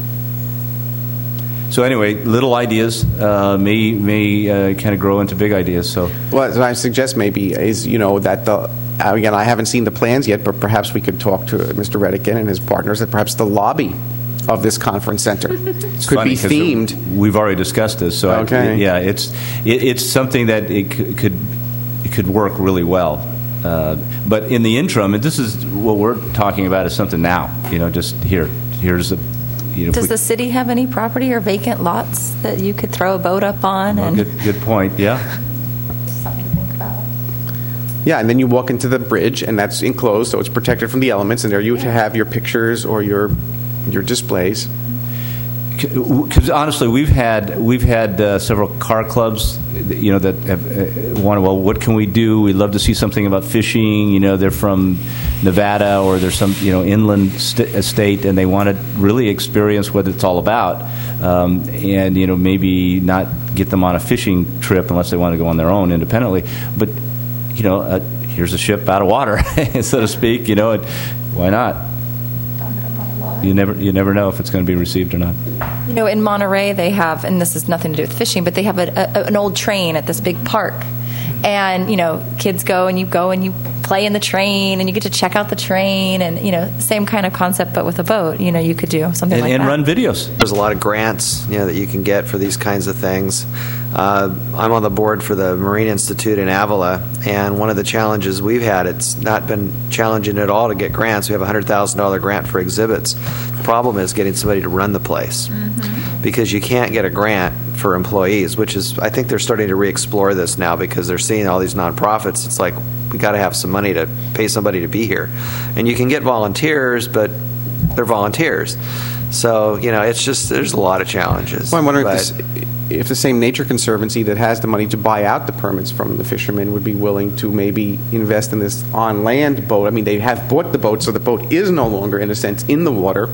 So anyway, little ideas uh, may may uh, kind of grow into big ideas. So Well, what I suggest maybe is, you know, that the, again, I haven't seen the plans yet, but perhaps we could talk to Mister Redican and his partners that perhaps the lobby of this conference center it's could funny be 'cause themed. We've already discussed this. So Okay. I, yeah, it's it, it's something that it could, could it could work really well. Uh, but in the interim, and this is what we're talking about, is something now. You know, just here, here's a. You know, Does we- the city have any property or vacant lots that you could throw a boat up on? well, And good, good point. Yeah. something to think about. Yeah, and then you walk into the bridge, and that's enclosed, so it's protected from the elements, and there you have your pictures or your your displays. Because honestly, we've had we've had uh, several car clubs, you know, that have uh, wanted. Well, what can we do? We'd love to see something about fishing. You know, they're from Nevada or there's some you know inland st- state, and they want to really experience what it's all about. Um, and you know, maybe not get them on a fishing trip unless they want to go on their own independently. But, you know, uh, here's a ship out of water, so to speak, you know, and why not? You never, you never know if it's going to be received or not. You know, in Monterey, they have, and this has nothing to do with fishing, but they have a, a, an old train at this big park. And, you know, kids go and you go and you play in the train and you get to check out the train and, you know, same kind of concept but with a boat. You know, you could do something and, like and that. And run videos. There's a lot of grants, you know, that you can get for these kinds of things. Uh, I'm on the board for the Marine Institute in Avila, and one of the challenges we've had, it's not been challenging at all to get grants. We have a one hundred thousand dollars grant for exhibits. The problem is getting somebody to run the place mm-hmm. because you can't get a grant for employees, which is, I think they're starting to re-explore this now because they're seeing all these nonprofits. It's like, we got to have some money to pay somebody to be here. And you can get volunteers, but they're volunteers. So, you know, it's just, there's a lot of challenges. Well, I'm wondering but, if, this, if the same Nature Conservancy that has the money to buy out the permits from the fishermen would be willing to maybe invest in this on-land boat. I mean, they have bought the boat, so the boat is no longer, in a sense, in the water.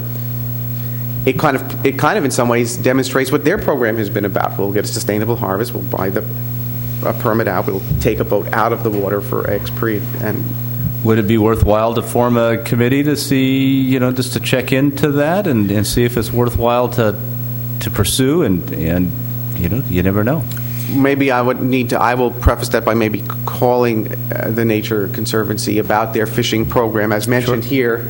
It kind of, it kind of, in some ways, demonstrates what their program has been about. We'll get a sustainable harvest. We'll buy the a permit out. We'll take a boat out of the water for X period. And would it be worthwhile to form a committee to see, you know, just to check into that and, and see if it's worthwhile to to pursue? And and you know, you never know. Maybe I would need to. I will preface that by maybe calling uh, the Nature Conservancy about their fishing program, as mentioned sure. here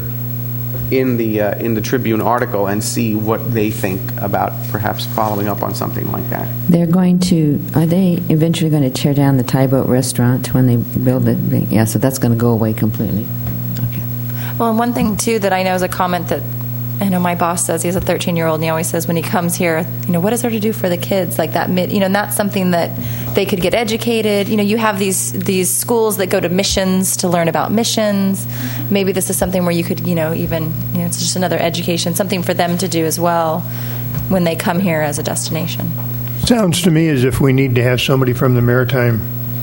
in the uh, in the Tribune article, and see what they think about perhaps following up on something like that. They're going to. Are they eventually going to tear down the Thai Boat restaurant when they build it? Yeah, so that's going to go away completely. Okay. Well, and one thing too that I know is a comment that I know my boss says. He has a thirteen-year-old, and he always says when he comes here, you know, what is there to do for the kids? Like that, mid, you know, and that's something that they could get educated. You know, you have these these schools that go to missions to learn about missions. Maybe this is something where you could, you know, even, you know, it's just another education, something for them to do as well when they come here as a destination. Sounds to me as if we need to have somebody from the Maritime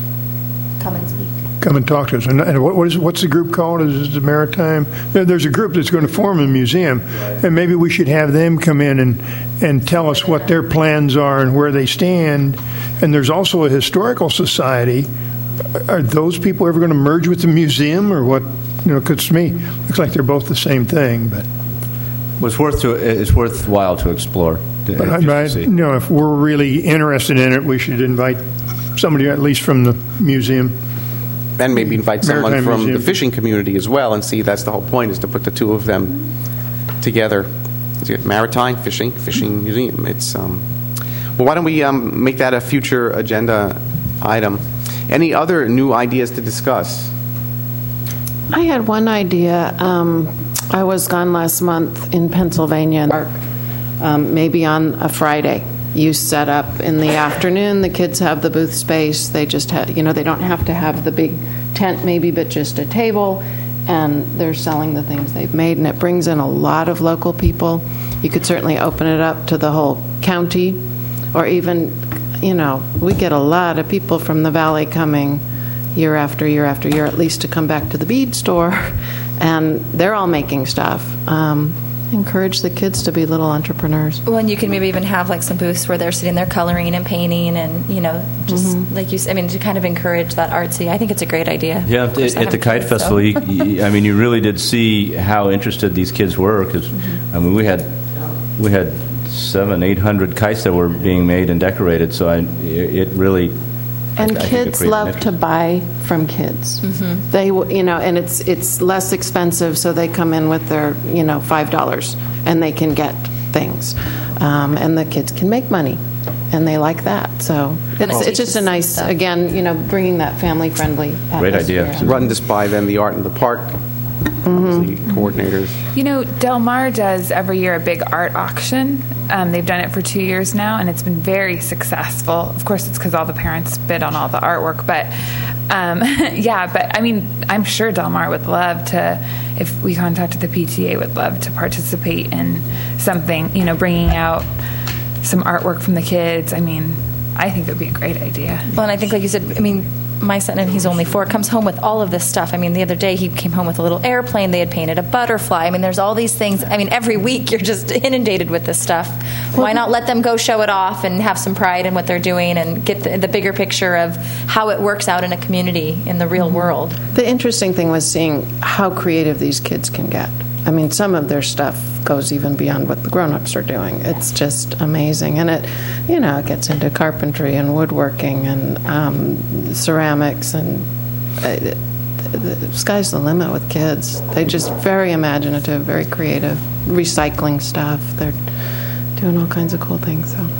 come and speak. Come and talk to us. And, and what, what is what's the group called? Is it the Maritime? There's a group that's going to form a museum, and maybe we should have them come in and and tell us what their plans are and where they stand. And there's also a historical society. Are those people ever going to merge with the museum, or what? You know, because to me, looks like they're both the same thing. But well, it's worth to it's worthwhile to explore. To, but I, I, you know, if we're really interested in it, we should invite somebody at least from the museum. And maybe invite someone Maritime from Museum. the fishing community as well, and see. That's the whole point: is to put the two of them together. Maritime fishing, fishing museum. It's um, well. Why don't we um, make that a future agenda item? Any other new ideas to discuss? I had one idea. Um, I was gone last month in Pennsylvania, um, maybe on a Friday. You set up in the afternoon. The kids have the booth space. They just have, you know, they don't have to have the big tent maybe, but just a table. And they're selling the things they've made, and it brings in a lot of local people. You could certainly open it up to the whole county, or even, you know, we get a lot of people from the valley coming year after year after year, at least to come back to the bead store, and they're all making stuff. Um, encourage the kids to be little entrepreneurs. Well, and you can maybe even have like some booths where they're sitting there coloring and painting, and you know, just mm-hmm. like you said, I mean, to kind of encourage that artsy. I think it's a great idea. Yeah, at, at the Kite kids, Festival, so. you, you, I mean, you really did see how interested these kids were, because mm-hmm. I mean, we had we had seven, eight hundred kites that were being made and decorated. So I, it really. And I, I kids love to buy from kids. Mm-hmm. They, you know, and it's it's less expensive, so they come in with their, you know, five dollars, and they can get things, um, and the kids can make money, and they like that. So it's well, it's just a nice, stuff. Again, you know, bringing that family friendly. Great idea. Run this by then the Art in the Park. Mm-hmm. Coordinators. You know, Del Mar does every year a big art auction. Um, they've done it for two years now, and it's been very successful. Of course, it's because all the parents bid on all the artwork. But, um, yeah, but, I mean, I'm sure Del Mar would love to, if we contacted the P T A, would love to participate in something, you know, bringing out some artwork from the kids. I mean, I think that would be a great idea. Well, and I think, like you said, I mean, my son, and he's only four, comes home with all of this stuff. I mean, the other day he came home with a little airplane. They had painted a butterfly. I mean, there's all these things. I mean, every week you're just inundated with this stuff. Why not let them go show it off and have some pride in what they're doing and get the, the bigger picture of how it works out in a community in the real world? The interesting thing was seeing how creative these kids can get. I mean, some of their stuff goes even beyond what the grown-ups are doing. It's just amazing. And it, you know, it gets into carpentry and woodworking and um, ceramics, and uh, the, the sky's the limit with kids. They're just very imaginative, very creative, recycling stuff. They're doing all kinds of cool things. So.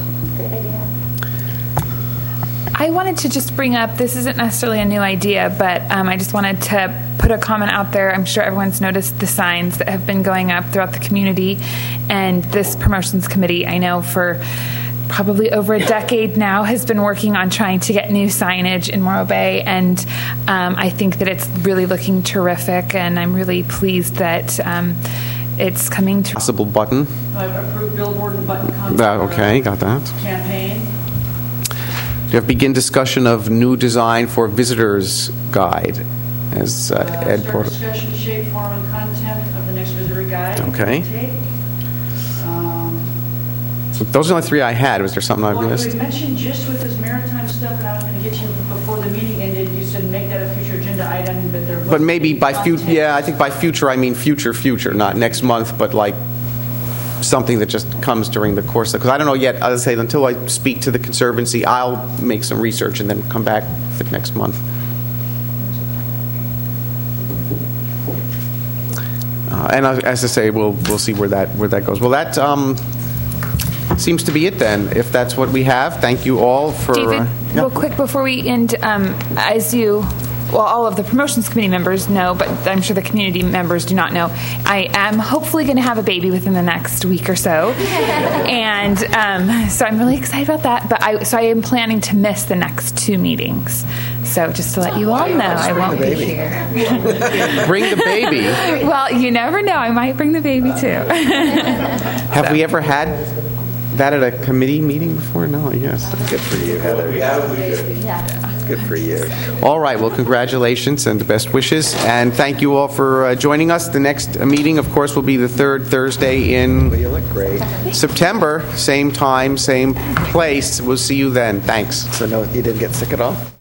I wanted to just bring up, this isn't necessarily a new idea, but um, I just wanted to put a comment out there. I'm sure everyone's noticed the signs that have been going up throughout the community, and this promotions committee, I know for probably over a decade now, has been working on trying to get new signage in Morro Bay, and um, I think that it's really looking terrific, and I'm really pleased that um, it's coming to... Possible button. I've approved billboard and button concept. That, okay, got that. Campaign. You have begin discussion of new design for visitors guide, as uh, Uh, Ed start brought up. discussion, shape, form, and content of the next visitor guide. Okay. Take. Um, Those are the only three I had. Was there something I well, missed? you mentioned just with this maritime stuff, and I was going to get you before the meeting ended. You said make that a future agenda item, but there. But maybe by future, yeah, I think by future I mean future, future, not next month, but like something that just comes during the course of, because I don't know yet, as I say, until I speak to the Conservancy, I'll make some research and then come back with it next month. Uh, and as I say, we'll we'll see where that where that goes. Well, that um, seems to be it then. If that's what we have, thank you all for. David, uh, yeah. real quick before we end, um, as you, well, all of the promotions committee members know, but I'm sure the community members do not know, I am hopefully going to have a baby within the next week or so, and um, so I'm really excited about that. But I, so I am planning to miss the next two meetings. So just to let you all know, I won't be here. Bring the baby. Well, you never know. I might bring the baby too. Have we ever had that at a committee meeting before? No, I guess. Good for you, Heather. Yeah. Good for you. All right. Well, congratulations and best wishes. And thank you all for uh, joining us. The next uh, meeting, of course, will be the third Thursday in Well, you look great. September. Same time, same place. We'll see you then. Thanks. So no, you didn't get sick at all?